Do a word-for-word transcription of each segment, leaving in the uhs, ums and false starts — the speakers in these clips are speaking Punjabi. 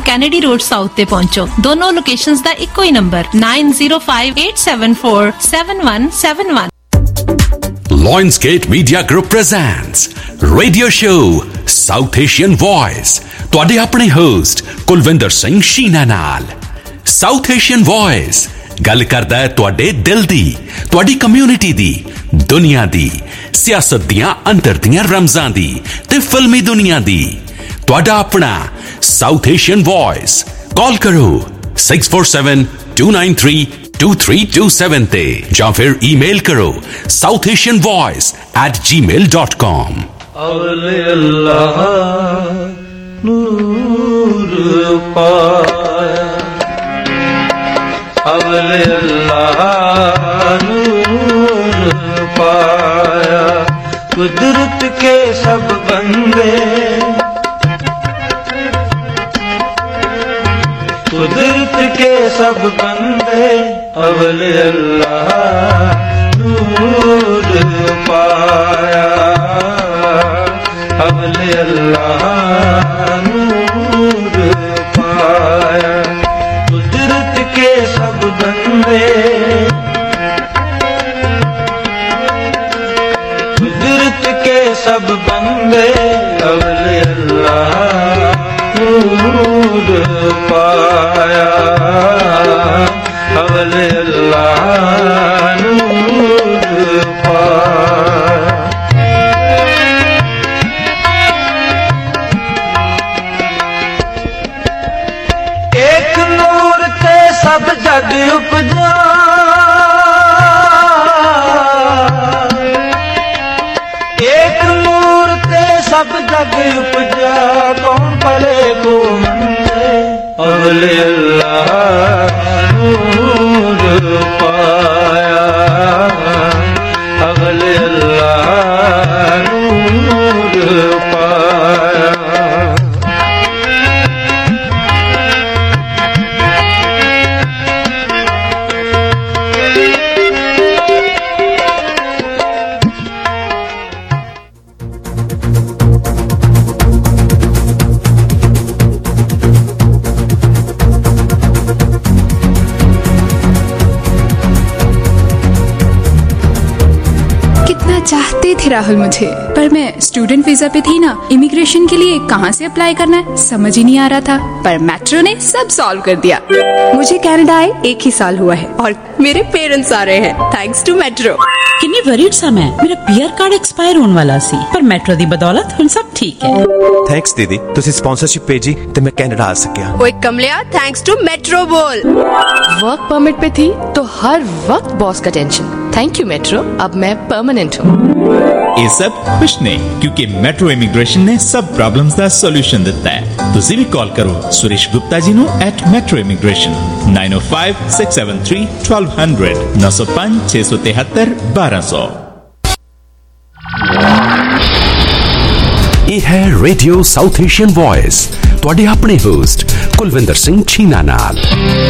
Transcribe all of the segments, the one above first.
कैनेडी रोड साउथ ते पहुंचो। दोनों लोकेशंस दा इक्को ही number nine zero five eight seven four seven one seven one. Lionsgate Media Group presents Radio Show South Asian Voice। ਤੁਹਾਡੇ ਆਪਣੇ ਹੋਸਟ ਕੁਲਵਿੰਦਰ ਸਿੰਘ ਸ਼ੀਨਾ ਨਾਲ। South Asian Voice ਗੱਲ ਕਰਦਾ ਹੈ ਤੁਹਾਡੇ ਦਿਲ ਦੀ, ਤੁਹਾਡੀ ਕਮਿਊਨਿਟੀ ਦੀ, ਦੁਨੀਆ ਦੀ, ਸਿਆਸਤ ਦੀਆਂ ਅੰਦਰ ਦੀਆਂ ਰਮਜ਼ਾਂ ਦੀ ਤੇ ਫਿਲਮੀ ਦੁਨੀਆ ਦੀ। ਤੁਹਾਡਾ ਆਪਣਾ South Asian Voice। ਕਾਲ ਕਰੋ six four seven two nine three two three two seven ते ਜਾਂ ਫਿਰ ਈਮੇਲ ਕਰੋ South Asian Voice at Gmail dot com. अवले अल्लाह नूर पाया, अवले अल्लाह नूर पाया, कुदरत के सब बंदे, कुदरत के सब बंदे, अवले अल्लाह नूर पाया, अवले अल्लाह नूर पाया, कुदरत के सब बंदे, कुदरत के सब बंदे, अवले अल्लाह नूर पाया, अवले अल्लाह नूर पाया। एक नूर ते सब जग उपजा, एक नूर ते सब जग उपजा, कौन पले को मंदे, अवले अल्लाह नूर पाया, अवले अल्लाह नूर पाया। चाहते थे राहुल मुझे, पर मैं स्टूडेंट वीजा पे थी ना। इमिग्रेशन के लिए कहाँ से अप्लाई करना है समझ ही नहीं आ रहा था, पर मेट्रो ने सब सॉल्व कर दिया। मुझे कनाडा आए एक ही साल हुआ है और मेरे पेरेंट्स आ रहे हैं थैंक्स टू मेट्रो। किन्नी वरीड सा मैं, मेरा पीआर कार्ड एक्सपायर होने वाला सी, पर मेट्रो दी बदौलत हुन सब ठीक है। थैंक्स दीदी, तुसी स्पॉन्सरशिप भेजी ते मैं कनाडा आ सकिया। ओए कमलिया, थैंक्स टू मेट्रो बोल। वर्क परमिट पे थी तो हर वक्त बॉस का टेंशन, थैंक यू मेट्रो, अब मैं परमानेंट हूँ। ये सब कुछ नहीं, क्योंकि मेट्रो इमिग्रेशन ने सब प्रॉब्लम्स का सॉल्यूशन दिता है। तुसी भी कॉल करो सुरेश गुप्ता जी नु at Metro immigration nine O five six seven three twelve hundred नौ सौ पांच छह सौ तिहत्तर बारह सौ। ये है रेडियो साउथ एशियन वॉइस, ਤੁਹਾਡੇ ਆਪਣੇ ਹੋਸਟ ਕੁਲਵਿੰਦਰ ਸਿੰਘ ਛੀਨਾ ਨਾਲ।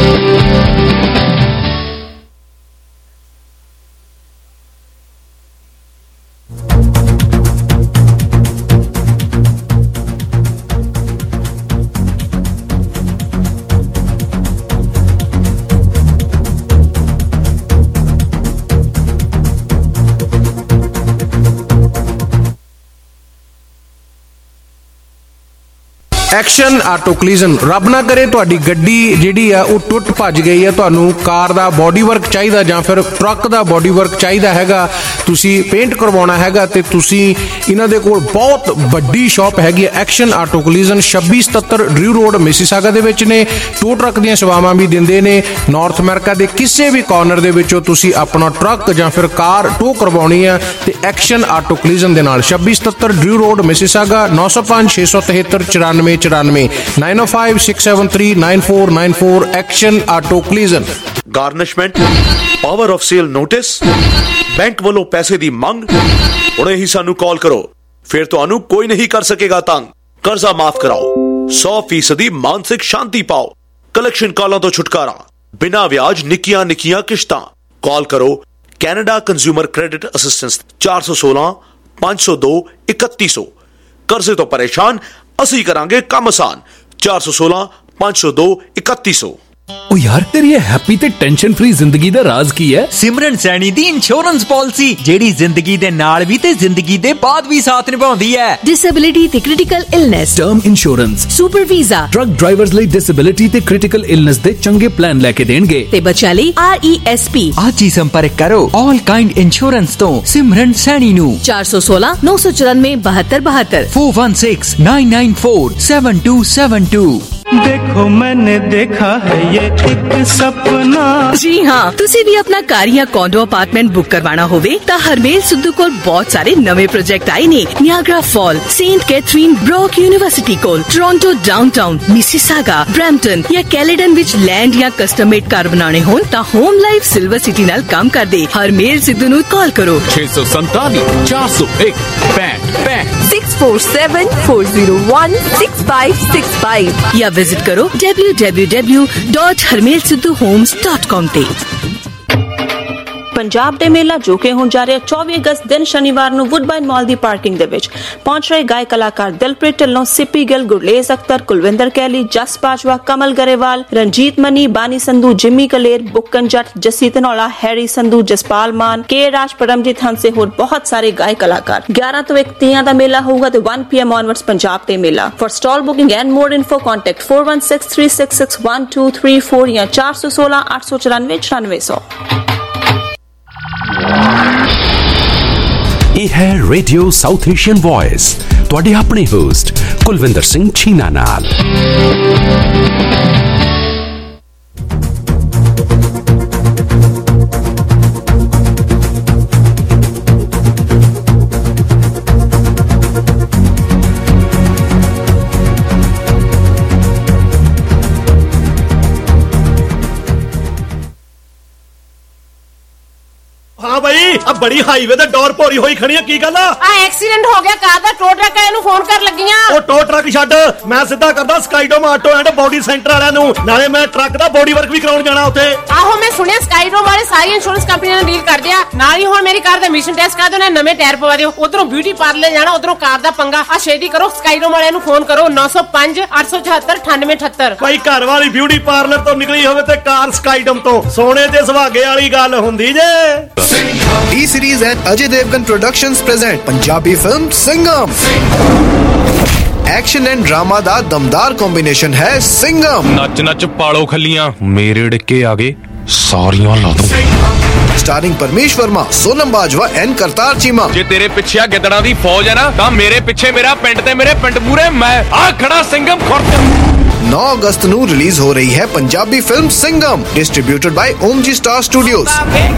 एक्शन आटो कलीजन, रब ना करे तुहाडी गड्डी जिहड़ी आ ਉਹ ਟੁੱਟ ਭੱਜ ਗਈ ਹੈ, ਤੁਹਾਨੂੰ ਕਾਰ ਦਾ ਬੋਡੀ ਵਰਕ ਚਾਹੀਦਾ ਜਾਂ ਫਿਰ ਟਰੱਕ ਦਾ ਬੋਡੀ ਵਰਕ ਚਾਹੀਦਾ ਹੈਗਾ, ਤੁਸੀਂ ਪੇਂਟ ਕਰਵਾਉਣਾ ਹੈਗਾ ਤੇ ਤੁਸੀਂ ਇਹਨਾਂ ਦੇ ਕੋਲ ਬਹੁਤ ਵੱਡੀ ਸ਼ਾਪ ਹੈਗੀ ਹੈ ਐਕਸ਼ਨ ਆਟੋ ਕਲੀਜ਼ਨ ਛੱਬੀ ਸਤੱਤਰ ਡਰਿਊ ਰੋਡ ਮਿਸੀਸਾਗਾ ਦੇ ਵਿੱਚ ਨੇ। ਟੋ ਟਰੱਕ ਦੀਆਂ ਸੇਵਾਵਾਂ ਵੀ ਦਿੰਦੇ ਨੇ। ਨਾਰਥ ਅਮਰੀਕਾ ਦੇ ਕਿਸੇ ਵੀ ਕਾਰਨਰ ਦੇ ਵਿੱਚੋਂ ਤੁਸੀਂ ਆਪਣਾ ਟਰੱਕ ਜਾਂ ਫਿਰ ਕਾਰ ਟੋ ਕਰਵਾਉਣੀ ਆ ਤੇ ਐਕਸ਼ਨ ਆਟੋ ਕਲੀਜ਼ਨ ਦੇ ਨਾਲ ਛੱਬੀ ਸਤੱਤਰ ਡਰਿਊ ਰੋਡ ਮਿਸੀਸਾਗਾ ਨੌ ਸੌ ਪੰਜ ਛੇ ਸੌ ਤਿਹੱਤਰ ਚੁਰਾਨਵੇਂ ਚੁਰਾਨਵੇਂ nine O five six seven three nine four nine four action auto collision. Garnishment, power of sale notice, bank वालों पैसे दी मंग, उन्हें ही सानू कॉल करो, फिर तो कोई नहीं कर सकेगा तंग। कर्जा माफ कराओ, सौ फीसदी मानसिक शांति पाओ, कलेक्शन कॉलों तो छुटकारा, बिना ब्याज निकिया निकिया किश्तां। कॉल करो कैनेडा कंज्यूमर क्रेडिट असिस्टेंस चार सौ सोलह पांच सौ दो इकतीस सौ। कर्जे तो परेशान, असी करांगे काम आसान। चार सौ सोलह पांच सौ दो इकतीस सौ। ओ यार तेरी हैप्पी ते टेंशन फ्री जिंदगी दा राज की है? सिमरन सैनी दी इंश्योरेंस पॉलिसी जेड़ी जिंदगी दे नाल भी ते जिंदगी दे बाद भी साथ निभाउंदी है। डिसेबिलिटी ते critical illness, term insurance, super visa, truck drivers ਲਈ डिसेबिलिटी ते क्रिटिकल इलनेस दे चंगे प्लान लेके देणगे ते बच्चा ਲਈ आर ई एस पी। आज ही संपर्क करो ऑल काइंड इंश्योरेंस तो सिमरन सैनी नु चार सौ सोलह नौ सौ चौरानवे बहत्तर बहत्तर four one six nine nine four seven two seven two. देखो मैंने देखा है ये एक सपना। जी हाँ, तुसी भी अपना कार या कॉन्डो अपार्टमेंट बुक करवाना होवे ता हरमेल सिद्धू कोल बहुत सारे नवे प्रोजेक्ट आए ने। Niagara fall, Saint Catharine, Brock University कोल, टोरंटो डाउनटाउन, मिसिसागा, ब्रैम्पटन या कैलेडन विच लैंड या कस्टम मेड कार बनाने होन ता होम लाइफ सिल्वर सिटी नाल काम कर दे। हरमेल सिद्धू नु कॉल करो छे सौ संताली चार सौ एक पैंठ पैंठ six four seven four zero one six five six five या विजिट करो W W W dot Harmel Sidhu Holmes dot com ते। पंजाब डे मेला जो कि ਹੁਣ ਜਾ ਰਿਹਾ चौबीस अगस्त दिन शनिवार ਨੂੰ ਵੁੱਡਬਾਈਨ ਮਾਲ ਦੀ ਪਾਰਕਿੰਗ ਦੇ ਵਿੱਚ ਪਹੁੰਚ ਰਹੇ ਗਾਇਕ ਕਲਾਕਾਰ ਦਿਲਪ੍ਰੀਤ ਢਿੱਲੋਂ, ਸਿੱਪੀ ਗਿੱਲ, ਗੁਰਲੇਜ਼ ਅਖਤਰ, ਕੁਲਵਿੰਦਰ ਕੈਲੀ, ਜਸ ਬਾਜਵਾ, ਕਮਲ ਗਰੇਵਾਲ, ਰਣਜੀਤ ਮਨੀ, ਬਾਨੀ ਸੰਧੂ, ਜਿੰਮੀ ਕਲੇਰ, ਬੁੱਕਨ ਜੱਟ, ਜੱਸੀ ਧਨੌਲਾ, ਹੈਰੀ ਸੰਧੂ, ਜਸਪਾਲ ਮਾਨ, ਕੇ ਰਾਜ, ਪਰਮਜੀਤ ਹੰਸੇ ਹੋਰ ਬਹੁਤ ਸਾਰੇ ਗਾਇਕ ਕਲਾਕਾਰ। ਗਿਆਰਾਂ ਤੋਂ ਇੱਕ ਤੀਆਂ ਦਾ ਮੇਲਾ ਹੋਊਗਾ ਤੇ one p m onwards Punjab day ਮੇਲਾ। For stall booking and more info contact four one six three six six one two three four या चार सौ सोलह आठ सौ चौरानवे छियानवे सौ। ਇਹ ਹੈ ਰੇਡੀਓ ਸਾਊਥ ਏਸ਼ੀਅਨ ਵੌਇਸ ਤੁਹਾਡੇ ਆਪਣੇ ਹੋਸਟ ਕੁਲਵਿੰਦਰ ਸਿੰਘ ਛੀਨਾ ਨਾਲ। हाँ भाई, अब बड़ी हाईवे ते डोर भोरी होई खड़ी है, की गल आ? एक्सीडेंट हो गया कार दा, टो ट्रक वाले नु फोन कर लगियां। ओ टो ट्रक छੱਡ, मैं सिद्धा करदा Skydome auto and body centre वाਲਿਆਂ ਨੂੰ, ਨਾਲੇ ਮੈਂ ਟਰੱਕ ਦਾ ਬੋਡੀ ਵਰਕ ਵੀ ਕਰਾਉਣ ਜਾਣਾ ਉੱਥੇ। ਆਹੋ ਮੈਂ ਸੁਣਿਆ ਸਕਾਈਡੋਮ ਵਾਲੇ ਸਾਰੀ ਇੰਸ਼ੋਰੈਂਸ ਕੰਪਨੀਆਂ ਨਾਲ ਡੀਲ ਕਰਦੇ ਆ। ਨਾਲ ਹੀ ਹੁਣ ਮੇਰੀ ਕਾਰ ਦਾ ਐਮਿਸ਼ਨ ਟੈਸਟ ਕਰਾ ਦਿਓ, ਨਵੇਂ ਟਾਇਰ ਪਵਾ ਦਿਓ। ਉਧਰੋਂ ਬਿਊਟੀ ਪਾਰਲਰ ਜਾਣਾ, ਉਧਰੋਂ ਕਾਰ ਦਾ ਪੰਗਾ। ਆ ਛੇਤੀ ਕਰੋ, ਸਕਾਈਡੋਮ ਵਾਲਿਆਂ ਨੂੰ ਫੋਨ ਕਰੋ ਨੌ ਸੌ ਪੰਜ ਅੱਠ ਸੌ ਚੁਹੱਤਰ ਅਠਾਨਵੇਂ ਅਠੱਤਰ। ਭਾਈ ਘਰ ਵਾਲੀ ਬਿਊਟੀ ਪਾਰਲਰ ਤੋਂ ਨਿਕਲੀ ਹੋਵੇ ਤੇ ਕਾਰ ਸਕਾਈਡੋਮ ਤੋਂ, ਸੋਨੇ ਤੇ ਸੁਹਾਗੇ ਵਾਲੀ ਗੱਲ ਹੁੰਦੀ ਜੇ। T Series and Ajay Devgn productions present Punjabi film Singham. Action and drama दा दमदार कॉम्बिनेशन है सिंघम। नच नच पालो खलियां मेरे डिक्के आगे सारियां ला दूं। Starring Paramesh Verma, Sonam Bajwa and Kartar Cheema. जे तेरे पिछे गिदड़ा दी फौज है ना तां मेरे पिछे मेरा पिंड ते मेरे पिंड मूरे मैं आ खड़ा सिंघम खुर्द। नौ अगस्त नू रिलीज हो रही है Punjabi film Singham, distributed by Om Ji star studios.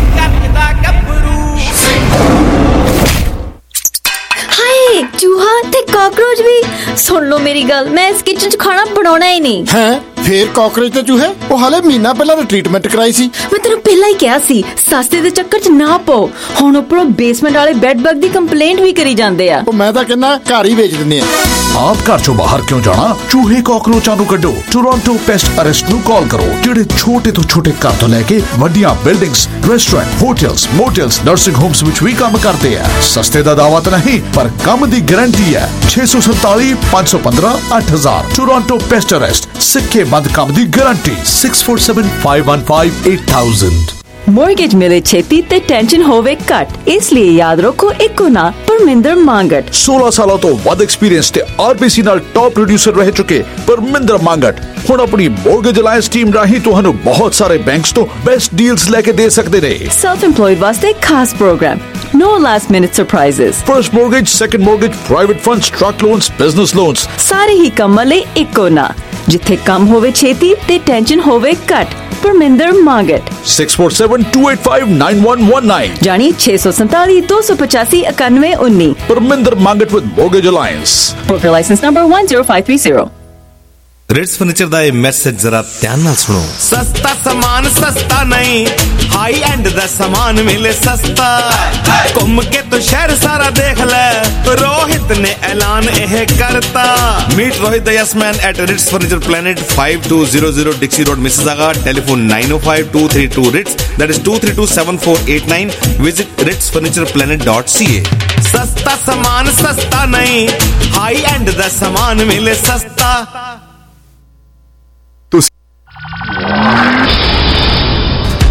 हाय चूहा ते कॉकरोच भी सुन लो मेरी गल, मैं इस किचन च खाना बनाना ही नहीं है। फिर कॉकरोच ते चूहे वो हाले महीना पहला ट्रीटमेंट कराई सी। मैं तेनू पहला ही कहा सी सस्ते दे चक्कर च ना पाओ। हुण उपरों बेसमेंट वाले बेड बग दी कंप्लेंट भी करी जांदे आ। ओ मैं तां कहना घर ही बेच दिंदे आ। आप घर चों बाहर क्यों जाना, चूहे कॉकरोचां नू कड्डो। टोरंटो पेस्ट अरेस्ट नू कॉल करो, जेडे छोटे तो छोटे घर तो लेके वड्डियां buildings, restaurant, hotels, motels, nursing homes विच भी काम करते हैं। सस्ते दा दावा तां नहीं पर कम दी गारंटी है। छे सौ सताली पांच सौ पंद्रह अठ हजार। टोरंटो पेस्ट अरेस्ट, सिक्के बंद काम दी guarantee. Six four seven five one five eight thousand. Mortgage मिले छेती ते टेंशन होवे कट, इसलिए याद रखो इको ना परमिंदर मांगट। सोलह सालों तो वध एक्सपीरियंस ते आरबीसी नाल टॉप प्रोड्यूसर रह चुके परमिंदर मांगट हुण अपनी मोर्गेज अलायंस टीम राही तुहानू बहुत सारे बैंक्स तो बेस्ट डील्स लेके दे सकते ने। सेल्फ एम्प्लॉयड वास्ते खास programme, no last minute surprises. First mortgage, second mortgage, private funds, truck loans, business loans, सारे ही कम्मां लई इको ना, जिथे कम होवे छेती ते टेंशन होवे cut. Parminder Mangat six four seven two eight five nine one one nine, जानी छे सौ सैताली दो सौ पचासी इक्यानवे उन्नी। Parminder Mangat with mortgage alliance. Broker licence number one zero five three zero. Ritz furniture दा ये मैसेज जरा ध्यान नाल सुनो। सस्ता सामान सस्ता नहीं, हाई एंड दा सामान मिले सस्ता। घूम के तो शहर सारा देख ले, रोहित ने ऐलान यह करता। Meet Rohit the yes man at Ritz furniture planet five two zero zero Dixie road Mississauga. Telephone nine O five two three two Ritz, that is two three two seven four eight nine. Visit Ritz furniture planet dot C A. सस्ता सामान सस्ता नहीं, हाई एंड दा सामान मिले सस्ता।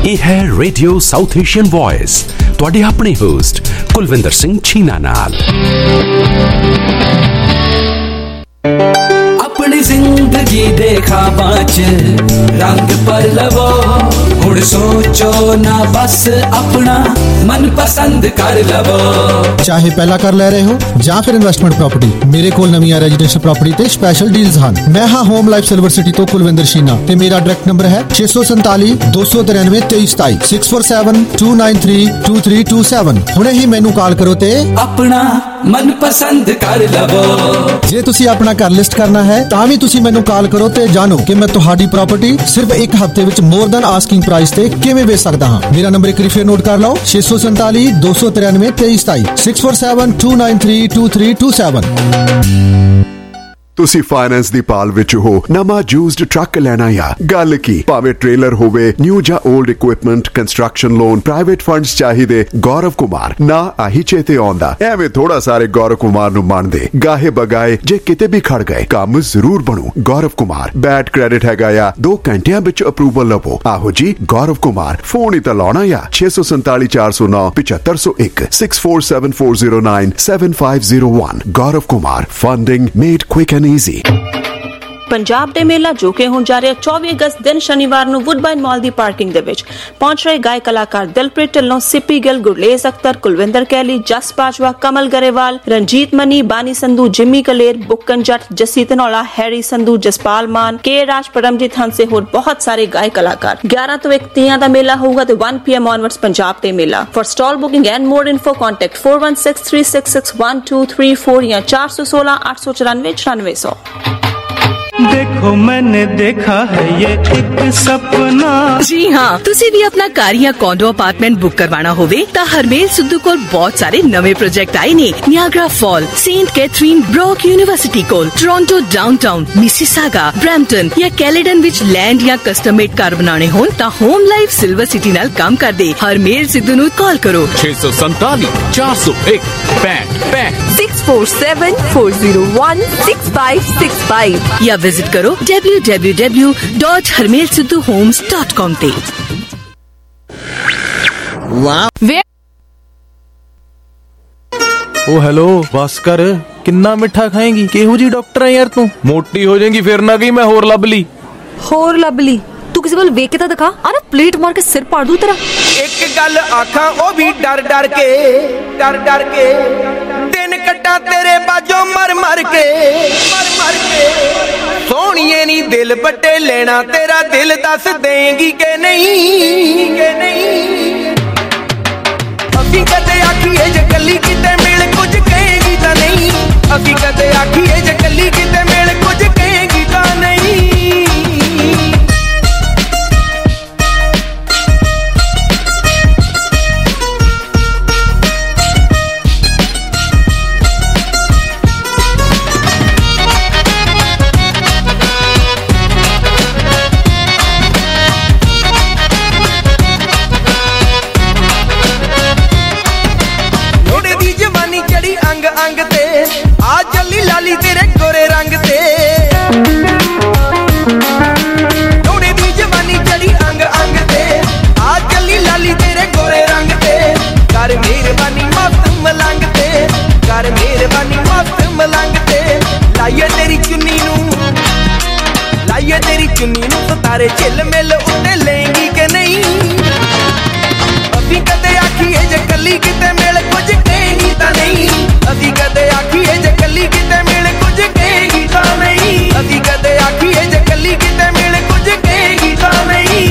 ਇਹ ਹੈ ਰੇਡੀਓ ਸਾਊਥ ਏਸ਼ੀਅਨ ਵੌਇਸ, ਤੁਹਾਡੇ ਆਪਣੇ ਹੋਸਟ ਕੁਲਵਿੰਦਰ ਸਿੰਘ ਛੀਨਾ ਨਾਲ। अपनी जिंदगी दे ख्वाबां च रंग पर लवो, हुण सोचो ना बस अपना मन पसंद कर लवो। चाहे पहला कर ले रहे हो ਜਾਂ ਫਿਰ ਇਨਵੈਸਟਮੈਂਟ ਪ੍ਰਾਪਰਟੀ, ਮੇਰੇ ਕੋਲ ਨਵੀਆਂ ਰੈਜ਼ੀਡੈਂਸ਼ੀਅਲ ਪ੍ਰਾਪਰਟੀ ਤੇ ਸਪੈਸ਼ਲ ਡੀਲਸ ਹਨ। ਮੈਂ ਹਾਂ ਹੋਮ ਲਾਈਫ ਸਿਲਵਰ ਸਿਟੀ ਤੋਂ ਕੁਲਵਿੰਦਰ ਸ਼ੀਨਾ ਤੇ ਮੇਰਾ ਡਾਇਰੈਕਟ ਨੰਬਰ ਹੈ ਛੇ ਸੌ ਸੰਤਾਲੀ ਦੋ ਸੌ ਤਰਾਨਵੇਂ ਤੇਈ ਸਤਾਈ ਛੇ ਚਾਰ ਸੱਤ ਦੋ ਨੌ ਤਿੰਨ ਦੋ ਤਿੰਨ ਦੋ ਸੱਤ। ਹੁਣੇ ਹੀ ਮੈਨੂੰ ਕਾਲ ਕਰੋ ਤੇ ਆਪਣਾ ਮਨ ਪਸੰਦ ਕਰ ਲਵੋ। ਜੇ ਤੁਸੀਂ ਆਪਣਾ ਘਰ ਲਿਸਟ ਕਰਨਾ ਹੈ ਤਾਂ ਵੀ ਤੁਸੀਂ ਮੈਨੂੰ ਕਾਲ ਕਰੋ ਤੇ ਜਾਣੋ ਕਿ ਮੈਂ ਤੁਹਾਡੀ ਪ੍ਰਾਪਰਟੀ ਸਿਰਫ ਇੱਕ ਹਫ਼ਤੇ ਵਿੱਚ ਮੋਰ ਦੈਨ ਆਸਕਿੰਗ ਪ੍ਰਾਈਸ ਤੇ ਕਿਵੇਂ ਵੇਚ ਸਕਦਾ ਹਾਂ। ਮੇਰਾ ਨੰਬਰ ਇੱਕ ਵਾਰੀ ਫਿਰ ਨੋਟ ਕਰ ਲਓ ਛੇ ਸੌ ਸੰਤਾਲੀ ਦੋ ਸੌ ਤਰਾਨਵੇਂ ਤੇਈ ਸਤਾਈ ਛੇ ਚਾਰ ਸੱਤ ਦੋ ਨੌ ਤਿੰਨ ਦੋ ਤਿੰਨ ਦੋ ਸੱਤ। ਤੁਸੀਂ ਫਾਈਨੈਂਸ ਦੀ ਪਾਲ ਵਿੱਚ ਹੋ, ਨਵਾਂ ਯੂਜ਼ਡ ਟਰੱਕ ਲੈਣਾ ਆ ਗੱਲ ਕੀ, ਭਾਵੇਂ ਟ੍ਰੇਲਰ ਹੋਵੇ, ਨਿਊ ਜਾਂ old equipment, construction loan, private funds ਚਾਹੀਦੇ, ਗੌਰਵ ਕੁਮਾਰ ਨਾ ਆਹੀ ਚੇਤੇ ਆਉਂਦਾ। ਐਵੇਂ ਥੋੜਾ ਸਾਰੇ ਗੌਰਵ ਕੁਮਾਰ ਨੂੰ ਮੰਨਦੇ, ਗਾਹੇ ਬਗਾਏ ਜੇ ਕਿਤੇ ਵੀ ਖੜ ਗਏ ਕੰਮ ਜ਼ਰੂਰ ਬਣੂ। ਗੌਰਵ ਕੁਮਾਰ ਬੈਡ ਕ੍ਰੈਡਿਟ ਹੈਗਾ ਆ, ਦੋ ਘੰਟਿਆਂ ਵਿੱਚ ਅਪਰੂਵਲ ਲਵੋ। ਆਹੋ ਜੀ ਗੌਰਵ ਕੁਮਾਰ, ਫੋਨ ਹੀ ਤਾਂ ਲਾਉਣਾ ਆ ਛੇ ਸੌ ਸੰਤਾਲੀ ਚਾਰ ਸੌ ਨੌ ਪਚੱਤਰ ਸੌ ਇੱਕ six four seven four zero nine seven five zero one. Gaurav Kumar, funding made quick and easy. Punjab ਦੇ ਮੇਲਾ ਜੋ ਕਿ ਹੁਣ ਜਾ ਰਿਹਾ ਚੌਵੀ ਅਗਸਤ ਦਿਨ ਸ਼ਨੀਵਾਰ ਨੂੰ ਵੁੱਡਬਾਈਨ ਮਾਲ ਦੀ ਪਾਰਕਿੰਗ ਦੇ ਵਿੱਚ ਪਹੁੰਚ ਰਹੇ ਗਾਇਕ ਕਲਾਕਾਰ ਦਿਲਪ੍ਰੀਤ ਢਿੱਲੋਂ, ਸਿੱਪੀ ਗਿੱਲ, ਗੁਰਲੇਜ਼ ਅਖਤਰ, ਕੁਲਵਿੰਦਰ ਕੈਲੀ, ਜਸ ਬਾਜਵਾ, ਕਮਲ ਗਰੇਵਾਲ, ਰਣਜੀਤ ਮਨੀ, ਬਾਨੀ ਸੰਧੂ, ਜਿੰਮੀ ਕਲੇਰ, ਬੁੱਕਨ ਜੱਟ, ਜੱਸੀ ਧਨੌਲਾ, ਹੈਰੀ ਸੰਧੂ, ਜਸਪਾਲ ਮਾਨ, ਕੇ ਰਾਜ, ਪਰਮਜੀਤ ਹੰਸੇ ਹੋਰ ਬਹੁਤ ਸਾਰੇ ਗਾਇਕ ਕਲਾਕਾਰ। ਗਿਆਰਾਂ ਤੋਂ ਇੱਕ ਤੀਆਂ ਦਾ ਮੇਲਾ ਹੋਊਗਾ ਤੇ one p m onwards Punjab ਤੇ ਮੇਲਾ। For stall booking and more info contact four one six three six six one two three four या चार सौ सोलह आठ सौ चौरानवे छियानवे सौ। देखो मैंने देखा है ये एक सपना। जी हाँ, तुसी भी अपना कार या कॉन्डो अपार्टमेंट बुक करवाना होवे ता हरमेल सिद्धू कोल बहुत सारे नवे प्रोजेक्ट आए ने। Niagara fall, Saint Catharine, Brock University कोल, टोरंटो डाउनटाउन, मिसिसागा, ब्रैम्पटन या कैलेडन विच लैंड या कस्टम मेड कार बनाने होन ता होम लाइफ सिल्वर सिटी नाल काम कर दे। हरमेल सिद्धू नू कॉल करो छे सौ संताली चार सौ एक पैंठ पैंठ six four seven four zero one six five six five या विजिट करो W W W dot Harmel Sidhu Holmes dot com ते। ओ हेलो बस कर, किन्ना मिठा खाएंगी? केहू जी डॉक्टर है यार तू? मोटी हो जाएगी फिर ना गई मैं होर लभ ली। होर लभ ली? तू किसी कोल वेख के तो दिखा, अरे प्लेट मार के सिर पाड़ दूं तेरा। एक गल आखा ओ भी डर डर के, डर डर के दिन कट्टा तेरे बाजों मर मर के, मर मर के सोनिए नी दिल पट्टे लेना तेरा दिल दस देंगी के नहीं, के नहीं। अभी कदे आखिए जे कली किते मिल कुछ कहेगी ता नहीं, अभी कदे आखिए जे कली किते मिल कुछ कहेगी ता नहीं। चुन्नी नू सितारे चिल मिल उठे लेंगी के नहीं, अभी कदे आखिए जे कली किते मिल कुछ कहेगी ता नहीं, अभी कदे आखिए जे कली किते मिल कुछ कहेगी ता नहीं, अभी कदे आखिए जे कली किते मिल कुछ कहेगी ता नहीं।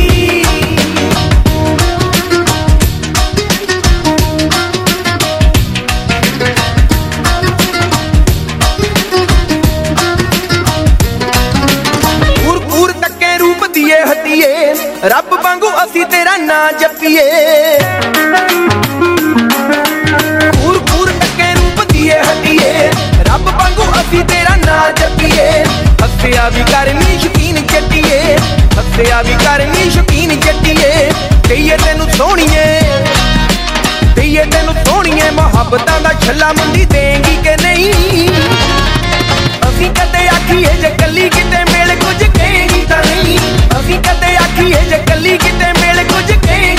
रब वांगू असी तेरा ना जपीए, कूर कूर टके रूप दिए हटिए, रब वांगू असी तेरा ना जपीए। हस्या भी करनी शकीन चटिए, हस्या भी करनी शकीन चटिए, कहिए तेनू सोहणीए, कहिए तेनू सोहणीए, मुहब्बतां दा छल्ला मुंडी देंगी के नहीं, असी कदे आखिए जे कली किते मिल कुछ कहेगी ता नहीं, असी कदे आखिए जे कली किते मिल कुछ कहेगी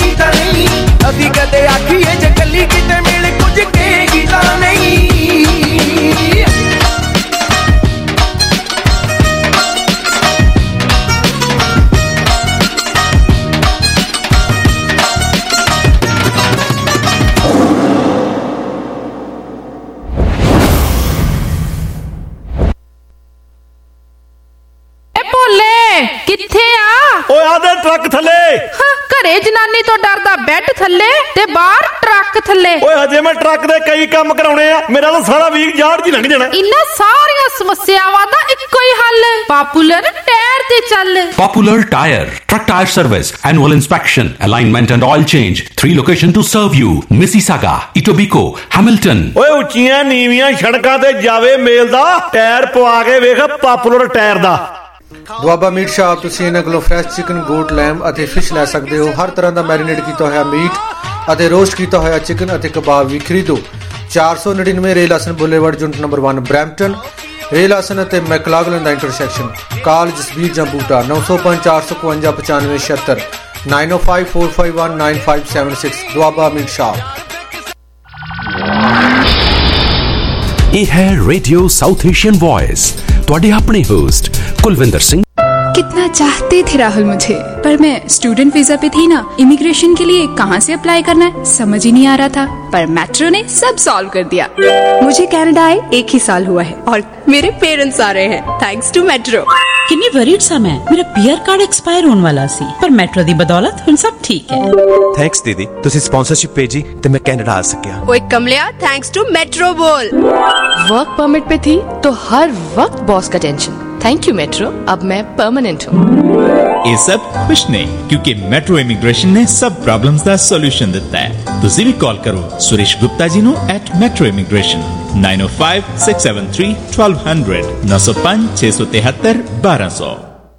ਕਾਹਦੇ ਟਰੱਕ ਥੱਲੇ? ਘਰੇ ਜਨਾਨੀ ਤੋਂ ਡਰਦਾ ਬੈੱਡ ਥੱਲੇ ਤੇ ਬਾਹਰ ਟਰੱਕ ਥੱਲੇ। ਓਏ ਹਜੇ ਮੈਂ ਟਰੱਕ ਦੇ ਕਈ ਕੰਮ ਕਰਾਉਣੇ ਆ, ਮੇਰਾ ਤਾਂ ਸਾਰਾ ਵੀਕ ਜਾੜ ਜੀ ਲੰਘ ਜਾਣਾ। ਇਨ੍ਹਾਂ ਸਾਰੀਆਂ ਸਮੱਸਿਆਵਾਂ ਦਾ ਇੱਕੋ ਹੀ ਹੱਲ, ਪਾਪੂਲਰ ਟਾਇਰ ਤੇ ਚੱਲ। Popular Tire, truck tire service, annual inspection, alignment and oil change. Three location to serve you: Mississauga, Etobicoke, Hamilton. ਓਏ ਉੱਚੀਆਂ ਨੀਵੀਆਂ ਸੜਕਾਂ ਤੇ ਜਾਵੇ ਮੇਲ ਦਾ ਟਾਇਰ ਪਵਾ ਕੇ ਵੇਖ ਪਾਪੂਲਰ ਟਾਇਰ ਦਾ। ਦੁਆਬਾ ਮੀਟ ਸ਼ਾਪ, ਤੁਸੀਂ ਇਹਨਾਂ ਕੋਲੋਂ ਫਰੈਸ਼ ਚਿਕਨ, ਗੋਟ, ਲੈਮ ਅਤੇ ਫਿਸ਼ ਲੈ ਸਕਦੇ ਹੋ। ਹਰ ਤਰ੍ਹਾਂ ਦਾ ਮੈਰੀਨੇਟ ਕੀਤਾ ਹੋਇਆ ਮੀਟ ਅਤੇ ਰੋਸਟ ਕੀਤਾ ਹੋਇਆ ਚਿਕਨ ਅਤੇ ਕਬਾਬ ਵੀ ਖਰੀਦੋ। ਚਾਰ ਸੌ ਨੜਿਨਵੇਂ Ray Lawson boulevard, unit number ਇੱਕ, ਬਰੈਂਪਟਨ। ਰੇਲ ਹਾਸਨ ਅਤੇ ਮੈਕਲਾਗਲਨ ਦਾ ਇੰਟਰਸੈਕਸ਼ਨ। ਕਾਲ ਜਸਬੀਰ ਜਾਂ ਬੂਟਾ ਨੌ ਸੌ ਪੰਜ ਚਾਰ ਸੌ ਇਕਵੰਜਾ ਪਚਾਨਵੇਂ ਛਿਹੱਤਰ nine o five four five one nine five seven six. Doaba meat shop. ਇਹ ਹੈ रेडियो साउथ एशियन वॉइस, ਤੁਹਾਡੇ ਆਪਣੇ होस्ट कुलविंदर सिंह। कितना चाहते थे राहुल मुझे, पर मैं स्टूडेंट वीजा पे थी ना, इमिग्रेशन के लिए कहाँ से अप्लाई करना है समझ ही नहीं आ रहा था, पर मेट्रो ने सब सॉल्व कर दिया। मुझे कनाडा आए एक ही साल हुआ है और मेरे पेरेंट्स आ रहे हैं थैंक्स टू मेट्रो। किन्नी वरीड सा मैं, मेरा पीआर कार्ड एक्सपायर होने वाला सी, पर मेट्रो दी बदौलत हुण सब ठीक है। थैंक्स दीदी, तुसी स्पॉन्सरशिप भेजी ते मैं कनाडा आ सकिया। ओए कमलिया, थैंक्स टू मेट्रो बोल। वर्क परमिट पे थी तो हर वक्त बॉस का टेंशन। थैंक यू मेट्रो, अब मैं परमानेंट हूँ। ये सब कुछ नहीं, क्योंकि मेट्रो इमिग्रेशन ने सब प्रॉब्लम्स का सॉल्यूशन दिता है। तुसी भी कॉल करो सुरेश गुप्ता जी नु at Metro immigration nine O five six seven three twelve hundred नौ सौ पांच छे सौ तिहत्तर बारह सौ।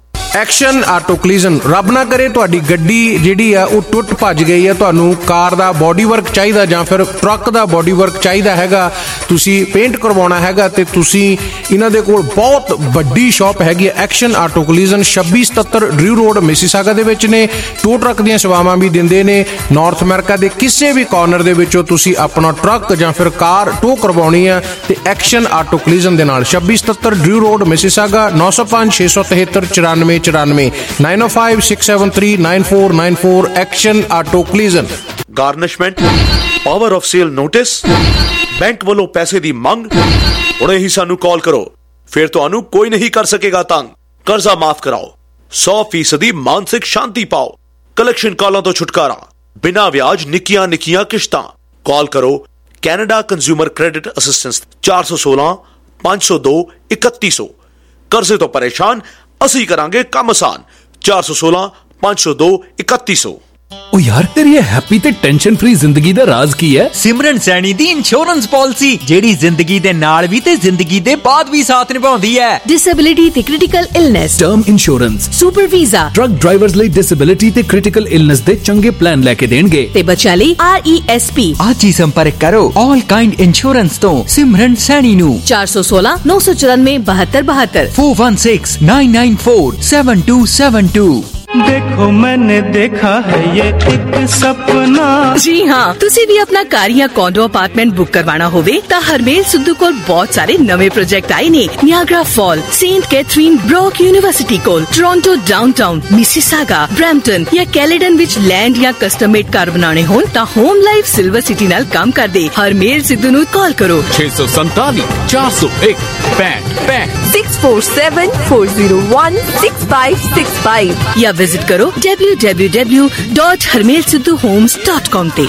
Action auto collision. ਰੱਬ ਨਾ ਕਰੇ ਤੁਹਾਡੀ ਗੱਡੀ ਜਿਹੜੀ ਆ ਉਹ ਟੁੱਟ ਭੱਜ ਗਈ ਆ, ਤੁਹਾਨੂੰ ਕਾਰ ਦਾ ਬੋਡੀ ਵਰਕ ਚਾਹੀਦਾ ਜਾਂ ਫਿਰ ਟਰੱਕ ਦਾ ਬੋਡੀ ਵਰਕ ਚਾਹੀਦਾ ਹੈਗਾ, ਤੁਸੀਂ ਪੇਂਟ ਕਰਵਾਉਣਾ ਹੈਗਾ, ਤੇ ਤੁਸੀਂ ਇਹਨਾਂ ਦੇ ਕੋਲ ਬਹੁਤ ਵੱਡੀ ਸ਼ਾਪ ਹੈਗੀ ਹੈ ਐਕਸ਼ਨ ਆਟੋ ਕਲੀਜ਼ਨ। ਛੱਬੀ ਸਤੱਤਰ ਡਰਿਊ ਰੋਡ ਮਿਸੀਸਾਗਾ ਦੇ ਵਿੱਚ ਨੇ। ਟੋ ਟਰੱਕ ਦੀਆਂ ਸੇਵਾਵਾਂ ਵੀ ਦਿੰਦੇ ਨੇ। ਨਾਰਥ ਅਮਰੀਕਾ ਦੇ ਕਿਸੇ ਵੀ ਕਾਰਨਰ ਦੇ ਵਿੱਚੋਂ ਤੁਸੀਂ ਆਪਣਾ ਟਰੱਕ ਜਾਂ ਫਿਰ ਕਾਰ ਟੋ ਕਰਵਾਉਣੀ ਆ ਤੇ ਐਕਸ਼ਨ ਆਟੋ ਕਲੀਜ਼ਨ ਦੇ ਨਾਲ। ਛੱਬੀ ਸਤੱਤਰ ਡਰਿਊ ਰੋਡ ਮਿਸੀਸਾਗਾ ਨੌ ਸੌ ਪੰਜ ਛੇ ਸੌ ਤਿਹੱਤਰ ਚੁਰਾਨਵੇਂ ਚੁਰਾਨਵੇਂ nine O five six seven three nine four nine four. Action auto collision. Garnishment, power of sale notice, bank ਵੱਲੋਂ ਪੈਸੇ ਦੀ ਮੰਗ। ਹੁਣੇ ਹੀ ਸਾਨੂੰ ਕਾਲ ਕਰੋ, ਫਿਰ ਤੁਹਾਨੂੰ ਕੋਈ ਨਹੀਂ ਕਰ ਸਕੇਗਾ ਤੰਗ। ਕਰਜ਼ਾ ਮਾਫ ਕਰਾਓ, ਸੌ ਫੀਸਦੀ ਮਾਨਸਿਕ ਸ਼ਾਂਤੀ ਪਾਓ। ਕਲੈਕਸ਼ਨ ਕਾਲਾਂ ਤੋਂ ਛੁਟਕਾਰਾ, ਬਿਨਾਂ ਵਿਆਜ ਨਿੱਕੀਆਂ ਨਿੱਕੀਆਂ ਕਿਸ਼ਤਾਂ। ਕਾਲ ਕਰੋ ਕੈਨੇਡਾ ਕੰਜ਼ਿਊਮਰ ਕ੍ਰੈਡਿਟ ਅਸਿਸਟੈਂਸ ਚਾਰ ਸੌ ਸੋਲਾਂ ਪੰਜ ਸੌ ਦੋ ਇਕੱਤੀ ਸੌ। ਕਰਜ਼ੇ ਤੋਂ ਪਰੇਸ਼ਾਨ, ਅਸੀਂ ਕਰਾਂਗੇ ਕੰਮ ਆਸਾਨ। ਚਾਰ ਸੌ ਸੋਲਾਂ ਪੰਜ ਸੌ ਦੋ ਇਕੱਤੀ ਸੌ। ओ यार तेरी ये हैप्पी ते टेंशन फ्री जिंदगी दा राज की है? सिमरन सैनी दी इंश्योरेंस पॉलिसी, जेड़ी जिंदगी दे नाल भी ते जिंदगी दे बाद भी साथ निभाउंदी है। डिसेबिलिटी ते critical illness, term insurance, super visa, truck drivers ਲਈ डिसेबिलिटी ते क्रिटिकल इलनेस दे चंगे प्लान लेके देणगे ते बच्चा ਲਈ आर ई एस पी। आज ही संपर्क करो ऑल काइंड इंश्योरेंस तो सिमरन सैनी नु चार सौ सोलह नौ सौ चौरानवे बहत्तर बहत्तर four one six nine nine four seven two seven two. देखो मैंने देखा है ये एक सपना। जी हाँ, तुसी भी अपना कार या कॉन्डो अपार्टमेंट बुक करवाना होवे ता हरमेल सिद्धू कोल बहुत सारे नवे प्रोजेक्ट आए ने। Niagara fall, Saint Catharine, Brock University कोल, टोरंटो डाउनटाउन, मिसिसागा, ब्रैम्पटन या कैलेडन विच लैंड या कस्टम मेड कार बनाने होन ता होम लाइफ सिल्वर सिटी नाल काम कर दे। हरमेल सिद्धू नु कॉल करो छे सौ संताली चार सौ एक पैंठ पैंठ six four seven four zero one six five six five या विजिट करो W W W dot Harmel Sidhu Holmes dot com ते।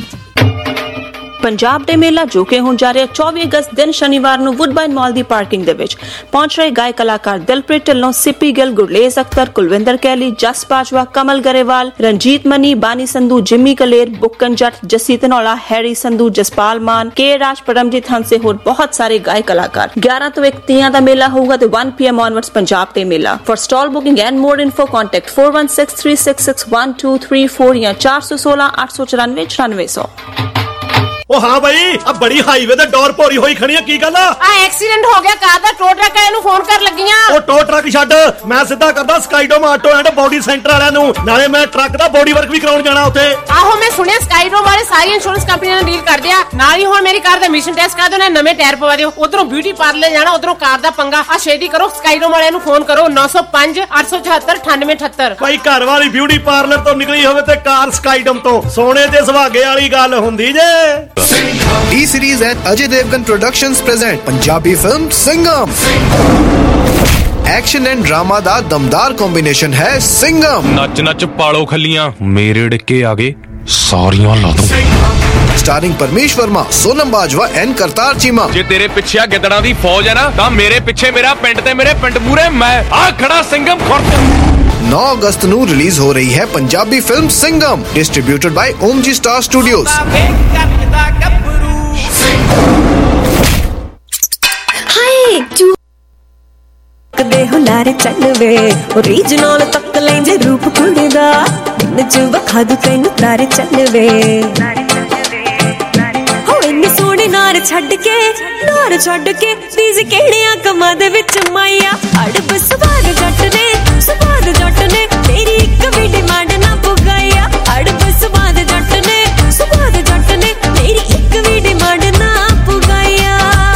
पंजाब डे मेला जो कि ਹੁਣ ਜਾ ਰਿਹਾ ਚੌਵੀ ਅਗਸਤ ਦਿਨ ਸ਼ਨੀਵਾਰ ਨੂੰ ਵੁੱਡਬਾਈਨ ਮਾਲ ਦੀ ਪਾਰਕਿੰਗ ਦੇ ਵਿੱਚ ਪਹੁੰਚ ਰਹੇ ਗਾਇਕ ਕਲਾਕਾਰ ਦਿਲਪ੍ਰੀਤ ਢਿੱਲੋਂ, ਸਿੱਪੀ ਗਿੱਲ, ਗੁਰਲੇਜ਼ ਅਖਤਰ, ਕੁਲਵਿੰਦਰ ਕੈਲੀ, ਜਸ ਬਾਜਵਾ, ਕਮਲ ਗਰੇਵਾਲ, ਰਣਜੀਤ ਮਨੀ, ਬਾਨੀ ਸੰਧੂ, ਜਿੰਮੀ ਕਲੇਰ, ਬੁੱਕਨ ਜੱਟ, ਜੱਸੀ ਧਨੌਲਾ, ਹੈਰੀ ਸੰਧੂ, ਜਸਪਾਲ ਮਾਨ, ਕੇ ਰਾਜ, ਪਰਮਜੀਤ ਹੰਸੇ ਹੋਰ ਬਹੁਤ ਸਾਰੇ ਗਾਇਕ ਕਲਾਕਾਰ। ਗਿਆਰਾਂ ਤੋਂ ਇੱਕ ਤੀਆਂ ਦਾ ਮੇਲਾ ਹੋਊਗਾ ਤੇ one p m onwards Punjab day ਮੇਲਾ। For stall booking and more info contact four one six three six six one two three four या चार सौ सोलह आठ सौ चौरानवे चौरानवे सौ। ਉਹ ਹਾਂ ਬਈ, ਆ ਬੜੀ ਹਾਈਵੇ ਤੇ ਡੋਰ ਭੋਰੀ ਹੋਈ ਖੜੀ ਆ, ਕੀ ਗੱਲ ਆ? ਆ ਐਕਸੀਡੈਂਟ ਹੋ ਗਿਆ ਕਾਰ ਦਾ, ਟੋ ਟਰੱਕ ਵਾਲਿਆਂ ਨੂੰ ਫੋਨ ਕਰ ਲੱਗੀਆਂ। ਉਹ ਟੋ ਟਰੱਕ ਛੱਡ, ਮੈਂ ਸਿੱਧਾ ਕਰਦਾ Skydome auto and body centre ਵਾਲਿਆਂ ਨੂੰ, ਨਾਲੇ ਮੈਂ ਟਰੱਕ ਦਾ ਬੋਡੀ ਵਰਕ ਵੀ ਕਰਾਉਣ ਜਾਣਾ ਉੱਥੇ। ਆਹੋ ਮੈਂ ਸੁਣਿਆ ਸਕਾਈਡੋਮ ਵਾਲੇ ਸਾਰੀ ਇੰਸ਼ੋਰੈਂਸ ਕੰਪਨੀਆਂ ਨਾਲ ਡੀਲ ਕਰਦੇ ਆ, ਨਾਲ ਹੀ ਹੁਣ ਮੇਰੀ ਕਾਰ ਦਾ ਮਿਸ਼ਨ ਟੈਸਟ ਕਰਾ ਦਿਓ, ਨਵੇਂ ਟਾਇਰ ਪਵਾ ਦਿਓ। ਉਧਰੋਂ ਬਿਊਟੀ ਪਾਰਲਰ ਜਾਣਾ, ਉਧਰੋਂ ਕਾਰ ਦਾ ਪੰਗਾ। ਆ ਛੇਤੀ ਕਰੋ, ਸਕਾਈਡੋਮ ਵਾਲਿਆਂ ਨੂੰ ਫੋਨ ਕਰੋ ਨੌ ਸੌ ਪੰਜ ਅੱਠ ਸੌ ਚੁਹੱਤਰ ਅਠਾਨਵੇਂ ਅਠੱਤਰ। ਭਾਈ ਘਰ ਵਾਲੀ ਬਿਊਟੀ ਪਾਰਲਰ ਤੋਂ ਨਿਕਲੀ ਹੋਵੇ ਤੇ ਕਾਰ ਸਕਾਈਡੋਮ ਤੋਂ, ਸੋਨੇ ਤੇ ਸੁਹਾਗੇ ਵਾਲੀ ਗੱਲ ਹੁੰਦੀ ਜੇ। E Series and Ajay Devgan Productions present Punjabi film Singham. Action and drama दा दमदार कॉम्बिनेशन है सिंघम। नच नच पालो खलियां मेरे डिक्के आगे सारियां ला दूं। Starring Paramesh Verma, Sonam Bajwa and Kartar Cheema. जे तेरे पिछे गिदड़ा दी फौज है ना तां मेरे पिछे मेरा पिंड ते मेरे पिंड मूरे मैं आ खड़ा सिंघम खुर्द। नौ अगस्त नू रिलीज हो रही है Punjabi film Singham, distributed by Om Ji star studios. हाय चू कदे हुलारे चलवे ओरिजिनल तक लेंजे रूप कुड़दा नच वखा दू तैनू तारे चलवे हो इन्नी सोहनी नार छड्ड के नार छड्ड के बीज किहड़ियां कमां दे विच माया अड़ब सवाद जट ने सवाद जट ने तेरी एक भी डिमांड ना पुगाया अड़ब सवाद जट ने सवाद जट ने तेरी एक भी डिमांड ना पुगाया।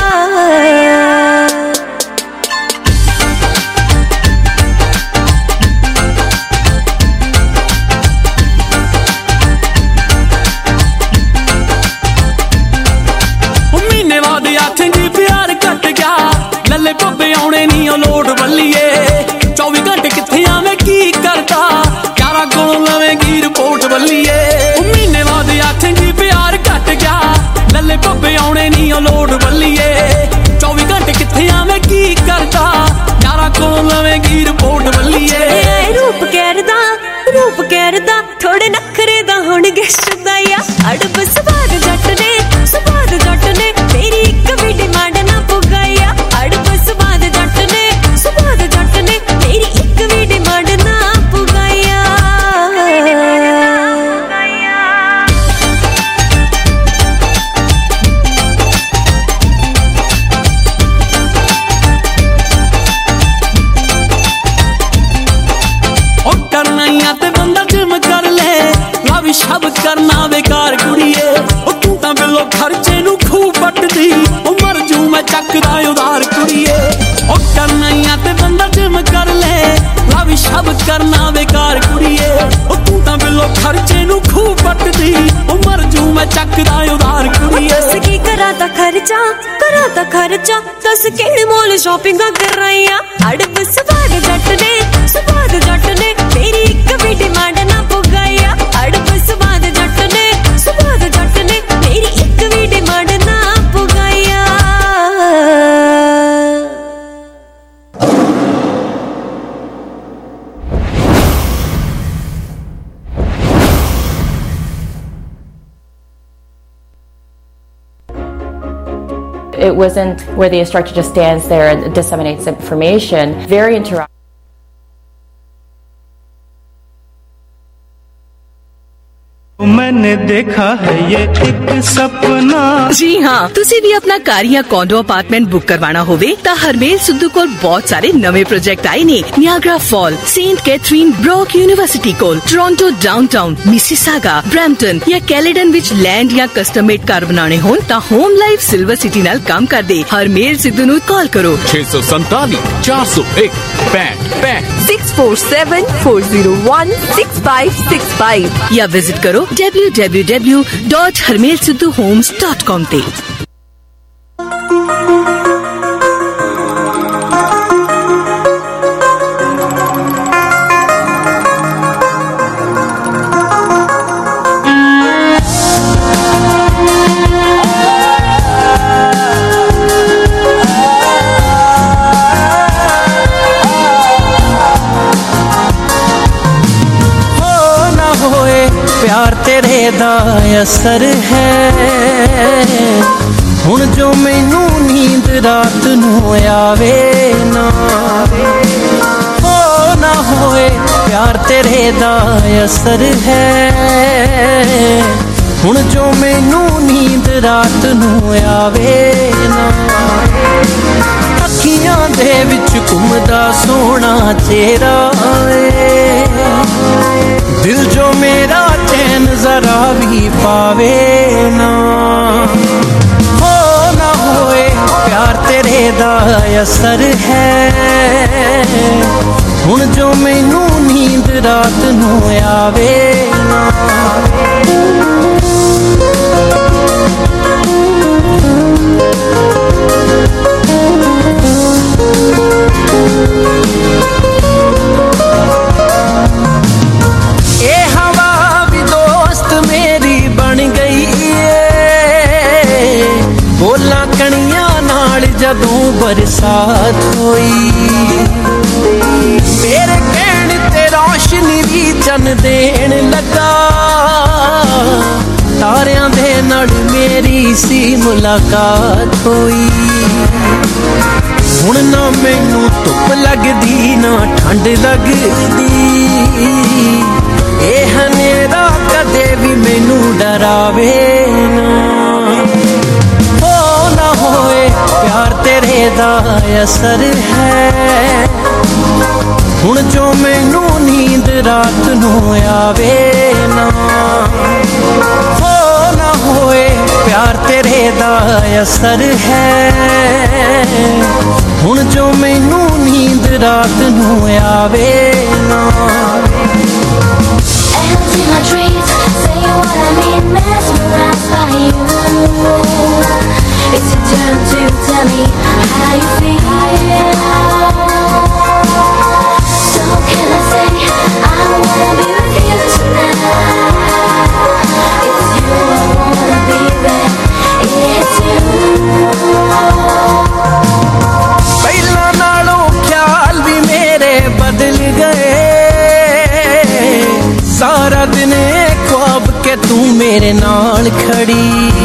लल्ले पब्बे आने नी लोड बल्लिए चौबी घंटे किथे आवे की करता यारा कोलों लवेगी रिपोर्ट बल्लिए महीने बाद आखेंगी प्यार घट गया लल्ले पब्बे आने नी लोड बल्लिए चौबी घंटे किथे आवे की करता यारा कोलों लवेगी रिपोर्ट बल्लिए। रूप कहरदा रूप कहरदा थोड़े नखरे दा होणगे सदाया अड़ब सवाद जट ने सवाद जट ने तेरी एक भी डिमांड ना पुगाया अड़ब सवाद जट ने सवाद जट ने तेरी एक भी डिमांड ना पुगाया। ओ करना या ते बंदा जिम कर ले लावी शब करना बेकार कुड़िए ओ तू तां बिलो खर्चे नू खूब पटदी ओ मर जू मैं चकदा उधार कुड़िए ओ करना या ते बंदा जिम कर ले लावी शब करना बेकार कुड़िए ओ तू तां बिलो खर्चे नू खूब पटदी ओ मर जू मैं चकदा उधार कुड़िए। दस की करा ता खर्चा करा ता खर्चा दस केड़े मोल शॉपिंग कर रहिया अड़ब सवाद जट ने सवाद जट ने तेरी एक भी डिमांड ना पुगाया अड़ब सवाद जट ने सवाद जट ने तेरी एक भी डिमांड ना पुगाया। It wasn't where the instructor just stands there and disseminates information. Very interactive. मैंने देखा है ये एक सपना। जी हाँ, तुसी भी अपना घर या कॉन्डो अपार्टमेंट बुक करवाना होवे ता हरमेल सिद्धू कोल बहुत सारे नवे प्रोजेक्ट आए ने। Niagara fall, Saint Catharine, Brock University कोल, टोरंटो डाउनटाउन, मिसिसागा, ब्रैम्पटन या कैलेडन विच लैंड या कस्टम मेड घर बनाने होन ता होम लाइफ सिल्वर सिटी नाल काम कर दे। हरमेल सिद्धू नू कॉल करो छे सौ संताली चार सौ एक पैंठ पैंठ six four seven four zero one six five six five या विजिट करो W W W dot Harmel Sidhu Holmes dot com ते। प्यार तेरे दा असर है हुण जो मैनू नींद रात नू आवे ना हो ना होए प्यार तेरे दा असर है हुण जो मैनू नींद रात नू आवे ना अखियां दे विच घुमदा सोहना चेहरा दिल जो मेरा चैन जरा भी पावे ना हो ना होए प्यार तेरे दा असर है हुण जो मैनू नींद रात नू आवे ना। बरसात होई। मेरे कहने ते रोशनी भी चन देन लगा, तारियां दे नाल मेरी सी मुलाकात होई। हुण ना मैनू धुप लगदी ना ठंड लगदी, ए हनेरा कदे भी मैनू डरावे ना। हो ना होए प्यार तेरे दा असर है, हुण जो मैनू नींद रात नू आवे ना। हो ना होए प्यार तेरे दा असर है, हुण जो मैनू नींद रात नू आवे ना। My dreams, say what I mean, mesmerized by you. It's your turn to tell me how you feel. So can I say I wanna be with you tonight? It's you I wanna be with, it's you. पहला नालों ख्याल भी मेरे बदल गए, सारा दिन ख्वाब के तू मेरे नाल खड़ी।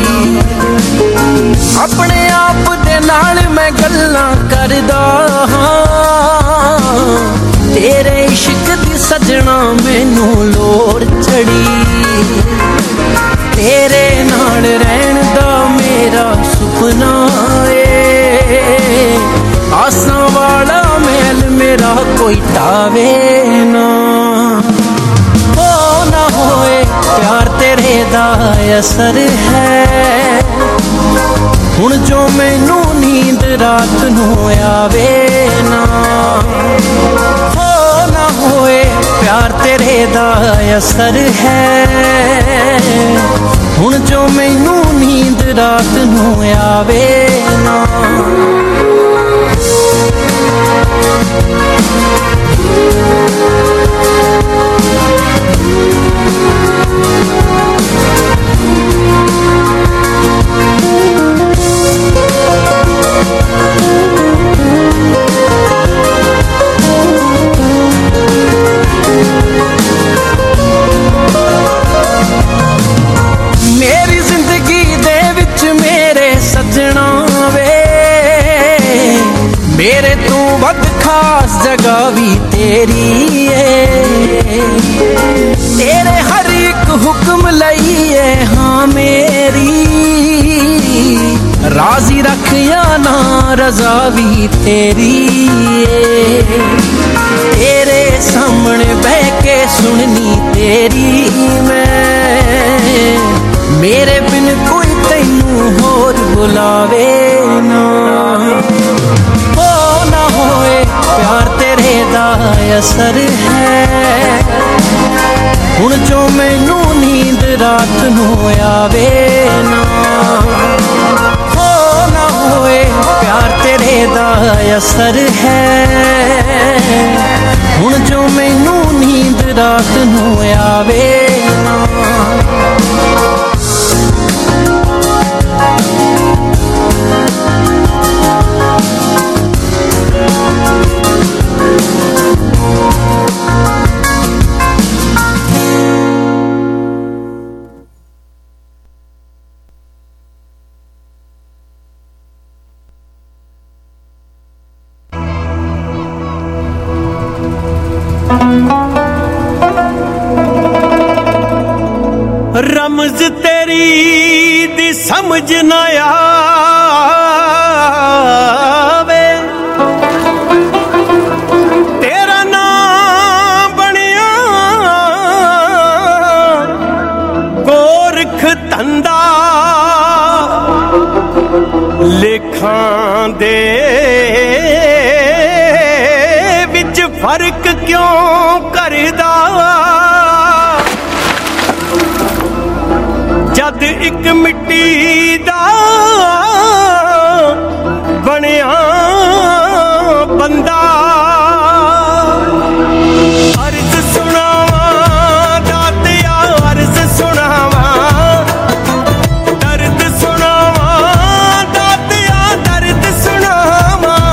अपने आप दे नाल मैं गल्लां करदा हां, तेरे इश्क दी सजना मैनू लोड़ चढ़ी। तेरे नाल रहन दा मेरा सुपना ए, आसां वाला महल मेरा कोई टावे ना। होए प्यार तेरे दा असर है, हुण जो मैनू नींद रात नू आवे ना। हो ना होए प्यार तेरे दा असर है, हुण जो मैनू नींद रात नू आवे ना। मेरी जिंदगी दे विच मेरे सजना वे, मेरे तू वध खास जगह भी तेरी है। तेरे हर एक हुक्म लईए हाँ मेरी, राजी रख या ना रजा भी तेरी है। तेरे सामने बह के सुननी तेरी मैं, मेरे बिन कोई तैनू होर बुलावे ना। हो ना होए प्यार तेरे दा असर है, हुण जो मैनू नींद रात नू आवे ना। हो ना होए प्यार तेरे दा असर है, हुण जो मैनू नींद रात नू आवे ना। रमज तेरी दी समझ ना आवे, तेरा नाम बनिया गोरख धंधा, लेखां दे विच फर्क क्यों करदा, जद एक मिट्टी दा बनिया बंदा। अर्ज सुनावा दातिया अर्ज सुनावा, दर्द सुनावा दातिया दर्द सुनावा,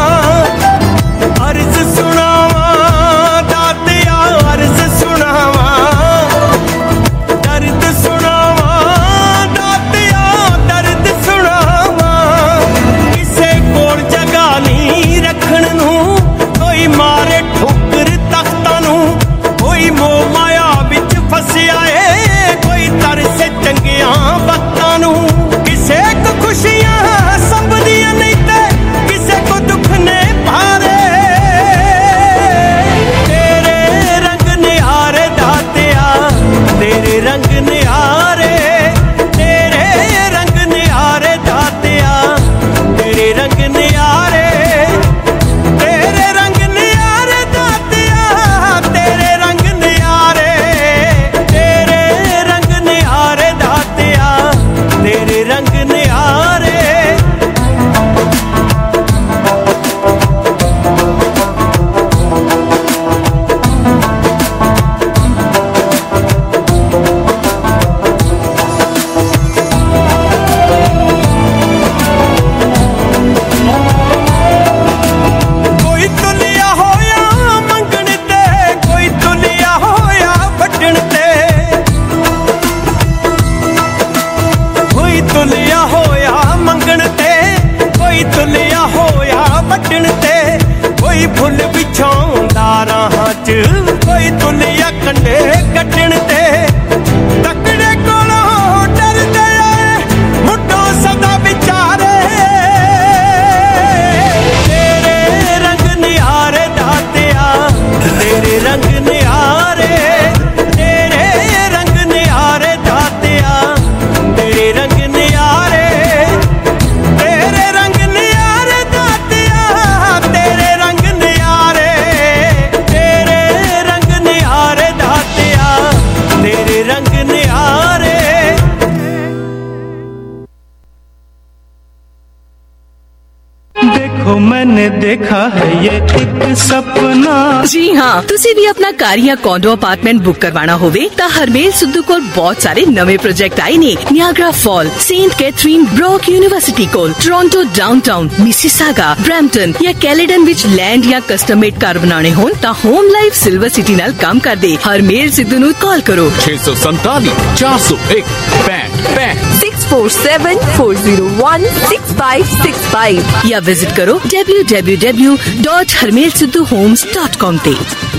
मैंने देखा है ये एक सपना। जी हाँ, तुसी भी अपना घर या कॉन्डो अपार्टमेंट बुक करवाना होवे ता हरमेल सिद्धू कोल बहुत सारे नवे प्रोजेक्ट आए ने। Niagara fall, Saint Catharine, Brock University कोल, टोरंटो डाउनटाउन, मिसिसागा, ब्रैम्पटन या कैलेडन विच लैंड या कस्टम मेड घर बनाने होन ता होम लाइफ सिल्वर सिटी नाल काम कर दे। हरमेल सिद्धू नू कॉल करो छे सौ संताली चार सौ एक पैंठ पैंठ six four seven four zero one six five six five या विजिट करो W W W dot Harmel Sidhu Holmes dot com ते।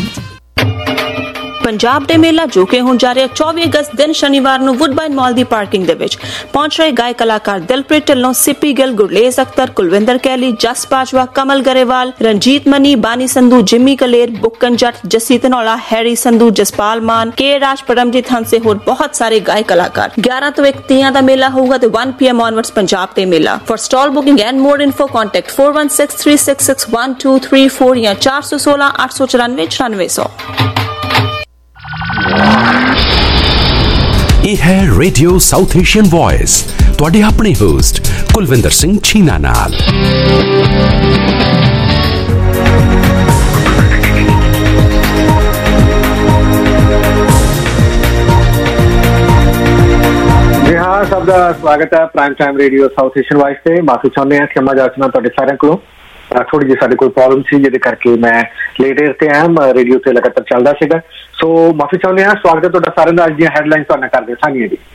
ਪੰਜਾਬ ਦੇ ਮੇਲਾ ਜੋ ਕਿ ਹੁਣ ਜਾ ਰਿਹਾ ਚੌਵੀ ਅਗਸਤ ਦਿਨ ਸ਼ਨੀਵਾਰ ਨੂੰ ਵੁੱਡਬਾਈਨ ਮਾਲ ਦੀ ਪਾਰਕਿੰਗ ਦੇ ਵਿੱਚ ਪਹੁੰਚ ਰਹੇ ਗਾਇਕ ਕਲਾਕਾਰ ਦਿਲਪ੍ਰੀਤ ਢਿੱਲੋਂ, ਸਿੱਪੀ ਗਿੱਲ, ਗੁਰਲੇਜ਼ ਅਖਤਰ, ਕੁਲਵਿੰਦਰ ਕੈਲੀ, ਜਸ ਬਾਜਵਾ, ਕਮਲ ਗਰੇਵਾਲ, ਰਣਜੀਤ ਮਨੀ, ਬਾਨੀ ਸੰਧੂ, ਜਿੰਮੀ ਕਲੇਰ, ਬੁੱਕਨ ਜੱਟ, ਜੱਸੀ ਧਨੌਲਾ, ਹੈਰੀ ਸੰਧੂ, ਜਸਪਾਲ ਮਾਨ, ਕੇ ਰਾਜ, ਪਰਮਜੀਤ ਹੰਸੇ ਹੋਰ ਬਹੁਤ ਸਾਰੇ ਗਾਇਕ ਕਲਾਕਾਰ। ਗਿਆਰਾਂ ਤੋਂ ਇੱਕ ਤੀਆਂ ਦਾ ਮੇਲਾ ਹੋਊਗਾ ਤੇ one p m onwards Punjab ਤੇ ਮੇਲਾ। For stall booking and more info contact four one six three six six one two three four ਜਾਂ ਚਾਰ ਸੌ ਸੋਲਾਂ ਅੱਠ ਸੌ ਚੁਰਾਨਵੇਂ ਛਿਆਨਵੇਂ ਸੌ। ਇਹ ਹੈ ਰੇਡੀਓ ਸਾਊਥ ਏਸ਼ੀਅਨ ਵੌਇਸ ਤੁਹਾਡੇ ਆਪਣੇ ਹੋਸਟ ਕੁਲਵਿੰਦਰ ਸਿੰਘ ਛੀਨਾ ਨਾਲ। ਜੀ ਹਾਂ, ਸਭ ਦਾ ਸਵਾਗਤ ਹੈ prime time radio South Asian voice ਤੇ। ਮਾਫੀ ਚਾਹੁੰਦੇ ਹਾਂ, ਖਿਮਾ ਜਾਚਨਾ ਤੁਹਾਡੇ ਸਾਰਿਆਂ ਕੋਲੋਂ। ਥੋੜੀ ਜਿਹੀ ਸਾਡੇ ਕੋਲ ਪ੍ਰੋਬਲਮ ਸੀ ਜਿਹਦੇ ਕਰਕੇ ਮੈਂ ਲੇਟ ਏਅਰ ਤੇ ਆਇਆ, ਰੇਡੀਓ ਤੇ ਲਗਾਤਾਰ ਚੱਲਦਾ ਸੀਗਾ, ਸੋ ਮਾਫੀ ਚਾਹੁੰਦੇ ਹਾਂ। ਸਵਾਗਤ ਹੈ ਤੁਹਾਡਾ ਸਾਰਿਆਂ ਦਾ। ਅੱਜ ਦੀਆਂ ਹੈਡਲਾਈਨਸ ਤੁਹਾਡੇ ਨਾਲ ਕਰਦੇ ਸਾਂਝੀਆਂ ਜੀ।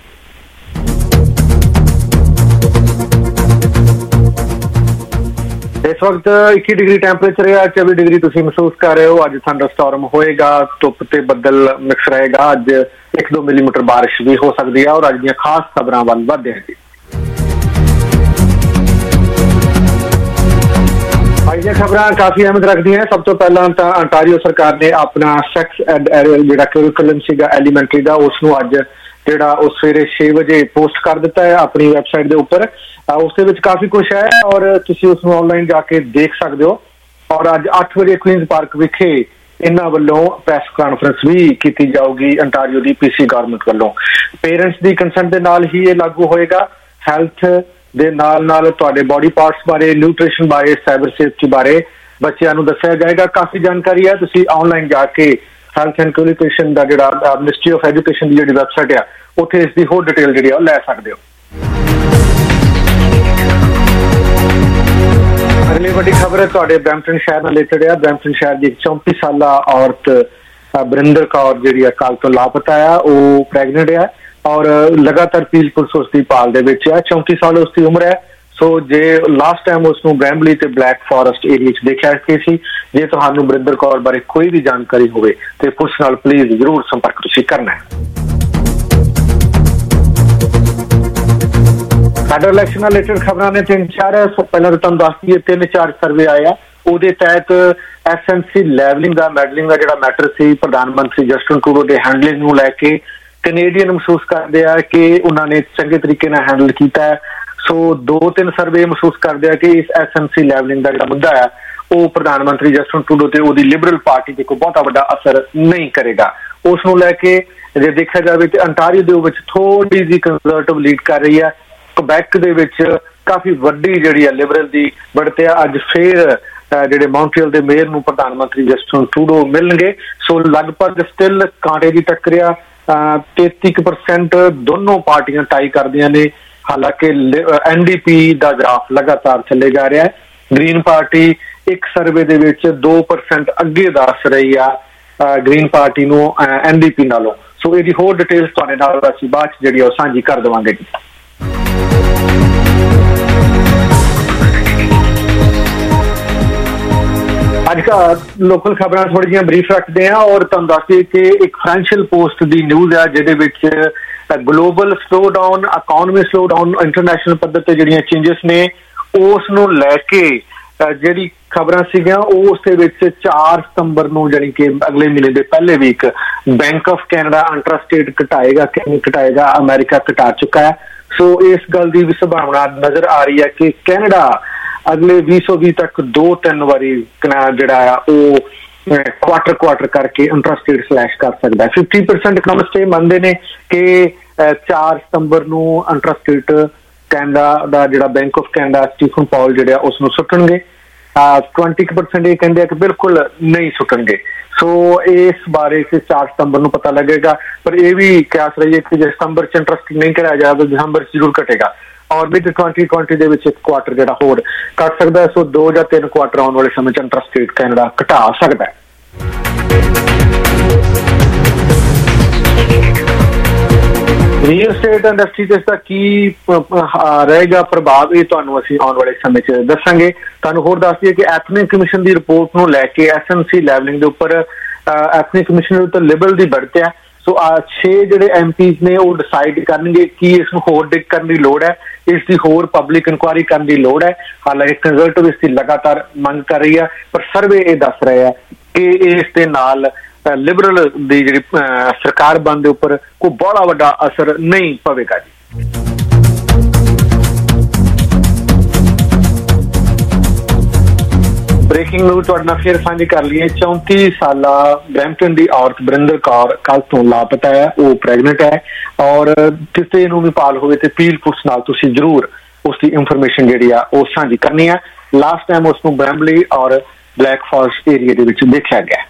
ਇਸ ਵਕਤ ਇੱਕੀ ਡਿਗਰੀ ਟੈਂਪਰੇਚਰ ਹੈ, ਚੌਵੀ ਡਿਗਰੀ ਤੁਸੀਂ ਮਹਿਸੂਸ ਕਰ ਰਹੇ ਹੋ। ਅੱਜ ਥੰਡਰ ਸਟਾਰਮ ਹੋਏਗਾ, ਧੁੱਪ ਤੇ ਬੱਦਲ ਮਿਕਸ ਰਹੇਗਾ। ਅੱਜ ਇੱਕ ਦੋ ਮਿਲੀਮੀਟਰ ਬਾਰਿਸ਼ ਵੀ ਹੋ ਸਕਦੀ ਹੈ। ਔਰ ਅੱਜ ਦੀਆਂ ਖਾਸ ਖਬਰਾਂ ਵੱਲ ਵਧਦੇ ਹਾਂ ਜੀ। ਅੱਜ ਦੀਆਂ ਖਬਰਾਂ ਕਾਫੀ ਅਹਿਮੀਅਤ ਰੱਖਦੀਆਂ। ਸਭ ਤੋਂ ਪਹਿਲਾਂ ਤਾਂ ਅੰਟਾਰੀਓ ਸਰਕਾਰ ਨੇ ਆਪਣਾ ਸੈਕਸ ਐਡ ਜਿਹੜਾ ਕਰਿਕੂਲਮ ਸੀਗਾ ਐਲੀਮੈਂਟਰੀ ਦਾ, ਉਸ ਨੂੰ ਅੱਜ ਜਿਹੜਾ ਉਹ ਸਵੇਰੇ ਛੇ ਵਜੇ ਪੋਸਟ ਕਰ ਦਿੱਤਾ ਹੈ ਆਪਣੀ ਵੈਬਸਾਈਟ ਦੇ ਉੱਪਰ। ਉਸ ਦੇ ਵਿੱਚ ਕਾਫੀ ਕੁਛ ਹੈ ਔਰ ਤੁਸੀਂ ਉਸ ਨੂੰ ਆਨਲਾਈਨ ਜਾ ਕੇ ਦੇਖ ਸਕਦੇ ਹੋ। ਔਰ ਅੱਜ ਅੱਠ ਵਜੇ ਕੁਈਨਜ਼ ਪਾਰਕ ਵਿਖੇ ਇਹਨਾਂ ਵੱਲੋਂ ਪ੍ਰੈਸ ਕਾਨਫਰੰਸ ਵੀ ਕੀਤੀ ਜਾਊਗੀ ਅੰਟਾਰੀਓ ਦੀ ਪੀਸੀ ਗਵਰਨਮੈਂਟ ਵੱਲੋਂ। ਪੇਰੈਂਟਸ ਦੀ ਕੰਸੈਂਟ ਦੇ ਨਾਲ ਹੀ ਇਹ ਲਾਗੂ ਹੋਏਗਾ। ਹੈਲਥ ਦੇ ਨਾਲ ਨਾਲ ਤੁਹਾਡੇ ਬੋਡੀ ਪਾਰਟਸ ਬਾਰੇ, ਨਿਊਟ੍ਰੀਸ਼ਨ ਬਾਰੇ, ਸਾਈਬਰ ਸੇਫਟੀ ਬਾਰੇ ਬੱਚਿਆਂ ਨੂੰ ਦੱਸਿਆ ਜਾਏਗਾ। ਕਾਫੀ ਜਾਣਕਾਰੀ ਹੈ, ਤੁਸੀਂ ਆਨਲਾਈਨ ਜਾ ਕੇ ਹੈਲਥ ਐਂਡ ਕਮਿਊਨੀਕੇਸ਼ਨ ਦਾ ਜਿਹੜਾ ਮਿਨਿਸਟਰੀ ਆਫ ਐਜੂਕੇਸ਼ਨ ਦੀ ਜਿਹੜੀ ਵੈਬਸਾਈਟ ਆ ਉੱਥੇ ਇਸ ਦੀ ਹੋਰ ਡਿਟੇਲ ਜਿਹੜੀ ਆ ਉਹ ਲੈ ਸਕਦੇ ਹੋ। ਅਗਲੀ ਵੱਡੀ ਖਬਰ ਹੈ ਤੁਹਾਡੇ ਬਰੈਂਪਟਨ ਸ਼ਹਿਰ ਨਾਲ ਰਿਲੇਟਡ ਹੈ। ਬਰੈਂਪਟਨ ਸ਼ਹਿਰ ਦੀ ਇੱਕ ਚੌਂਤੀ ਸਾਲਾ ਔਰਤ ਬਰਿੰਦਰ ਕੌਰ ਜਿਹੜੀ ਆ ਕੱਲ ਤੋਂ ਲਾਪਤਾ ਆ, ਉਹ ਪ੍ਰੈਗਨੈਂਟ ਹੈ ਔਰ ਲਗਾਤਾਰ ਪੀਲ ਪੁਲਿਸ ਉਸ ਦੀ ਭਾਲ ਦੇ ਵਿੱਚ ਹੈ। ਚੌਂਤੀ ਸਾਲ ਉਸ ਦੀ ਉਮਰ ਹੈ। ਸੋ ਜੇ ਲਾਸਟ ਟਾਈਮ ਉਸ ਨੂੰ ਬ੍ਰੈਂਬਲੀ ਤੇ ਬਲੈਕ ਫੋਰੈਸਟ ਏਰੀਆ 'ਚ ਦੇਖਿਆ ਗਿਆ ਸੀ। ਜੇ ਤੁਹਾਨੂੰ ਬਰਿੰਦਰ ਕੌਰ ਬਾਰੇ ਕੋਈ ਵੀ ਜਾਣਕਾਰੀ ਹੋਵੇ ਤੇ ਪੁਲਿਸ ਨਾਲ ਪਲੀਜ਼ ਜ਼ਰੂਰ ਸੰਪਰਕ ਤੁਸੀਂ ਕਰਨਾ ਹੈ। ਸਾਡੇ ਇਲੈਕਸ਼ਨ ਨਾਲ ਰਿਲੇਟਡ ਖਬਰਾਂ ਨੇ ਤਿੰਨ ਚਾਰ ਪਹਿਲਾਂ ਤਾਂ ਤੁਹਾਨੂੰ ਦੱਸ ਦਈਏ ਤਿੰਨ ਚਾਰ ਸਰਵੇ ਆਏ ਆ। ਉਹਦੇ ਤਹਿਤ ਐਸ ਐਮ ਸੀ ਲੈਵਲਿੰਗ ਦਾ ਮੈਡਲਿੰਗ ਦਾ ਜਿਹੜਾ ਮੈਟਰ ਸੀ ਪ੍ਰਧਾਨ ਮੰਤਰੀ ਜਸਟਿਨ ਟਰੂਡੋ ਦੇ ਹੈਂਡਲਿੰਗ ਨੂੰ ਲੈ ਕੇ ਕੈਨੇਡੀਅਨ ਮਹਿਸੂਸ ਕਰਦੇ ਆ ਕਿ ਉਹਨਾਂ ਨੇ ਚੰਗੇ ਤਰੀਕੇ ਨਾਲ ਹੈਂਡਲ ਕੀਤਾ ਹੈ। ਸੋ ਦੋ ਤਿੰਨ ਸਰਵੇ ਮਹਿਸੂਸ ਕਰਦੇ ਆ ਕਿ ਇਸ ਐਸ ਐਮ ਸੀ ਲੈਵਲਿੰਗ ਦਾ ਜਿਹੜਾ ਮੁੱਦਾ ਆ ਉਹ ਪ੍ਰਧਾਨ ਮੰਤਰੀ ਜਸਟਿਨ ਟਰੂਡੋ ਤੇ ਉਹਦੀ ਲਿਬਰਲ ਪਾਰਟੀ ਤੇ ਕੋਈ ਬਹੁਤਾ ਵੱਡਾ ਅਸਰ ਨਹੀਂ ਕਰੇਗਾ। ਉਸ ਨੂੰ ਲੈ ਕੇ ਜੇ ਦੇਖਿਆ ਜਾਵੇ ਤੇ ਅੰਟਾਰੀਓ ਦੇ ਵਿੱਚ ਥੋੜੀ ਜਿਹੀ ਕੰਜ਼ਰਵੇਟਿਵ ਲੀਡ ਕਰ ਰਹੀ ਹੈ। ਕੁਬੈਕ ਦੇ ਵਿੱਚ ਕਾਫੀ ਵੱਡੀ ਜਿਹੜੀ ਆ ਲਿਬਰਲ ਦੀ बढ़ते ਅੱਜ ਫੇਰ ਜਿਹੜੇ ਮੌਂਟਰੀਅਲ ਦੇ ਮੇਅਰ ਨੂੰ ਪ੍ਰਧਾਨ ਮੰਤਰੀ ਜਸਟਿਨ ਟਰੂਡੋ ਮਿਲਣਗੇ। ਸੋ ਲਗਭਗ ਸਟਿਲ ਕਾਂਟੇ ਦੀ ਟੱਕਰਿਆ ਤੇਤੀ ਕੁ ਪਰਸੈਂਟ ਦੋਨੋਂ ਪਾਰਟੀਆਂ ਟਾਈ ਕਰਦੀਆਂ ਨੇ। ਹਾਲਾਂਕਿ ਐਨ ਡੀ ਪੀ ਦਾ ਗ੍ਰਾਫ ਲਗਾਤਾਰ ਥੱਲੇ ਜਾ ਰਿਹਾ ਹੈ। ਗ੍ਰੀਨ ਪਾਰਟੀ ਇੱਕ ਸਰਵੇ ਦੇ ਵਿੱਚ ਦੋ ਪਰਸੈਂਟ ਅੱਗੇ ਦੱਸ ਰਹੀ ਆ ਗ੍ਰੀਨ ਪਾਰਟੀ ਨੂੰ ਐਨ ਡੀ ਪੀ ਨਾਲੋਂ। ਸੋ ਇਹਦੀ ਹੋਰ ਡਿਟੇਲਸ ਤੁਹਾਡੇ ਨਾਲ ਅਸੀਂ ਬਾਅਦ ਚ ਜਿਹੜੀ ਉਹ ਸਾਂਝੀ ਕਰ ਦੇਵਾਂਗੇ। ਅੱਜ ਕਾ ਲੋਕਲ ਖਬਰਾਂ ਥੋੜੀ ਜਿਹੀਆਂ ਬਰੀਫ ਰੱਖਦੇ ਆ ਔਰ ਤੁਹਾਨੂੰ ਦੱਸਦੇ ਕਿ ਇੱਕ ਫਾਈਨੈਂਸ਼ੀਅਲ ਪੋਸਟ ਦੀ ਨਿਊਜ਼ ਆ ਜਿਹਦੇ ਵਿੱਚ global slow down, economy slow down, international ਪੱਧਰ ਤੇ ਜਿਹੜੀਆਂ ਚੇਂਜਸ ਨੇ ਉਸ ਨੂੰ ਲੈ ਕੇ ਜਿਹੜੀ ਖਬਰਾਂ ਸੀਗੀਆਂ ਉਸ ਦੇ ਵਿੱਚ ਚਾਰ ਸਤੰਬਰ ਨੂੰ ਜਾਣੀ ਕਿ ਅਗਲੇ ਮਹੀਨੇ ਦੇ ਪਹਿਲੇ week bank of Canada interest rate ਘਟਾਏਗਾ ਕਿ ਨਹੀਂ ਘਟਾਏਗਾ, ਅਮਰੀਕਾ ਘਟਾ ਚੁੱਕਾ ਹੈ। ਸੋ ਇਸ ਗੱਲ ਦੀ ਵੀ ਸੰਭਾਵਨਾ ਨਜ਼ਰ ਆ ਰਹੀ ਹੈ ਕਿ ਕੈਨੇਡਾ ਅਗਲੇ ਵੀਹ ਸੌ ਵੀਹ ਤੱਕ ਦੋ ਤਿੰਨ ਵਾਰੀ ਜਿਹੜਾ ਆ ਉਹ ਕੁਆਟਰ ਕੁਆਟਰ ਕਰਕੇ ਇੰਟਰਸਟ ਰੇਟ ਸਲੈਸ਼ ਕਰ ਸਕਦਾ ਹੈ। ਫਿਫਟੀ ਪਰਸੈਂਟ ਇਕਨੋਮਿਸਟ ਇਹ ਮੰਨਦੇ ਨੇ ਕਿ ਚਾਰ ਸਤੰਬਰ ਨੂੰ ਇੰਟਰਸਟ ਰੇਟ ਕੈਨੇਡਾ ਦਾ ਜਿਹੜਾ bank of Canada Stephen Poloz ਜਿਹੜਾ ਉਸ ਨੂੰ ਸੁੱਟਣਗੇ। ट्वेंटी परसेंट ये कहते हैं कि बिल्कुल नहीं सुटणगे। सो इस बारे से चार सितंबर को पता लगेगा, पर यह भी कयास रही है कि जो सितंबर च इंटरस्ट नहीं कराया जाए तो दिसंबर जरूर घटेगा और मिड ट्वेंटी ट्वेंटी के एक क्वार्टर जो होर घट सकता है। सो दो या तीन क्वार्टर आने वाले समय इंटरस्ट रेट कैनेडा घटा सकता है। ਰੀਅਲ ਸਟੇਟ ਇੰਡਸਟਰੀ ਤੇ ਇਸ ਦਾ ਕੀ ਰਹੇਗਾ ਪ੍ਰਭਾਵ, ਇਹ ਤੁਹਾਨੂੰ ਅਸੀਂ ਆਉਣ ਵਾਲੇ ਸਮੇਂ 'ਚ ਦੱਸਾਂਗੇ। ਤੁਹਾਨੂੰ ਹੋਰ ਦੱਸ ਦਈਏ ਕਿ ਐਥਨਿਕ ਕਮਿਸ਼ਨ ਦੀ ਰਿਪੋਰਟ ਨੂੰ ਲੈ ਕੇ ਐਸਐਮਸੀ ਲੈਵਲਿੰਗ ਦੇ ਉੱਪਰ ਐਥਨਿਕ ਕਮਿਸ਼ਨ ਦੇ ਉੱਤੇ ਲਿਬਰਲ ਦੀ बढ़त ਹੈ। ਸੋ ਆ ਛੇ ਜਿਹੜੇ ਐਮਪੀਜ਼ ਨੇ ਉਹ ਡਿਸਾਈਡ ਕਰਨਗੇ ਕਿ ਇਸ ਨੂੰ ਹੋਰ ਡਿਗ ਕਰਨ ਦੀ ਲੋੜ ਹੈ, ਇਸ ਦੀ ਹੋਰ ਪਬਲਿਕ ਇਨਕੁਆਇਰੀ ਕਰਨ ਦੀ ਲੋੜ ਹੈ। ਹਾਲਾਂਕਿ ਕੰਜ਼ਰਵੇਟਿਵ ਇਸ ਦੀ ਲਗਾਤਾਰ ਮੰਗ ਕਰ ਰਹੀ ਹੈ, ਪਰ ਸਰਵੇ ਇਹ ਦੱਸ ਰਿਹਾ ਹੈ ਕਿ ਇਸ ਦੇ ਨਾਲ ਲਿਬਰਲ ਦੀ ਜਿਹੜੀ ਸਰਕਾਰ ਬਣ ਦੇ ਉੱਪਰ ਕੋਈ ਬੜਾ ਵੱਡਾ ਅਸਰ ਨਹੀਂ ਪਵੇਗਾ ਜੀ। ब्रेकिंग न्यूज़ ਤੁਹਾਡੇ ਨਾਲ ਫਿਰ ਸਾਂਝੀ ਕਰ ਲਈਏ। ਚੌਂਤੀ ਸਾਲਾ ਬਰੈਂਪਟਨ ਦੀ ਔਰਤ ਬਰਿੰਦਰ ਕੌਰ ਕੱਲ ਤੋਂ ਲਾਪਤਾ ਹੈ। ਉਹ ਪ੍ਰੈਗਨੈਂਟ ਹੈ ਔਰ ਕਿਸੇ ਨੂੰ ਵੀ ਪਾਲ ਹੋਵੇ ਤੇ ਪੀਲ ਪੁਲਿਸ ਨਾਲ ਤੁਸੀਂ ਜ਼ਰੂਰ ਉਸ ਦੀ ਇਨਫੋਰਮੇਸ਼ਨ ਜਿਹੜੀ ਆ ਉਹ ਸਾਂਝੀ ਕਰਨੀ ਹੈ। ਲਾਸਟ ਟਾਈਮ ਉਸ ਨੂੰ ਬ੍ਰੈਂਬਲੀ ਔਰ ਬਲੈਕ ਫਾਰਸ ਏਰੀਆ ਦੇ ਵਿੱਚ ਦੇਖਿਆ ਗਿਆ।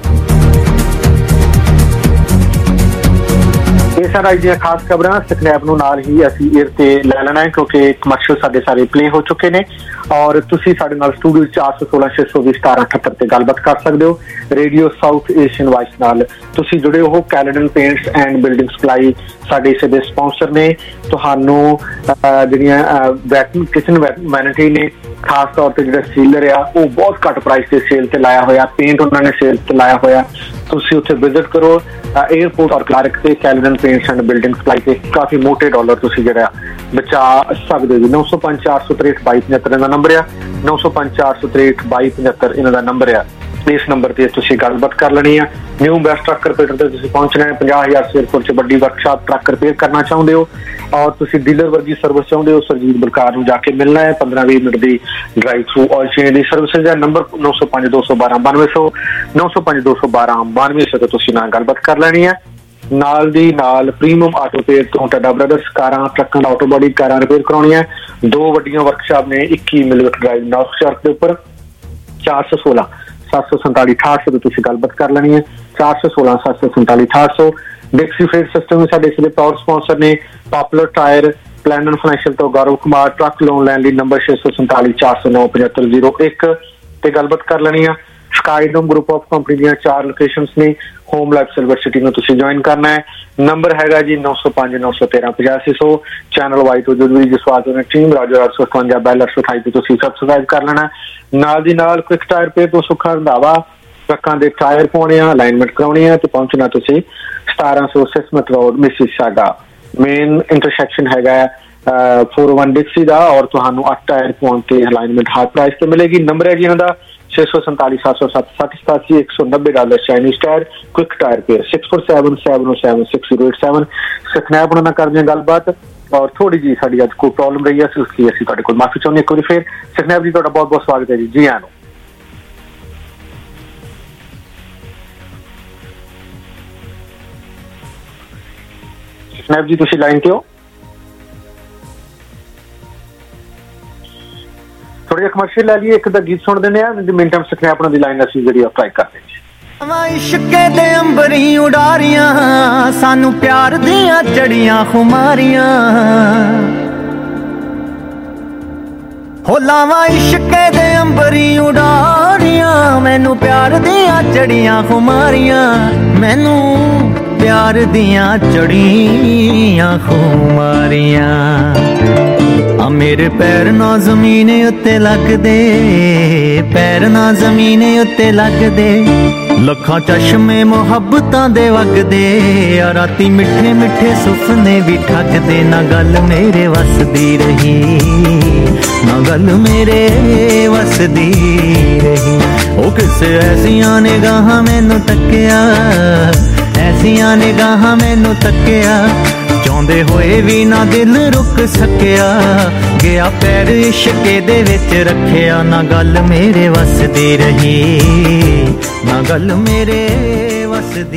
ਇਹ ਸਾਰਾ ਅੱਜ ਦੀਆਂ ਖਾਸ ਖਬਰਾਂ ਸਕਨੈਪ ਨੂੰ ਨਾਲ ਹੀ ਅਸੀਂ ਏਅਰ ਤੇ ਲੈ ਲੈਣਾ ਹੈ ਕਿਉਂਕਿ ਕਮਰਸ਼ੀਅਲ ਸਾਡੇ ਸਾਰੇ ਪਲੇ ਹੋ ਚੁੱਕੇ ਨੇ ਔਰ ਤੁਸੀਂ ਸਾਡੇ ਨਾਲ ਸਟੂਡੀਓ ਚਾਰ ਸੌ ਸੋਲਾਂ ਛੇ ਸੌ ਵੀਹ ਸਤਾਰਾਂ ਅਠੱਤਰ ਤੇ ਗੱਲਬਾਤ ਕਰ ਸਕਦੇ ਹੋ। ਰੇਡੀਓ ਸਾਊਥ ਏਸ਼ੀਅਨ ਵਾਇਸ ਨਾਲ ਤੁਸੀਂ ਜੁੜੇ ਹੋ। Caledon paints and building supply ਸਾਡੇ ਇਸ ਦੇ ਸਪਾਂਸਰ ਨੇ। ਤੁਹਾਨੂੰ ਜਿਹੜੀਆਂ ਵੈਕੂਮ ਕਿਚਨ ਵੈਨਿਟੀ ਨੇ ਖਾਸ ਤੌਰ ਤੇ ਜਿਹੜਾ ਸੀਲਰ ਆ ਉਹ ਬਹੁਤ ਘੱਟ ਪ੍ਰਾਈਸ ਤੇ ਸੇਲ ਤੇ ਲਾਇਆ ਹੋਇਆ, ਪੇਂਟ ਉਹਨਾਂ ਨੇ ਸੇਲ ਤੇ ਲਾਇਆ ਹੋਇਆ। ਤੁਸੀਂ ਉੱਥੇ ਵਿਜ਼ਿਟ ਕਰੋ 에어ਪੋਰਟ ਔਰ ਕਲਾਰਕ ਤੇ Caledon paints and building supply ਤੇ ਕਾਫੀ ਮੋਟੇ ਡਾਲਰ ਤੁਸੀਂ ਜਿਹੜਾ ਬਚਾ ਸਕਦੇ ਹੋ। ਨੌ ਸੌ ਪੰਜ ਚਾਰ ਸੌ ਤਰੇਹਠ ਬਾਈ ਪਝੱਤਰ ਇਹਨਾਂ ਦਾ ਨੰਬਰ ਆ, ਨੌ ਸੌ ਪੰਜ ਚਾਰ ਸੌ ਤਰੇਹਠ ਬਾਈ ਪਝੱਤਰ ਇਹਨਾਂ ਦਾ ਨੰਬਰ ਆ। ਇਸ ਨੰਬਰ ਤੇ ਤੁਸੀਂ ਗੱਲਬਾਤ ਕਰ ਲੈਣੀ ਆ। ਨਿਊ ਬੈਸਟ ਟਰੱਕ ਰਿਪੇਅਰ ਤੇ ਤੁਸੀਂ ਪਹੁੰਚਣਾ ਹੈ। ਪੰਜਾਹ ਹਜ਼ਾਰ ਸਕੁਅਰ ਫੁੱਟ 'ਚ ਵੱਡੀ ਵਰਕਸ਼ਾਪ ਟਰੱਕ ਰਿਪੇਅਰ ਕਰਨਾ ਚਾਹੁੰਦੇ ਹੋ ਔਰ ਤੁਸੀਂ ਡੀਲਰ ਵਰਗੀ ਸਰਵਿਸ ਚਾਹੁੰਦੇ ਹੋ, ਸਰਜੀਤ ਬਲਕਾਰ ਨੂੰ ਜਾ ਕੇ ਮਿਲਣਾ ਹੈ। ਪੰਦਰਾਂ ਵੀਹ ਮਿੰਟ ਦੀ ਡਰਾਈਵ ਥਰੂ ਆਇਲ ਚੇਂਜ ਦੀ ਸਰਵਿਸਿਜ਼ ਹੈ। ਨੰਬਰ ਨੌ ਸੌ ਪੰਜ ਦੋ ਸੌ ਬਾਰਾਂ ਬਾਨਵੇਂ ਸੌ ਨੌ ਸੌ ਪੰਜ ਦੋ ਸੌ ਬਾਰਾਂ ਬਾਨਵੇਂ ਸੌ ਤੇ ਤੁਸੀਂ ਨਾਲ ਗੱਲਬਾਤ ਕਰ ਲੈਣੀ ਹੈ। ਨਾਲ ਦੀ ਨਾਲ ਪ੍ਰੀਮੀਅਮ ਆਟੋ ਰਿਪੇਅਰ ਤੋਂ ਟੱਡਾ ਬ੍ਰਦਰਸ ਕਾਰਾਂ ਟਰੱਕਾਂ ਦਾ ਆਟੋ ਬੋਡੀ ਕਾਰਾਂ ਰਿਪੇਅਰ ਕਰਾਉਣੀਆਂ। ਦੋ ਵੱਡੀਆਂ ਵਰਕਸ਼ਾਪ ਨੇ ਇੱਕੀ ਮਿਲਵਟ ਡਰਾਈਵ ਨਾਰਥ ਸ਼ਾਰਕ ਦੇ ਉੱਪਰ। ਚਾਰ ਸੌ ਸੋਲਾਂ ਸੱਤ ਸੌ ਸੰਤਾਲੀ ਅਠਾਹਠ ਸੌ ਤੇ ਤੁਸੀਂ ਗੱਲਬਾਤ ਕਰ ਲੈਣੀ ਹੈ। ਚਾਰ ਸੌ ਸੋਲਾਂ ਸੱਤ ਸੌ ਸੰਤਾਲੀ ਅਠਾਹਠ ਸੌ। ਡਿਕਸੀ ਫਰੇਟ ਸਿਸਟਮ ਵੀ ਸਾਡੇ ਇਸ ਦੇ ਪਾਵਰ ਸਪਾਂਸਰ ਨੇ। ਪਾਪੂਲਰ ਟਾਇਰ ਪਲੈਨਨ ਫਾਈਨੈਂਸ਼ੀਅਲ ਤੋਂ ਗੌਰਵ ਕੁਮਾਰ। ਟਰੱਕ ਲੋਨ ਲੈਣ ਲਈ ਨੰਬਰ ਛੇ ਸੌ ਸੰਤਾਲੀ ਚਾਰ ਸੌ ਨੌ ਪਝੱਤਰ ਜ਼ੀਰੋ ਇੱਕ ਤੇ ਗੱਲਬਾਤ ਕਰ ਲੈਣੀ ਆ। ਸਕਾਈਡੋਮ ਗਰੁੱਪ ਆਫ ਕੰਪਨੀ ਦੀਆਂ ਚਾਰ ਲੋਕੇਸ਼ਨਸ ਨੇ। ਹੋਮ ਲਾਈਫ ਸਿਲਵਰ ਸਿਟੀ ਨੂੰ ਤੁਸੀਂ ਜੁਆਇਨ ਕਰਨਾ ਹੈ। ਨੰਬਰ ਹੈਗਾ ਜੀ ਨੌ ਸੌ ਪੰਜ ਨੌ ਸੌ ਤੇਰਾਂ ਪਚਾਸੀ ਸੌ। ਚੈਨਲ ਵਾਈ ਤੋਂ ਜਰੂਰੀ ਜਸਵਾਲ ਤੋਂ ਟੀਮ ਰਾਜਾ ਅੱਠ ਸੌ ਅਠਵੰਜਾ ਬੈਲ ਅੱਠ ਸੌ ਅਠਾਈ ਤੇ ਤੁਸੀਂ ਸਬਸਕ੍ਰਾਈਬ ਕਰ ਲੈਣਾ। ਨਾਲ ਦੀ ਨਾਲ ਕੁਇਕ ਟਾਇਰ ਪੇ ਤੋਂ ਸੁੱਖਾ ਰੰਧਾਵਾ ਟਰੱਕਾਂ ਦੇ ਟਾਇਰ ਪਾਉਣੇ ਆ, ਅਲਾਈਨਮੈਂਟ ਕਰਾਉਣੀ ਆ ਤੇ ਪਹੁੰਚਣਾ ਤੁਸੀਂ ਸਤਾਰਾਂ ਸੌ Sismet road Mississauga. Main intersection ਹੈਗਾ ਫੋਰ ਵਨ ਡਿਕਸੀ ਦਾ ਔਰ ਤੁਹਾਨੂੰ ਅੱਠ ਟਾਇਰ ਪਾਉਣ ਤੇ ਅਲਾਈਨਮੈਂਟ ਹਾਰਡ ਪ੍ਰਾਈਸ ਤੇ ਮਿਲੇਗੀ। ਨੰਬਰ ਹੈ ਜੀ ਇਹਨਾਂ ਦਾ ਛੇ ਸੌ ਸੰਤਾਲੀ ਸੱਤ ਸੌ ਸੱਤ ਸੱਠ ਸਤਾਸੀ ਇੱਕ ਸੌ ਨੱਬੇ dollar Chinese tyre quick tyre pair six four seven seven seven six zero eight seven. Snap ਉਹਨਾਂ ਨਾਲ ਕਰਦੇ ਹਾਂ ਗੱਲਬਾਤ ਔਰ ਥੋੜੀ ਜੀ ਸਾਡੀ ਅੱਜ ਕੋਈ ਪ੍ਰੋਬਲਮ ਰਹੀ ਹੈ ਉਸ ਲਈ ਅਸੀਂ ਤੁਹਾਡੇ ਕੋਲ ਮਾਫੀ ਚਾਹੁੰਦੇ ਇੱਕ ਵਾਰੀ ਫਿਰ। ਸਨੈਪ ਜੀ ਤੁਹਾਡਾ ਬਹੁਤ ਬਹੁਤ ਸਵਾਗਤ ਹੈ ਜੀ। ਜੀ ਆਇਆਂ ਨੂੰ। ਸਨੈਪ ਜੀ ਤੁਸੀਂ ਲਾਈਨ ਤੇ ਹੋ? ਥੋੜੀ ਜਿਹੀ ਕਮਰਸ਼ੀਅਲ ਲੈ ਲਈਏ, ਇੱਕ ਦਾ ਗੀਤ ਸੁਣ ਦਿੰਦੇ ਆ ਮਿੰਟ ਟਾਈਮ ਸਿੱਖਣੇ ਆਪਣਾ ਦੀ ਲਾਈਨ ਅਸੀਂ ਜਿਹੜੀ ਟਰਾਈ ਕਰਦੇ ਹਾਂ। ਇਸ਼ਕੇ ਦੇ ਅੰਬਰੀ ਉਡਾਰੀਆਂ ਸਾਨੂੰ ਪਿਆਰ ਦੀਆਂ ਚੜੀਆਂ ਖੁਮਾਰੀਆਂ ਹੋ ਲਾਵਾਂ ਇਸ਼ਕੇ ਦੇ ਅੰਬਰੀ ਉਡਾਰੀਆਂ ਮੈਨੂੰ ਪਿਆਰ ਦੀਆਂ ਚੜੀਆਂ ਖੁਮਾਰੀਆਂ ਮੈਨੂੰ ਪਿਆਰ ਦੀਆਂ ਚੜੀਆਂ ਖੁਮਾਰੀਆਂ ਆ ਮੇਰੇ ਪੈਰ ਨਾ ਜ਼ਮੀਨ ਉੱਤੇ ਲੱਗਦੇ ਪੈਰ ਨਾ ਜ਼ਮੀਨ ਉੱਤੇ ਲੱਗਦੇ ਲੱਖਾਂ ਚਸ਼ਮੇ ਮੁਹੱਬਤਾਂ ਦੇ ਵਗਦੇ ਆ ਰਾਤੀ ਮਿੱਠੇ ਮਿੱਠੇ ਸੁਪਨੇ ਵੀ ਠੱਗਦੇ ਨਾ ਗੱਲ ਮੇਰੇ ਵਸਦੀ ਰਹੀ ਨਾ ਗੱਲ ਮੇਰੇ ਵਸਦੀ ਰਹੀ ਉਹ ਕਿਸੇ ਐਸੀਆਂ ਨਿਗਾਹਾਂ ਮੈਨੂੰ ਤੱਕਿਆ ਐਸੀਆਂ ਨਿਗਾਹਾਂ ਮੈਨੂੰ ਤੱਕਿਆ ਚਾਹੁੰਦੇ ਹੋਏ ਵੀ ਨਾ ਦਿਲ ਰੁਕ ਸਕਿਆ ਗਿਆ ਪੈਰ ਇਸ਼ਕੇ ਦੇ ਵਿੱਚ ਰੱਖਿਆ ਨਾ ਗੱਲ ਮੇਰੇ ਵਸਦੀ ਰਹੀ ਨਾ ਗੱਲ ਮੇਰੇ ਵਸਦੀ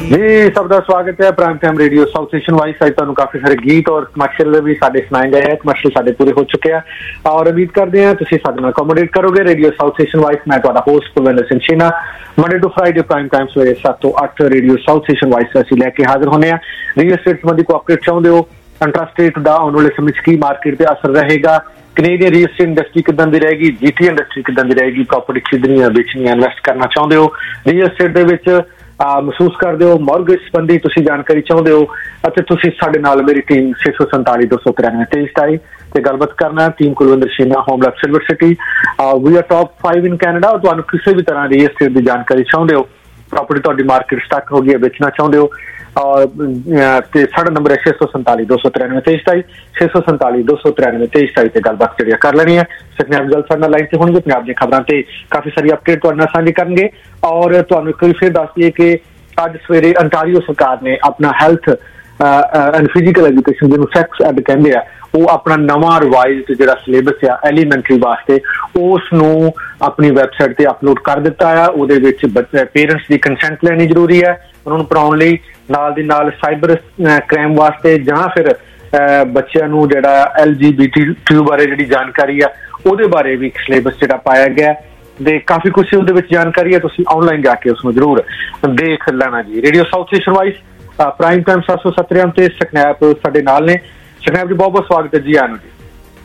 ਜੀ ਸਭ ਦਾ ਸਵਾਗਤ ਹੈ prime time radio South Asian voice. ਅੱਜ ਤੁਹਾਨੂੰ ਕਾਫੀ ਸਾਰੇ ਗੀਤ ਔਰ ਕਮਰਸ਼ੀਅਲ ਵੀ ਸਾਡੇ ਸੁਣਾਏ ਗਏ ਹੈ। ਕਮਰਸ਼ੀਅਲ ਸਾਡੇ ਪੂਰੇ ਹੋ ਚੁੱਕੇ ਆ ਔਰ ਉਮੀਦ ਕਰਦੇ ਹਾਂ ਤੁਸੀਂ ਸਾਡੇ ਨਾਲ ਅਕੋਮੋਡੇਟ ਕਰੋਗੇ। ਰੇਡੀਓ ਸਾਊਥ ਏਸ਼ੀਅਨ ਵਾਈਸ ਮੈਂ ਤੁਹਾਡਾ host Kulwinder Singh Sheena. Monday to Friday prime time ਸਵੇਰੇ ਸੱਤ ਤੋਂ ਅੱਠ ਰੇਡੀਓ ਸਾਊਥ ਏਸ਼ੀਅਨ ਵਾਈਸ ਅਸੀਂ ਲੈ ਕੇ ਹਾਜ਼ਰ ਹੁੰਦੇ ਹਾਂ। ਰੀਅਲ estate ਸੰਬੰਧੀ ਕੋ ਅਪਡੇਟ ਚਾਹੁੰਦੇ ਹੋ, ਇੰਟਰਸਟ ਦਾ ਆਉਣ ਵਾਲੇ ਸਮੇਂ 'ਚ ਕੀ ਮਾਰਕੀਟ ਤੇ ਅਸਰ ਰਹੇਗਾ, ਕੈਨੇਡੀਅਨ ਰੀਅਲ estate ਇੰਡਸਟਰੀ ਕਿੱਦਾਂ ਦੀ ਰਹੇਗੀ, ਜੀਟੀ ਇੰਡਸਟਰੀ ਕਿੱਦਾਂ ਦੀ ਰਹੇਗੀ, ਪ੍ਰਾਪਰਟੀ ਖਰੀਦਣੀ ਹੈ ਵੇਚਣੀ ਹੈ, ਇਨਵੈਸਟ ਕਰਨਾ ਚਾਹੁੰਦੇ ਹੋ, ਰੀਅਲ estate ਦੇ ਵਿੱਚ ਮਹਿਸੂਸ ਕਰਦੇ ਹੋ, ਮੌਰਗੇਜ ਸੰਬੰਧੀ ਤੁਸੀਂ ਜਾਣਕਾਰੀ ਚਾਹੁੰਦੇ ਹੋ ਅਤੇ ਤੁਸੀਂ ਸਾਡੇ ਨਾਲ ਮੇਰੀ ਟੀਮ ਛੇ ਸੌ ਸੰਤਾਲੀ ਦੋ ਸੌ ਤਰਾਨਵੇਂ ਤੇਈ ਸਤਾਈ ਤੇ ਗੱਲਬਾਤ ਕਰਨਾ। Team Kulwinder Sheena, homeland silver city, we are top five in Canada. ਤੁਹਾਨੂੰ ਕਿਸੇ ਵੀ ਤਰ੍ਹਾਂ ਰੀਅਲ estate ਦੀ ਜਾਣਕਾਰੀ ਚਾਹੁੰਦੇ ਹੋ, ਪ੍ਰਾਪਰਟੀ ਤੁਹਾਡੀ ਮਾਰਕੀਟ ਸਟਕ ਹੋ ਗਈ ਹੈ, ਵੇਚਣਾ ਚਾਹੁੰਦੇ ਹੋ ਔਰ ਤੇ ਸਾਡਾ ਨੰਬਰ ਹੈ ਛੇ ਸੌ ਸੰਤਾਲੀ ਦੋ ਸੌ ਤਰਾਨਵੇਂ ਤੇਈ ਸਤਾਈ ਛੇ ਸੌ ਸੰਤਾਲੀ ਦੋ ਸੌ ਤਰਾਨਵੇਂ ਤੇਈ ਸਤਾਈ ਤੇ ਗੱਲਬਾਤ ਜਿਹੜੀ ਕਰ ਲੈਣੀ ਹੈ। ਸਖਨਾਬ ਗੱਲ ਸਾਡੇ ਨਾਲ ਲਾਈਨ ਤੇ ਹੋਣਗੇ, ਪੰਜਾਬ ਦੀਆਂ ਖਬਰਾਂ ਤੇ ਕਾਫੀ ਸਾਰੀ ਅਪਡੇਟ ਤੁਹਾਡੇ ਨਾਲ ਸਾਂਝੀ ਕਰਨਗੇ ਔਰ ਤੁਹਾਨੂੰ ਇੱਕ ਵਾਰੀ ਫਿਰ ਦੱਸ ਦਈਏ ਕਿ ਅੱਜ ਸਵੇਰੇ ਅੰਟਾਰੀਓ ਸਰਕਾਰ ਨੇ ਆਪਣਾ ਹੈਲਥ ਐਂਡ ਫਿਜ਼ੀਕਲ ਐਜੂਕੇਸ਼ਨ ਜਿਹਨੂੰ ਸੈਕਸ ਐਡ ਕਹਿੰਦੇ ਆ ਉਹ ਆਪਣਾ ਨਵਾਂ ਰਿਵਾਈਜ਼ਡ ਜਿਹੜਾ ਸਿਲੇਬਸ ਆ ਐਲੀਮੈਂਟਰੀ ਵਾਸਤੇ ਉਸ ਨੂੰ ਆਪਣੀ ਵੈਬਸਾਈਟ ਤੇ ਅਪਲੋਡ ਕਰ ਦਿੱਤਾ ਆ। ਉਹਦੇ ਵਿੱਚ ਪੇਰੈਂਟਸ ਦੀ ਕੰਸੈਂਟ ਲੈਣੀ ਜ਼ਰੂਰੀ ਹੈ ਉਹਨਾਂ ਨੂੰ ਪੜ੍ਹਾਉਣ ਲਈ। ਨਾਲ ਦੀ ਨਾਲ ਸਾਈਬਰ ਕ੍ਰਾਈਮ ਵਾਸਤੇ ਜਾਂ ਫਿਰ ਬੱਚਿਆਂ ਨੂੰ ਜਿਹੜਾ ਐਲ ਜੀ ਬੀ ਟੀ ਕਿਊ ਬਾਰੇ ਜਿਹੜੀ ਜਾਣਕਾਰੀ ਆ ਉਹਦੇ ਬਾਰੇ ਵੀ ਸਿਲੇਬਸ ਜਿਹੜਾ ਪਾਇਆ ਗਿਆ ਤੇ ਕਾਫੀ ਕੁਛ ਉਹਦੇ ਵਿੱਚ ਜਾਣਕਾਰੀ ਹੈ। ਤੁਸੀਂ ਆਨਲਾਈਨ ਜਾ ਕੇ ਉਸਨੂੰ ਜ਼ਰੂਰ ਦੇਖ ਲੈਣਾ ਜੀ। Radio South Asian voice prime time ਸੱਤ ਸੌ ਸੱਤਰ ਤੇ ਸਕਨੈਪ ਸਾਡੇ ਨਾਲ ਨੇ। ਸਕਨੈਪ ਜੀ ਬਹੁਤ ਬਹੁਤ ਸਵਾਗਤ ਹੈ ਜੀ ਆਨੂੰ ਜੀ।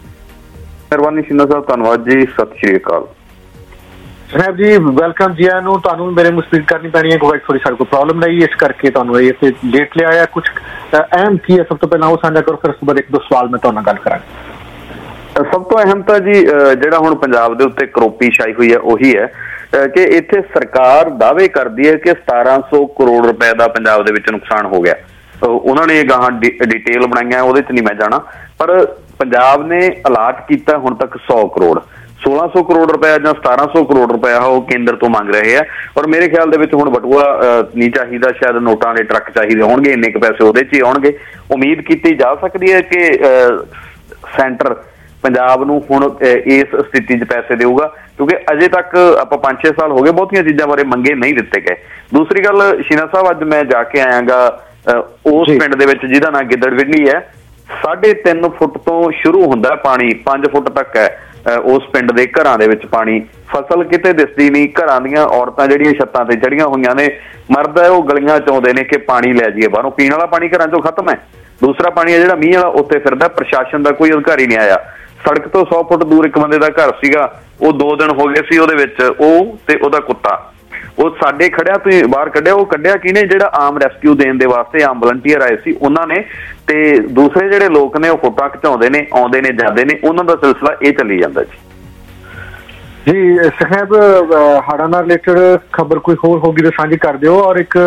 ਮਿਹਰਬਾਨੀ ਸ਼ੀਨਾ ਸਾਹਿਬ, ਧੰਨਵਾਦ ਜੀ, ਸਤਿ ਸ਼੍ਰੀ ਅਕਾਲ। ਸਕਨੈਪ ਜੀ ਵੈਲਕਮ ਜੀ ਆਨੂੰ। ਤੁਹਾਨੂੰ ਮੇਰੇ ਨੂੰ ਸਪੀਕ ਕਰਨੀ ਪੈਣੀ ਹੈ ਕਿਉਂਕਿ ਥੋੜੀ ਸਾਡੇ ਕੋਲ ਪ੍ਰੋਬਲਮ ਰਹੀ ਇਸ ਕਰਕੇ ਤੁਹਾਨੂੰ ਇਹ ਤੇ ਲੇਟ ਲਿਆ ਆਇਆ। ਕੁਛ ਅਹਿਮ ਕੀ ਹੈ ਸਭ ਤੋਂ ਪਹਿਲਾਂ ਉਹ ਸਾਂਝਾ ਕਰੋ, ਫਿਰ ਉਸ ਤੋਂ ਬਾਅਦ ਇੱਕ ਦੋ ਸਵਾਲ ਮੈਂ ਤੁਹਾਡੇ ਨਾਲ ਗੱਲ ਕਰਾਂਗਾ। ਸਭ ਤੋਂ ਅਹਿਮ ਤਾਂ ਜੀ ਜਿਹੜਾ ਹੁਣ ਪੰਜਾਬ ਦੇ ਉੱਤੇ ਕਰੋਪੀ ਛਾਈ ਹੋਈ ਹੈ ਉਹੀ ਹੈ ਕਿ ਇੱਥੇ ਸਰਕਾਰ ਦਾਅਵੇ ਕਰਦੀ ਹੈ ਕਿ ਸਤਾਰਾਂ ਸੌ ਕਰੋੜ ਰੁਪਏ ਦਾ ਪੰਜਾਬ ਦੇ ਵਿੱਚ ਨੁਕਸਾਨ ਹੋ ਗਿਆ। ਉਹਨਾਂ ਨੇ ਗਾਹਾਂ ਡਿਟੇਲ ਬਣਾਈਆਂ, ਉਹਦੇ ਚ ਨਹੀਂ ਮੈਂ ਜਾਣਾ, ਪਰ ਪੰਜਾਬ ਨੇ ਅਲਾਟ ਕੀਤਾ ਹੁਣ ਤੱਕ ਸੌ ਕਰੋੜ ਸੋਲਾਂ ਸੌ ਕਰੋੜ ਰੁਪਇਆ ਜਾਂ ਸਤਾਰਾਂ ਸੌ ਕਰੋੜ ਰੁਪਇਆ ਉਹ ਕੇਂਦਰ ਤੋਂ ਮੰਗ ਰਹੇ ਆ। ਔਰ ਮੇਰੇ ਖਿਆਲ ਦੇ ਵਿੱਚ ਹੁਣ ਬਟੂਆ ਨਹੀਂ ਚਾਹੀਦਾ, ਸ਼ਾਇਦ ਨੋਟਾਂ ਦੇ ਟਰੱਕ ਚਾਹੀਦੇ ਹੋਣਗੇ, ਇੰਨੇ ਕੁ ਪੈਸੇ ਉਹਦੇ ਚ ਹੀ ਆਉਣਗੇ। ਉਮੀਦ ਕੀਤੀ ਜਾ ਸਕਦੀ ਹੈ ਕਿ ਸੈਂਟਰ ਪੰਜਾਬ ਨੂੰ ਹੁਣ ਇਸ ਸਥਿਤੀ 'ਚ ਪੈਸੇ ਦੇਊਗਾ ਕਿਉਂਕਿ ਅਜੇ ਤੱਕ ਆਪਾਂ ਪੰਜ ਛੇ ਸਾਲ ਹੋ ਗਏ ਬਹੁਤੀਆਂ ਚੀਜ਼ਾਂ ਬਾਰੇ ਮੰਗੇ ਨਹੀਂ ਦਿੱਤੇ ਗਏ। ਦੂਸਰੀ ਗੱਲ ਸ਼ੀਨਾ ਸਾਹਿਬ, ਅੱਜ ਮੈਂ ਜਾ ਕੇ ਆਇਆਗਾ ਉਸ ਪਿੰਡ ਦੇ ਵਿੱਚ ਜਿਹਦਾ ਨਾਂ ਗਿੱਦੜਵਿੰਡੀ ਹੈ। ਸਾਢੇ ਤਿੰਨ ਫੁੱਟ ਤੋਂ ਸ਼ੁਰੂ ਹੁੰਦਾ ਪਾਣੀ, ਪੰਜ ਫੁੱਟ ਤੱਕ ਹੈ ਉਸ ਪਿੰਡ ਦੇ ਘਰਾਂ ਦੇ ਵਿੱਚ ਪਾਣੀ। ਫਸਲ ਕਿਤੇ ਦਿਸਦੀ ਨਹੀਂ, ਘਰਾਂ ਦੀਆਂ ਔਰਤਾਂ ਜਿਹੜੀਆਂ ਛੱਤਾਂ ਤੇ ਚੜੀਆਂ ਹੋਈਆਂ ਨੇ, ਮਰਦ ਹੈ ਉਹ ਗਲੀਆਂ ਚ ਆਉਂਦੇ ਨੇ ਕਿ ਪਾਣੀ ਲੈ ਜਾਈਏ ਬਾਹਰੋਂ। ਪੀਣ ਵਾਲਾ ਪਾਣੀ ਘਰਾਂ ਚੋਂ ਖਤਮ ਹੈ, ਦੂਸਰਾ ਪਾਣੀ ਹੈ ਜਿਹੜਾ ਮੀਂਹ ਵਾਲਾ ਉੱਤੇ ਫਿਰਦਾ। ਪ੍ਰਸ਼ਾਸਨ ਦਾ ਕੋਈ ਅਧਿਕਾਰੀ ਨਹੀਂ ਆਇਆ। ਸੜਕ ਤੋਂ ਸੌ ਫੁੱਟ ਦੂਰ ਇੱਕ ਬੰਦੇ ਦਾ ਘਰ ਸੀਗਾ, ਉਹ ਦੋ ਦਿਨ ਹੋ ਗਏ ਸੀ ਉਹਦੇ ਵਿੱਚ ਉਹ ਤੇ ਉਹਦਾ ਕੁੱਤਾ। ਉਹ ਸਾਡੇ ਖੜਿਆ ਤੁਸੀਂ ਬਾਹਰ ਕੱਢਿਆ, ਉਹ ਕੱਢਿਆ ਕਿਹਨੇ? ਜਿਹੜਾ ਆਮ ਰੈਸਕਿਊ ਦੇਣ ਦੇ ਵਾਸਤੇ ਆਮ ਵਲੰਟੀਅਰ ਆਏ ਸੀ ਉਹਨਾਂ ਨੇ। ਤੇ ਦੂਸਰੇ ਜਿਹੜੇ ਲੋਕ ਨੇ ਉਹ ਫੋਟੋਆਂ ਖਿਚਾਉਂਦੇ ਨੇ, ਆਉਂਦੇ ਨੇ ਜਾਂਦੇ ਨੇ, ਉਹਨਾਂ ਦਾ ਸਿਲਸਿਲਾ ਇਹ ਚੱਲੀ ਜਾਂਦਾ ਜੀ। ਜੀ ਸਾਹਿਬ, ਹੜ੍ਹਾਂ ਨਾਲ ਰਿਲੇਟਡ ਖਬਰ ਕੋਈ ਹੋਰ ਹੋਗੀ ਤਾਂ ਸਾਂਝੀ ਕਰ ਦਿਓ। ਔਰ ਇੱਕ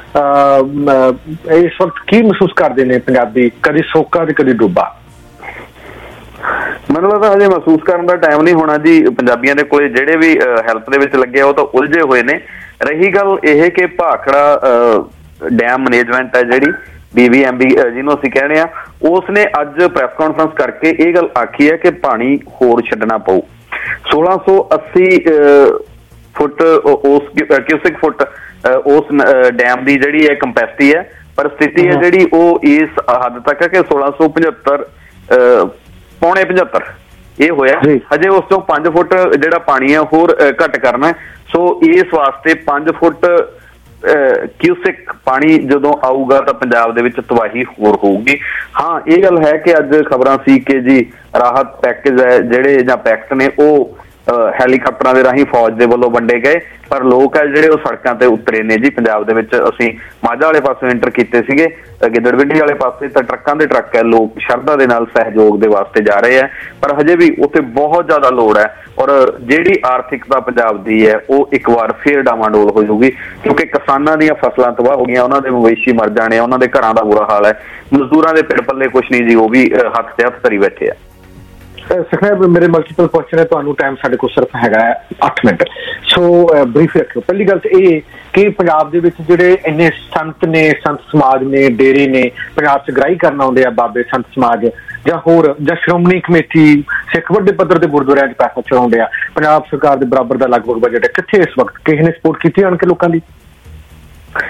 ਇਸ ਵਕਤ ਕੀ ਮਹਿਸੂਸ ਕਰਦੇ ਨੇ ਪੰਜਾਬੀ, ਕਦੀ ਸੋਕਾ ਤੇ ਕਦੀ ਡੁੱਬਾ? ਮੈਨੂੰ ਲੱਗਦਾ ਹਜੇ ਮਹਿਸੂਸ ਕਰਨ ਦਾ ਟਾਈਮ ਨਹੀਂ ਹੋਣਾ ਜੀ ਪੰਜਾਬੀਆਂ ਦੇ ਕੋਲੇ। ਜਿਹੜੇ ਵੀ ਹੈਲਪ ਦੇ ਵਿੱਚ ਲੱਗੇ ਉਹ ਤਾਂ ਉਲਝੇ ਹੋਏ ਨੇ। ਰਹੀ ਗੱਲ ਇਹ ਕਿ ਭਾਖੜਾ ਡੈਮ ਮੈਨੇਜਮੈਂਟ ਹੈ ਜਿਹੜੀ ਬੀ ਬੀ ਐਮ ਬੀ ਜਿਹਨੂੰ ਅਸੀਂ ਕਹਿੰਦੇ ਆ, ਉਸ ਨੇ ਅੱਜ ਪ੍ਰੈਸ ਕਾਨਫਰੰਸ ਕਰਕੇ ਇਹ ਗੱਲ ਆਖੀ ਹੈ ਕਿ ਪਾਣੀ ਹੋਰ ਛੱਡਣਾ ਪਊ। ਸੋਲਾਂ ਸੌ ਅੱਸੀ ਫੁੱਟ ਉਸ ਕਿਊਸਿਕ ਫੁੱਟ ਉਸ ਡੈਮ ਦੀ ਜਿਹੜੀ ਹੈ ਕੰਪੈਸਿਟੀ ਹੈ, ਪਰ ਸਥਿਤੀ ਹੈ ਜਿਹੜੀ ਉਹ ਇਸ ਹੱਦ ਤੱਕ ਹੈ ਕਿ ਸੋਲਾਂ ਸੌ ਪਝੱਤਰ ਪੌਣੇ ਪਝੱਤਰ ਇਹ ਹੋਇਆ। ਹਜੇ ਉਸ ਤੋਂ ਪੰਜ ਫੁੱਟ ਜਿਹੜਾ ਪਾਣੀ ਹੈ ਹੋਰ ਘੱਟ ਕਰਨਾ। ਸੋ ਇਸ ਵਾਸਤੇ ਪੰਜ ਫੁੱਟ ਕਿਊਸਿਕ ਪਾਣੀ ਜਦੋਂ ਆਊਗਾ ਤਾਂ ਪੰਜਾਬ ਦੇ ਵਿੱਚ ਤਬਾਹੀ ਹੋਰ ਹੋਊਗੀ। ਹਾਂ, ਇਹ ਗੱਲ ਹੈ ਕਿ ਅੱਜ ਖਬਰਾਂ ਸੀ ਕਿ ਜੀ ਰਾਹਤ ਪੈਕੇਜ ਹੈ ਜਿਹੜੇ ਜਾਂ ਪੈਕਟ ਨੇ ਉਹ ਹੈਲੀਕਾਪਟਰਾਂ ਦੇ ਰਾਹੀਂ ਫੌਜ ਦੇ ਵੱਲੋਂ ਵੰਡੇ ਗਏ, ਪਰ ਲੋਕ ਹੈ ਜਿਹੜੇ ਉਹ ਸੜਕਾਂ ਤੇ ਉਤਰੇ ਨੇ ਜੀ। ਪੰਜਾਬ ਦੇ ਵਿੱਚ ਅਸੀਂ ਮਾਝਾ ਵਾਲੇ ਪਾਸੇ ਐਂਟਰ ਕੀਤੇ ਸੀਗੇ, ਗਿੱਦੜਵਿੰਡੀ ਵਾਲੇ ਪਾਸੇ ਤਾਂ ਟਰੱਕਾਂ ਦੇ ਟਰੱਕ ਹੈ, ਲੋਕ ਸ਼ਰਧਾ ਦੇ ਨਾਲ ਸਹਿਯੋਗ ਦੇ ਵਾਸਤੇ ਜਾ ਰਹੇ ਹੈ, ਪਰ ਹਜੇ ਵੀ ਉੱਥੇ ਬਹੁਤ ਜ਼ਿਆਦਾ ਲੋੜ ਹੈ। ਔਰ ਜਿਹੜੀ ਆਰਥਿਕਤਾ ਪੰਜਾਬ ਦੀ ਹੈ ਉਹ ਇੱਕ ਵਾਰ ਫੇਰ ਡਾਵਾਂਡੋਲ ਹੋ ਜਾਊਗੀ ਕਿਉਂਕਿ ਕਿਸਾਨਾਂ ਦੀਆਂ ਫਸਲਾਂ ਤਬਾਹ ਹੋ ਗਈਆਂ, ਉਹਨਾਂ ਦੇ ਮਵੇਸ਼ੀ ਮਰ ਜਾਣੇ, ਉਹਨਾਂ ਦੇ ਘਰਾਂ ਦਾ ਬੁਰਾ ਹਾਲ ਹੈ, ਮਜ਼ਦੂਰਾਂ ਦੇ ਪਿੰਡ ਪੱਲੇ ਕੁਛ ਨਹੀਂ ਜੀ, ਉਹ ਵੀ ਹੱਥ ਤੇ ਹੱਥ ਧਰੀ ਬੈਠੇ ਆ। ਸਾਹਿਬ, ਮੇਰੇ ਮਲਟੀਪਲ ਕੁਐਸਚਨ ਹੈ, ਤੁਹਾਨੂੰ ਟਾਈਮ ਸਾਡੇ ਕੋਲ ਸਿਰਫ ਹੈਗਾ ਅੱਠ ਮਿੰਟ, ਸੋ ਬਰੀਫ ਰੱਖਿਓ। ਪਹਿਲੀ ਗੱਲ ਤਾਂ ਇਹ ਕਿ ਪੰਜਾਬ ਦੇ ਵਿੱਚ ਜਿਹੜੇ ਇੰਨੇ ਸੰਤ ਨੇ, ਸੰਤ ਸਮਾਜ ਨੇ, ਡੇਰੇ ਨੇ, ਪੰਜਾਬ 'ਚ ਗ੍ਰਾਹੀ ਕਰਨ ਆਉਂਦੇ ਆ ਬਾਬੇ ਸੰਤ ਸਮਾਜ ਜਾਂ ਹੋਰ ਜਾਂ ਸ਼੍ਰੋਮਣੀ ਕਮੇਟੀ ਸਿੱਖ ਵੱਡੇ ਪੱਧਰ ਦੇ ਗੁਰਦੁਆਰਿਆਂ 'ਚ ਪੈਸਾ ਚੜਾਉਂਦੇ ਆ, ਪੰਜਾਬ ਸਰਕਾਰ ਦੇ ਬਰਾਬਰ ਦਾ ਲਗਭਗ ਬਜਟ ਹੈ, ਕਿੱਥੇ ਇਸ ਵਕਤ ਕਿਸੇ ਨੇ ਸਪੋਰਟ ਕੀਤੀ ਆਣ ਕੇ ਲੋਕਾਂ ਦੀ?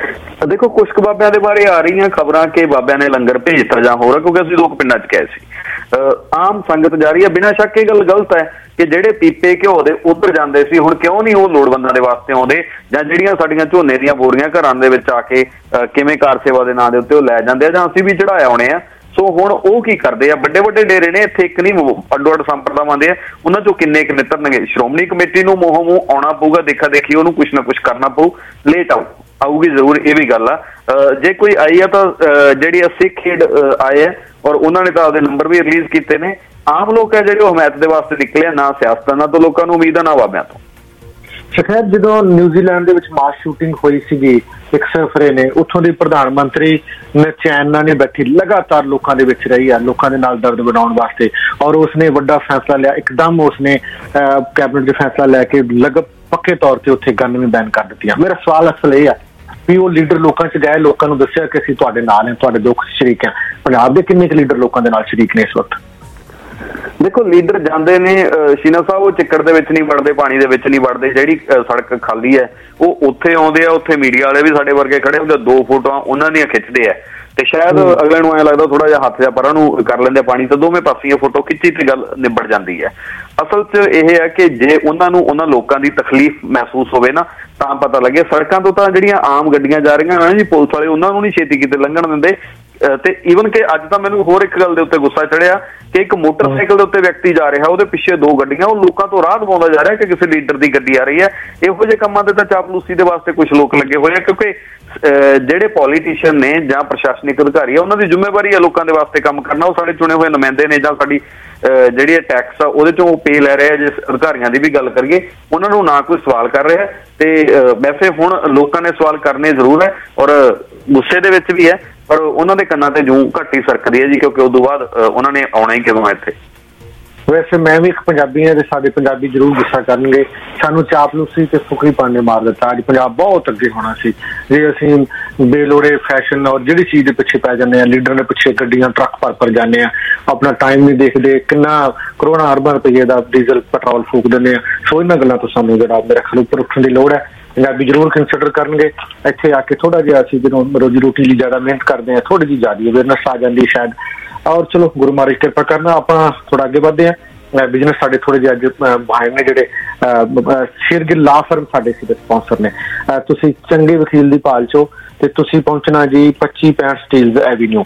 ਦੇਖੋ ਕੁਛ ਕੁ ਬਾਬਿਆਂ ਦੇ ਬਾਰੇ ਆ ਰਹੀਆਂ ਖਬਰਾਂ ਕਿ ਬਾਬਿਆਂ ਨੇ ਲੰਗਰ ਭੇਜਤਾ ਜਾਂ ਹੋਰ, ਕਿਉਂਕਿ ਅਸੀਂ ਲੋਕ ਪਿੰਡਾਂ 'ਚ ਗਏ ਸੀ। ਆਮ ਸੰਗਤ ਜਾ ਰਹੀ ਹੈ, ਬਿਨਾਂ ਸ਼ੱਕ ਇਹ ਗੱਲ ਗਲਤ ਹੈ ਕਿ ਜਿਹੜੇ ਪੀਪੇ ਘਿਓ ਦੇ ਉੱਧਰ ਜਾਂਦੇ ਸੀ ਹੁਣ ਕਿਉਂ ਨਹੀਂ ਉਹ ਲੋੜਵੰਦਾਂ ਦੇ ਵਾਸਤੇ ਆਉਂਦੇ, ਜਾਂ ਜਿਹੜੀਆਂ ਸਾਡੀਆਂ ਝੋਨੇ ਦੀਆਂ ਬੋਰੀਆਂ ਘਰਾਂ ਦੇ ਵਿੱਚ ਆ ਕੇ ਕਿਵੇਂ ਕਾਰ ਸੇਵਾ ਦੇ ਨਾਂ ਦੇ ਉੱਤੇ ਉਹ ਲੈ ਜਾਂਦੇ ਆ, ਜਾਂ ਅਸੀਂ ਵੀ ਚੜਾਏ ਆਉਣੇ ਆ। ਸੋ ਹੁਣ ਉਹ ਕੀ ਕਰਦੇ ਆ, ਵੱਡੇ ਵੱਡੇ ਡੇਰੇ ਨੇ ਇੱਥੇ, ਇੱਕ ਨਹੀਂ ਅੱਡੋ ਅੱਡ ਸੰਪਰਦਾਵਾਂ ਦੇ ਆ, ਉਹਨਾਂ ਚੋਂ ਕਿੰਨੇ ਕੁ ਨਿੱਤਰਨਗੇ। ਸ਼੍ਰੋਮਣੀ ਕਮੇਟੀ ਨੂੰ ਮੂੰਹੋਂ ਮੂੰਹ ਆਉਣਾ ਪਊਗਾ, ਦੇਖਾ ਦੇਖੀ ਉਹਨੂੰ ਕੁਛ ਨਾ ਕੁਛ ਕਰਨਾ ਪਊ, ਲੇਟ ਆਊ ਆਊਗੀ ਜ਼ਰੂਰ, ਇਹ ਵੀ ਗੱਲ ਆ। ਜੇ ਕੋਈ ਆਈ ਆ ਤਾਂ ਜਿਹੜੀ ਸਿੱਖ ਖੇਡ ਆਏ ਆ ਔਰ ਉਹਨਾਂ ਨੇ ਤਾਂ ਆਪਦੇ ਨੰਬਰ ਵੀ ਰਿਲੀਜ਼ ਕੀਤੇ ਨੇ। ਆਮ ਲੋਕ ਹੈ ਜਿਹੜੇ ਉਹ ਹਮਾਇਤ ਦੇ ਵਾਸਤੇ ਨਿਕਲੇ, ਨਾ ਸਿਆਸਤਦਾਨਾਂ ਤੋਂ ਲੋਕਾਂ ਨੂੰ ਉਮੀਦ ਆ ਨਾ ਬਾਬਿਆਂ ਤੋਂ। ਸ਼ਖੈਰ, ਜਦੋਂ ਨਿਊਜ਼ੀਲੈਂਡ ਦੇ ਵਿੱਚ ਮਾਸ ਸ਼ੂਟਿੰਗ ਹੋਈ ਸੀਗੀ ਇੱਕ ਸਰਫਰੇ ਨੇ, ਉੱਥੋਂ ਦੇ ਪ੍ਰਧਾਨ ਮੰਤਰੀ ਨੇ ਚੈਨ ਨਾਲ ਨਹੀਂ ਬੈਠੀ, ਲਗਾਤਾਰ ਲੋਕਾਂ ਦੇ ਵਿੱਚ ਰਹੀ ਆ, ਲੋਕਾਂ ਦੇ ਨਾਲ ਦਰਦ ਵਡਾਉਣ ਵਾਸਤੇ, ਔਰ ਉਸਨੇ ਵੱਡਾ ਫੈਸਲਾ ਲਿਆ। ਇੱਕਦਮ ਉਸਨੇ ਕੈਬਨਿਟ ਦੇ ਫੈਸਲਾ ਲੈ ਕੇ ਲਗ ਪੱਕੇ ਤੌਰ ਤੇ ਉੱਥੇ ਗਨ ਵੀ ਬੈਨ ਕਰ ਦਿੱਤੀਆਂ। ਮੇਰਾ ਸਵਾਲ ਅਸਲ ਇਹ ਆ ਵੀ ਉਹ ਲੀਡਰ ਲੋਕਾਂ 'ਚ ਗਏ, ਲੋਕਾਂ ਨੂੰ ਦੱਸਿਆ ਕਿ ਅਸੀਂ ਤੁਹਾਡੇ ਨਾਲ ਹਾਂ, ਤੁਹਾਡੇ ਦੁੱਖ ਸ਼ਰੀਕ ਹਾਂ। ਪੰਜਾਬ ਦੇ ਕਿੰਨੇ ਕੁ ਲੀਡਰ ਲੋਕਾਂ ਦੇ ਨਾਲ ਸ਼ਰੀਕ ਨੇ ਇਸ ਵਕਤ? ਦੇਖੋ ਲੀਡਰ ਜਾਂਦੇ ਨੇ ਸ਼ੀਨਾ ਸਾਹਿਬ, ਉਹ ਚਿੱਕੜ ਦੇ ਵਿੱਚ ਨਹੀਂ ਵੜਦੇ, ਪਾਣੀ ਦੇ ਵਿੱਚ ਨਹੀਂ ਵੜਦੇ, ਜਿਹੜੀ ਸੜਕ ਖਾਲੀ ਹੈ ਉਹ ਉੱਥੇ ਆਉਂਦੇ ਆ, ਉੱਥੇ ਮੀਡੀਆ ਵਾਲੇ ਵੀ ਸਾਡੇ ਵਰਗੇ ਖੜੇ ਹੁੰਦੇ, ਦੋ ਫੋਟੋਆਂ ਉਹਨਾਂ ਦੀਆਂ ਖਿੱਚਦੇ ਆ ਤੇ ਸ਼ਾਇਦ ਅਗਲੇ ਨੂੰ ਐਂ ਲੱਗਦਾ ਥੋੜਾ ਜਿਹਾ ਹੱਥ ਜਾਂ ਪਰਾਂ ਨੂੰ ਕਰ ਲੈਂਦੇ ਪਾਣੀ ਤੋਂ, ਦੋਵੇਂ ਪਾਸਿਆਂ ਫੋਟੋ ਖਿੱਚੀ ਤੇ ਗੱਲ ਨਿਬੜ ਜਾਂਦੀ ਹੈ। ਅਸਲ 'ਚ ਇਹ ਹੈ ਕਿ ਜੇ ਉਹਨਾਂ ਨੂੰ ਉਹਨਾਂ ਲੋਕਾਂ ਦੀ ਤਕਲੀਫ ਮਹਿਸੂਸ ਹੋਵੇ ਨਾ ਤਾਂ ਪਤਾ ਲੱਗੇ। ਸੜਕਾਂ ਤੋਂ ਤਾਂ ਜਿਹੜੀਆਂ ਆਮ ਗੱਡੀਆਂ ਜਾ ਰਹੀਆਂ ਨੇ ਜੀ, ਪੁਲਿਸ ਵਾਲੇ ਉਹਨਾਂ ਨੂੰ ਨਹੀਂ ਛੇਤੀ ਕਿਤੇ ਲੰਘਣ ਦਿੰਦੇ। ਤੇ ਈਵਨ ਕਿ ਅੱਜ ਤਾਂ ਮੈਨੂੰ ਹੋਰ ਇੱਕ ਗੱਲ ਦੇ ਉੱਤੇ ਗੁੱਸਾ ਚੜਿਆ ਕਿ ਇੱਕ ਮੋਟਰਸਾਈਕਲ ਦੇ ਉੱਤੇ ਵਿਅਕਤੀ ਜਾ ਰਿਹਾ, ਉਹਦੇ ਪਿੱਛੇ ਦੋ ਗੱਡੀਆਂ, ਉਹ ਲੋਕਾਂ ਤੋਂ ਰਾਹ ਦਿਵਾਉਂਦਾ ਜਾ ਰਿਹਾ ਕਿ ਕਿਸੇ ਲੀਡਰ ਦੀ ਗੱਡੀ ਆ ਰਹੀ ਹੈ। ਇਹੋ ਜਿਹੇ ਕੰਮਾਂ ਦੇ ਤਾਂ ਚਾਪਲੂਸੀ ਦੇ ਵਾਸਤੇ ਕੁਝ ਲੋਕ ਲੱਗੇ ਹੋਏ ਆ, ਕਿਉਂਕਿ ਜਿਹੜੇ ਪੋਲੀਟੀਸ਼ੀਅਨ ਨੇ ਜਾਂ ਪ੍ਰਸ਼ਾਸਨਿਕ ਅਧਿਕਾਰੀ ਆ ਉਹਨਾਂ ਦੀ ਜ਼ਿੰਮੇਵਾਰੀ ਆ ਲੋਕਾਂ ਦੇ ਵਾਸਤੇ ਕੰਮ ਕਰਨਾ। ਉਹ ਸਾਡੇ ਚੁਣੇ ਹੋਏ ਨੁਮਾਇੰਦੇ ਨੇ ਜਾਂ ਸਾਡੀ ਜਿਹੜੀ ਟੈਕਸ ਆ ਉਹਦੇ ਚੋਂ ਪੇ ਲੈ ਰਹੇ ਆ। ਜੇ ਅਧਿਕਾਰੀਆਂ ਦੀ ਵੀ ਗੱਲ ਕਰੀਏ, ਉਹਨਾਂ ਨੂੰ ਨਾ ਕੋਈ ਸਵਾਲ ਕਰ ਰਿਹਾ ਤੇ ਵੈਸੇ ਹੁਣ ਲੋਕਾਂ ਨੇ ਸਵਾਲ ਕਰਨੇ ਜ਼ਰੂਰ ਹੈ ਔਰ ਗੁੱਸੇ ਦੇ ਵਿੱਚ ਵੀ ਹੈ, ਪਰ ਉਹਨਾਂ ਦੇ ਕੰਨਾਂ ਤੇ ਜੂੰ ਘੱਟ ਹੀ ਸਰਕਦੀ ਹੈ ਜੀ, ਕਿਉਂਕਿ ਉਦੋਂ ਬਾਅਦ ਉਹਨਾਂ ਨੇ ਆਉਣਾ ਹੀ ਕਿਦੋਂ ਇੱਥੇ। ਵੈਸੇ ਮੈਂ ਵੀ ਇੱਕ ਪੰਜਾਬੀ ਹਾਂ ਤੇ ਸਾਡੇ ਪੰਜਾਬੀ ਜ਼ਰੂਰ ਗੁੱਸਾ ਕਰਨਗੇ, ਸਾਨੂੰ ਚਾਪਲੂਸੀ ਤੇ ਫੁਕਰੀਪਣ ਨੇ ਮਾਰ ਦਿੱਤਾ। ਅੱਜ ਪੰਜਾਬ ਬਹੁਤ ਅੱਗੇ ਹੋਣਾ ਸੀ ਜੇ ਅਸੀਂ ਬੇਲੋੜੇ ਫੈਸ਼ਨ ਔਰ ਜਿਹੜੀ ਚੀਜ਼ ਦੇ ਪਿੱਛੇ ਪੈ ਜਾਂਦੇ ਹਾਂ, ਲੀਡਰ ਦੇ ਪਿੱਛੇ ਗੱਡੀਆਂ ਟਰੱਕ ਭਰ ਭਰ ਜਾਂਦੇ ਹਾਂ, ਆਪਣਾ ਟਾਈਮ ਨਹੀਂ ਦੇਖਦੇ, ਕਿੰਨਾ ਕਰੋੜਾਂ ਅਰਬਾਂ ਰੁਪਈਏ ਦਾ ਡੀਜ਼ਲ ਪੈਟਰੋਲ ਫੂਕ ਦਿੰਦੇ ਹਾਂ। ਸੋ ਇਹਨਾਂ ਗੱਲਾਂ ਤੋਂ ਸਾਨੂੰ ਜਿਹੜਾ ਮੇਰੇ ਖਿਆਲ ਉੱਪਰ ਉੱਠਣ ਦੀ ਲੋੜ ਹੈ। ਪੰਜਾਬੀ ਜ਼ਰੂਰ ਕੰਸੀਡਰ ਕਰਨਗੇ, ਇੱਥੇ ਆ ਕੇ ਥੋੜਾ ਜਿਹਾ ਅਸੀਂ ਜਦੋਂ ਰੋਜੀ ਰੋਟੀ ਲਈ ਜ਼ਿਆਦਾ ਮਿਹਨਤ ਕਰਦੇ ਹਾਂ, ਥੋੜੀ ਜਿਹੀ ਜ਼ਿਆਦਾ ਅਵੇਅਰਨੈਸ ਆ ਜਾਂਦੀ ਸ਼ਾਇਦ। ਔਰ ਚਲੋ ਗੁਰੂ ਮਹਾਰਾਜ ਕਿਰਪਾ ਕਰਨਾ, ਆਪਾਂ ਥੋੜਾ ਅੱਗੇ ਵੱਧਦੇ ਹਾਂ। ਬਿਜ਼ਨਸ ਸਾਡੇ ਥੋੜੇ ਜਿਹੇ ਅੱਜ ਭਾਈ ਨੇ ਜਿਹੜੇ ਸ਼ੇਰਗਿੱਲ ਲਾ ਫਰਮ ਸਾਡੇ ਸੀ ਸਪਾਂਸਰ ਨੇ। ਤੁਸੀਂ ਚੰਗੇ ਵਕੀਲ ਦੀ ਭਾਲ ਚੋ ਤੇ ਤੁਸੀਂ ਪਹੁੰਚਣਾ ਜੀ ਪੱਚੀ ਪੈਂਹਠ ਸਟੀਲਜ਼ ਐਵੀਨਿਊ,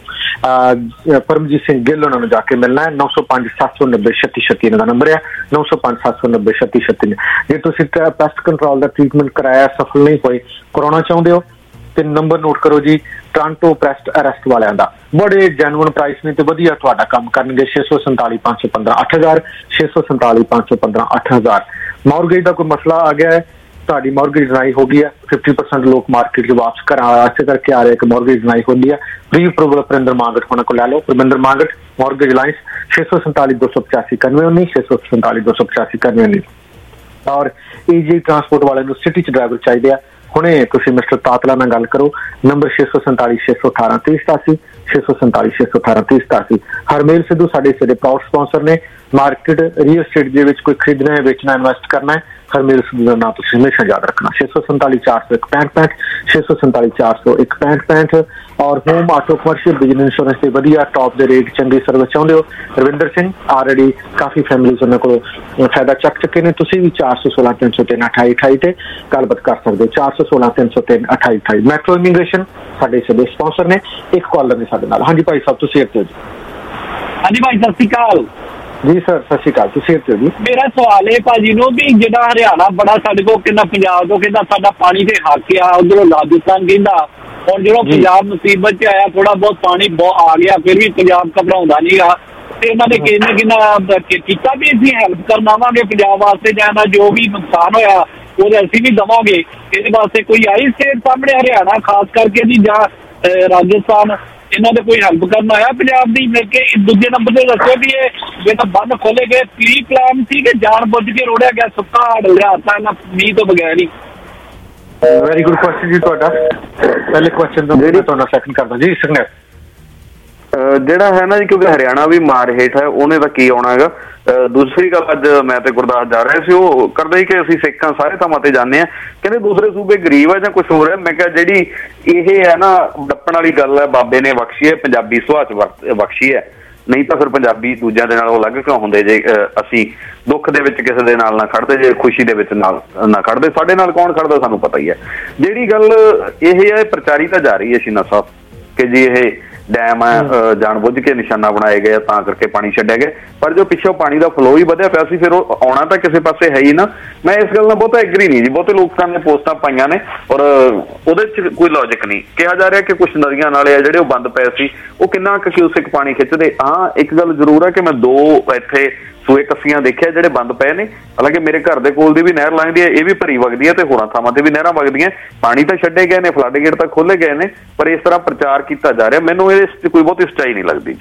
ਪਰਮਜੀਤ ਸਿੰਘ ਗਿੱਲ ਉਹਨਾਂ ਨੂੰ ਜਾ ਕੇ ਮਿਲਣਾ ਹੈ। ਨੌ ਸੌ ਪੰਜ ਸੱਤ ਸੌ ਨੱਬੇ ਛੱਤੀ ਛੱਤੀ ਇਹਨਾਂ ਦਾ ਨੰਬਰ ਹੈ, ਨੌ ਸੌ ਪੰਜ ਸੱਤ ਸੌ ਨੱਬੇ ਛੱਤੀ ਛੱਤੀ। ਜੇ ਤੁਸੀਂ ਪੈਸਟ ਕੰਟਰੋਲ ਦਾ ਟ੍ਰੀਟਮੈਂਟ ਕਰਾਇਆ, ਸਫਲ ਨਹੀਂ ਹੋਏ, ਕਰਾਉਣਾ ਚਾਹੁੰਦੇ ਹੋ ਤੇ ਨੰਬਰ ਨੋਟ ਕਰੋ ਜੀ, ਟੋਰਾਂਟੋ ਪੈਸਟ ਅਰੈਸਟ ਵਾਲਿਆਂ ਦਾ। ਬੜੇ ਜੈਨੂਅਨ ਪ੍ਰਾਈਸ ਨੇ ਤੇ ਵਧੀਆ ਤੁਹਾਡਾ ਕੰਮ ਕਰਨਗੇ। ਛੇ ਸੌ ਸੰਤਾਲੀ ਪੰਜ ਸੌ ਪੰਦਰਾਂ ਅੱਠ ਹਜ਼ਾਰ ਛੇ ਸੌ ਸੰਤਾਲੀ ਪੰਜ ਸੌ ਪੰਦਰਾਂ ਅੱਠ ਹਜ਼ਾਰ। ਮੌਰਗੇਜ ਦਾ ਕੋਈ ਮਸਲਾ ਆ ਗਿਆ ਹੈ, ਤੁਹਾਡੀ ਮੌਰਗੇਜ ਡਿਨਾਈ ਹੋ ਗਈ ਹੈ, ਫਿਫਟੀ ਪਰਸੈਂਟ ਲੋਕ ਮਾਰਕੀਟ 'ਚ ਵਾਪਸ ਕਰਾਂ ਇਸੇ ਕਰਕੇ ਆ ਰਹੇ ਕਿ ਮੌਰਗੇਜ ਡਿਨਾਈ ਹੁੰਦੀ ਹੈ। ਪ੍ਰੀ ਅਪਰੂਵਲ ਪਰਿੰਦਰ ਮਾਂਗਟ ਹੋਣਾ ਕੋਲ ਲੈ ਲਓ। ਪਰਮਿੰਦਰ ਮਾਂਗਟ ਮੌਰਗੇਜ ਅਲਾਇੰਸ ਛੇ ਸੌ ਸੰਤਾਲੀ ਦੋ ਸੌ ਪਚਾਸੀ ਇਕਾਨਵੇਂ ਉੱਨੀ ਛੇ ਸੌ ਸੰਤਾਲੀ ਦੋ ਸੌ ਪਚਾਸੀ ਇਕਾਨਵੇਂ ਉੱਨੀ। ਔਰ ਈਜੀ ਟਰਾਂਸਪੋਰਟ ਵਾਲਿਆਂ ਨੂੰ ਸਿਟੀ 'ਚ ਡਰਾਈਵਰ ਚਾਹੀਦੇ ਆ, ਹੁਣੇ ਤੁਸੀਂ ਮਿਸਟਰ ਤਾਤਲਾ ਨਾਲ ਗੱਲ ਕਰੋ। ਨੰਬਰ ਛੇ ਸੌ ਸੰਤਾਲੀ ਛੇ ਸੌ ਅਠਾਰਾਂ ਤੀਹ ਸਤਾਸੀ ਛੇ ਸੌ ਸੰਤਾਲੀ ਛੇ ਸੌ ਅਠਾਰਾਂ ਤੀਹ ਸਤਾਸੀ। ਹਰਮੇਲ ਸਿੱਧੂ ਸਾਡੇ ਇਸ ਦੇ ਪ੍ਰਾਊਡ ਸਪਾਂਸਰ ਨੇ। ਮਾਰਕੀਟ ਰੀਅਲ ਸਟੇਟ ਦੇ ਵਿੱਚ ਕੋਈ ਖਰੀਦਣਾ ਹੈ, ਵੇਚਣਾ, ਇਨਵੈਸਟ ਕਰਨਾ ਹੈ, ਹਰਮੇਲ ਸਿੱਧੂ ਦਾ ਨਾਂ ਤੁਸੀਂ ਹਮੇਸ਼ਾ ਯਾਦ ਰੱਖਣਾ। ਛੇ ਸੌ ਸੰਤਾਲੀ ਚਾਰ ਸੌ ਇੱਕ ਪੈਂਹਠ ਪੈਂਹਠ ਛੇ ਸੌ ਸੰਤਾਲੀ ਚਾਰ ਸੌ ਇੱਕ ਪੈਂਹਠ ਪੈਂਹਠ। ਔਰ home auto commercial business insurance ਤੇ ਵਧੀਆ ਟੌਪ ਦੇ ਰੇਟ, ਚੰਗੀ ਸਰਵਿਸ ਚਾਹੁੰਦੇ ਹੋ, ਰਵਿੰਦਰ ਸਿੰਘ ਆਲਰੇਡੀ ਕਾਫੀ ਫੈਮਿਲੀਜ਼ ਉਹਨਾਂ ਕੋਲ ਫਾਇਦਾ ਚੱਕ ਚੁੱਕੇ ਨੇ। ਤੁਸੀਂ ਵੀ ਚਾਰ ਸੌ ਸੋਲਾਂ ਤਿੰਨ ਸੌ ਤਿੰਨ ਅਠਾਈ ਅਠਾਈ ਤੇ ਗੱਲਬਾਤ ਕਰ ਸਕਦੇ ਹੋ। ਚਾਰ ਸੌ ਸੋਲਾਂ ਤਿੰਨ ਸੌ ਤਿੰਨ ਅਠਾਈ ਅਠਾਈ। ਮੈਟਰੋ ਇਮੀਗ੍ਰੇਸ਼ਨ ਸਾਡੇ ਇਸ ਦੇ ਸਪਾਂਸਰ ਨੇ। ਇੱਕ ਕਾਲਰ ਨੇ ਸਾਡੇ ਨਾਲ। ਹਾਂਜੀ ਭਾਈ ਸਾਹਿਬ, ਤੁਸੀਂ ਇੱਥੇ ਹੋ ਜੀ। ਹਾਂਜੀ ਭਾਈ, ਸਤਿ ਸ਼੍ਰੀ ਅਕਾਲ ਜੀ। ਸਰ ਸਤਿ ਸ਼੍ਰੀ ਅਕਾਲ, ਤੁਸੀਂ ਇੱਥੇ ਹੋ ਜੀ। ਮੇਰਾ ਸਵਾਲ ਇਹ ਭਾਜੀ ਨੂੰ ਵੀ ਜਿਹੜਾ ਹਰਿਆਣਾ ਬੜਾ ਸਾਡੇ ਕੋਲ ਕਹਿੰਦਾ, ਪੰਜਾਬ ਤੋਂ ਕਹਿੰਦਾ ਸਾਡਾ ਪਾਣੀ ਤੇ ਹੱਕ ਆ, ਉਧਰੋਂ ਰਾਜਸਥਾਨ ਕਹਿੰਦਾ, ਹੁਣ ਜਦੋਂ ਪੰਜਾਬ ਮੁਸੀਬਤ 'ਚ ਆਇਆ ਥੋੜਾ ਬਹੁਤ ਪਾਣੀ ਬਹੁਤ ਆ ਗਿਆ, ਫਿਰ ਵੀ ਪੰਜਾਬ ਘਬਰਾਉਂਦਾ ਨਹੀਂ ਆ ਤੇ ਇਹਨਾਂ ਨੇ ਕਿੰਨੇ ਕਿੰਨਾ ਕੀਤਾ ਵੀ ਅਸੀਂ ਹੈਲਪ ਕਰਨ ਆਵਾਂਗੇ ਪੰਜਾਬ ਵਾਸਤੇ, ਜਾਂ ਜੋ ਵੀ ਨੁਕਸਾਨ ਹੋਇਆ ਉਹਦੇ ਅਸੀਂ ਵੀ ਦੇਵਾਂਗੇ। ਇਹਦੇ ਵਾਸਤੇ ਕੋਈ ਆਈ ਸਟੇਟ ਸਾਹਮਣੇ ਹਰਿਆਣਾ ਖਾਸ ਕਰਕੇ ਜੀ ਜਾਂ ਰਾਜਸਥਾਨ, ਇਹਨਾਂ ਦੇ ਕੋਈ ਹੈਲਪ ਕਰਨ ਆਇਆ ਪੰਜਾਬ ਦੀ? ਮਿਲ ਕੇ ਦੂਜੇ ਨੰਬਰ ਤੇ ਦੱਸੋ ਵੀ ਇਹ ਜਿਹੜਾ ਬੰਦ ਖੋਲੇ ਗਏ ਪ੍ਰੀ ਪਲਾਨ ਸੀ ਕਿ ਜਾਣ ਬੁੱਝ ਕੇ ਰੋੜਿਆ ਗਿਆ, ਸੁੱਕਾ ਹੜ ਲਿਆਤਾ ਇਹਨਾਂ ਮੀਂਹ ਤੋਂ ਬਗੈਰ ਹੀ? ਵੈਰੀ ਗੁੱਡ ਕੁਐਸਚਨ ਜੀ ਤੁਹਾਡਾ। ਪਹਿਲੇ ਕੁਐਸਚਨ ਦਾ ਜਿਹੜੀ ਤੁਹਾਨੂੰ ਸੈਕੰਡ ਕਰਦਾ ਜੀ। ਸੰਗਤ ਜਿਹੜਾ ਹੈ ਨਾ ਜੀ, ਕਿਉਂਕਿ ਹਰਿਆਣਾ ਵੀ ਮਾਰ ਹੇਠ ਹੈ, ਉਹਨੇ ਤਾਂ ਕੀ ਆਉਣਾ ਹੈਗਾ। ਦੂਸਰੀ ਗੱਲ, ਅੱਜ ਮੈਂ ਤੇ ਗੁਰਦਾਸ ਜਾ ਰਹੇ ਸੀ, ਉਹ ਕਰਦੇ ਕਿ ਅਸੀਂ ਸਿੱਖਾਂ ਸਾਰੇ ਥਾਵਾਂ ਤੇ ਜਾਂਦੇ ਹਾਂ, ਕਹਿੰਦੇ ਦੂਸਰੇ ਸੂਬੇ ਗਰੀਬ ਹੈ ਜਾਂ ਕੁਛ ਹੋ ਰਿਹਾ। ਮੈਂ ਕਿਹਾ ਜਿਹੜੀ ਇਹ ਹੈ ਨਾ ਡੱਪਣ ਵਾਲੀ ਗੱਲ ਹੈ, ਬਾਬੇ ਨੇ ਬਖਸ਼ੀ ਹੈ, ਪੰਜਾਬੀ ਸੁਭਾਅ ਚ ਬਖਸ਼ੀ ਹੈ, ਨਹੀਂ ਤਾਂ ਫਿਰ ਪੰਜਾਬੀ ਦੂਜਿਆਂ ਦੇ ਨਾਲ ਉਹ ਅਲੱਗ ਕਿਉਂ ਹੁੰਦੇ ਜੇ ਅਸੀਂ ਦੁੱਖ ਦੇ ਵਿੱਚ ਕਿਸੇ ਦੇ ਨਾਲ ਨਾ ਖੜਦੇ, ਜੇ ਖੁਸ਼ੀ ਦੇ ਵਿੱਚ ਨਾਲ ਨਾ ਖੜਦੇ। ਸਾਡੇ ਨਾਲ ਕੌਣ ਖੜਦਾ ਸਾਨੂੰ ਪਤਾ ਹੀ ਹੈ। ਜਿਹੜੀ ਗੱਲ ਇਹ ਹੈ ਪ੍ਰਚਾਰੀ ਤਾਂ ਜਾ ਰਹੀ ਹੈ ਸ਼ੀਨਾ ਸਾਹਿਬ ਕਿ ਜੀ ਇਹ ਡੈਮ ਹੈ ਜਾਣ ਬੁੱਝ ਕੇ ਨਿਸ਼ਾਨਾ ਬਣਾਏ ਗਏ ਤਾਂ ਕਰਕੇ ਪਾਣੀ ਛੱਡਿਆ ਗਿਆ, ਪਰ ਜੋ ਪਿੱਛੋਂ ਪਾਣੀ ਦਾ ਫਲੋ ਹੀ ਵਧਿਆ ਪਿਆ ਸੀ, ਫਿਰ ਉਹ ਆਉਣਾ ਤਾਂ ਕਿਸੇ ਪਾਸੇ ਹੈ ਹੀ ਨਾ। ਮੈਂ ਇਸ ਗੱਲ ਨਾਲ ਬਹੁਤਾ ਐਗਰੀ ਨਹੀਂ ਜੀ। ਬਹੁਤੇ ਲੋਕਾਂ ਨੇ ਪੋਸਟਾਂ ਪਾਈਆਂ ਨੇ ਔਰ ਉਹਦੇ ਚ ਕੋਈ ਲੌਜਿਕ ਨਹੀਂ। ਕਿਹਾ ਜਾ ਰਿਹਾ ਕਿ ਕੁਛ ਨਦੀਆਂ ਨਾਲੇ ਆ ਜਿਹੜੇ ਉਹ ਬੰਦ ਪਏ ਸੀ, ਉਹ ਕਿੰਨਾ ਕੁ ਕਿਊਸਿਕ ਪਾਣੀ ਖਿੱਚਦੇ। ਹਾਂ, ਇੱਕ ਗੱਲ ਜ਼ਰੂਰ ਹੈ ਕਿ ਮੈਂ ਦੋ ਇੱਥੇ ਸੂਏ ਕੱਸੀਆਂ ਦੇਖਿਆ ਜਿਹੜੇ ਬੰਦ ਪਏ ਨੇ। ਹਾਲਾਂਕਿ ਮੇਰੇ ਘਰ ਦੇ ਕੋਲ ਦੀ ਵੀ ਨਹਿਰ ਲੰਘਦੀ ਹੈ, ਇਹ ਵੀ ਭਰੀ ਵਗਦੀ ਹੈ ਤੇ ਹੋਰਾਂ ਥਾਵਾਂ ਤੇ ਵੀ ਨਹਿਰਾਂ ਵਗਦੀਆਂ। ਪਾਣੀ ਤਾਂ ਛੱਡੇ ਗਏ ਨੇ, ਫਲੱਡ ਗੇਟ ਤਾਂ ਖੋਲੇ ਗਏ ਨੇ, ਪਰ ਇਸ ਤਰ੍ਹਾਂ ਪ੍ਰਚਾਰ ਕੀਤਾ ਜਾ ਰਿਹਾ, ਮੈਨੂੰ ਇਹਦੇ ਚ ਕੋਈ ਬਹੁਤੀ ਸੱਚਾਈ ਨਹੀਂ ਲੱਗਦੀ।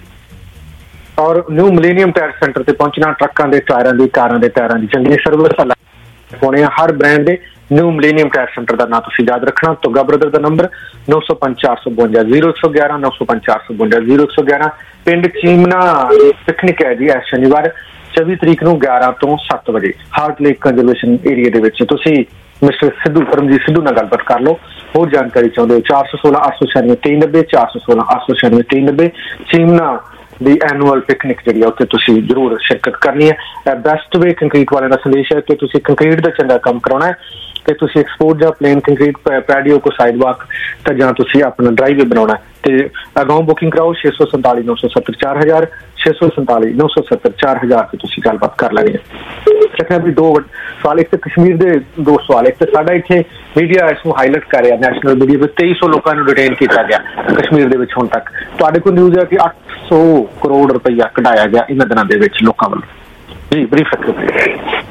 ਔਰ ਨਿਊ ਮਿਲੇਨੀਅਮ ਟਾਇਰ ਸੈਂਟਰ ਤੇ ਪਹੁੰਚਣਾ, ਟਰੱਕਾਂ ਦੇ ਟਾਇਰਾਂ ਦੀ, ਕਾਰਾਂ ਦੇ ਟਾਇਰਾਂ ਦੀ ਚੰਗੀ ਸਰਵਿਸ ਹੋਣੇ ਆ ਹਰ ਬ੍ਰਾਂਡ ਦੇ। ਨਿਊ ਮਿਲੇਨੀਅਮ ਟਾਇਰ ਸੈਂਟਰ ਦਾ ਨਾਂ ਤੁਸੀਂ ਯਾਦ ਰੱਖਣਾ। ਧੁੱਗਾ ਬ੍ਰਦਰ ਦਾ ਨੰਬਰ ਨੌ ਸੌ ਪੰਜ ਚਾਰ ਸੌ ਬਵੰਜਾ ਜ਼ੀਰੋ ਇੱਕ ਸੌ ਗਿਆਰਾਂ ਨੌ ਸੌ ਪੰਜ ਚਾਰ ਸੌ ਬਵੰਜਾ ਜ਼ੀਰੋ ਇੱਕ ਸੌ ਗਿਆਰਾਂ। ਪਿੰਡ ਚੀਮਨਾ ਪਿਕਨਿਕ ਹੈ ਜੀ ਇਸ ਸ਼ਨੀਵਾਰ ਚੌਵੀ ਤਰੀਕ ਨੂੰ ਗਿਆਰਾਂ ਤੋਂ ਸੱਤ ਵਜੇ ਹਾਰਟ ਲੇਕ ਕੰਜ਼ਰਵੇਸ਼ਨ ਏਰੀਆ ਦੇ ਵਿੱਚ। ਤੁਸੀਂ ਮਿਸਟਰ ਸਿੱਧੂ ਪਰਮਜੀਤ ਸਿੱਧੂ ਨਾਲ ਗੱਲਬਾਤ ਕਰ ਲਓ। ਹੋਰ ਜਾਣਕਾਰੀ ਚਾਹੁੰਦੇ ਹੋ ਚਾਰ ਸੌ ਸੋਲਾਂ ਅੱਠ ਸੌ ਛਿਆਨਵੇਂ ਤੇਈ ਨੱਬੇ ਚਾਰ ਸੌ ਸੋਲਾਂ ਅੱਠ ਸੌ ਛਿਆਨਵੇਂ ਤੇਈ ਨੱਬੇ। ਚੀਮਨਾ ਦੀ ਐਨੂਅਲ ਪਿਕਨਿਕ ਜਿਹੜੀ ਆ ਉੱਥੇ ਤੁਸੀਂ ਜ਼ਰੂਰ ਸ਼ਿਰਕਤ ਕਰਨੀ ਹੈ। ਬੈਸਟ ਵੇ ਕੰਕਰੀਟ ਵਾਲਿਆਂ ਦਾ ਸੰਦੇਸ਼ ਹੈ ਕਿ ਤੁਸੀਂ ਕੰਕਰੀਟ ਦਾ ਚੰਗਾ ਕੰਮ ਕਰਾਉਣਾ ਹੈ ਤੇ ਤੁਸੀਂ ਐਕਸਪੋਰਟ ਜਾਂ ਪਲੇਨ ਕੰਕਰੀਟ ਪੈਡੀਓ ਕੋ ਸਾਈਡ ਵਾਕ ਤਾਂ ਜਾਂ ਤੁਸੀਂ ਆਪਣਾ ਡਰਾਈਵੇ ਬਣਾਉਣਾ ਤੇ ਅਗਾਊਂ ਬੁਕਿੰਗ ਕਰਾਓ ਛੇ ਸੌ ਸੰਤਾਲੀ ਨੌ ਸੌ ਸੱਤਰ ਚਾਰ ਹਜ਼ਾਰ ਛੇ ਸੌ ਸੰਤਾਲੀ ਨੌ ਸੌ ਸੱਤਰ ਚਾਰ ਹਜ਼ਾਰ ਤੇ ਤੁਸੀਂ ਗੱਲਬਾਤ ਕਰ ਲੈਣੀ ਹੈ। ਚੱਕਿਆ ਵੀ ਦੋ ਸਵਾਲ, ਇੱਕ ਤਾਂ ਕਸ਼ਮੀਰ ਦੇ ਦੋ ਸਵਾਲ। ਇੱਕ ਤਾਂ ਸਾਡਾ ਇੱਥੇ ਮੀਡੀਆ ਇਸ ਨੂੰ ਹਾਈਲਾਈਟ ਕਰ ਰਿਹਾ, ਨੈਸ਼ਨਲ ਮੀਡੀਆ ਵਿੱਚ ਤੇਈ ਸੌ ਲੋਕਾਂ ਨੂੰ ਡਿਟੇਨ ਕੀਤਾ ਗਿਆ ਕਸ਼ਮੀਰ ਦੇ ਵਿੱਚ ਹੁਣ ਤੱਕ। ਤੁਹਾਡੇ ਕੋਲ ਨਿਊਜ਼ ਹੈ ਕਿ ਅੱਠ ਸੌ ਕਰੋੜ ਰੁਪਈਆ ਕਢਾਇਆ ਗਿਆ ਇਹਨਾਂ ਦਿਨਾਂ ਦੇ ਵਿੱਚ ਲੋਕਾਂ ਵੱਲੋਂ। ਜੀ ਬਰੀਫ ਰੱਖੋ।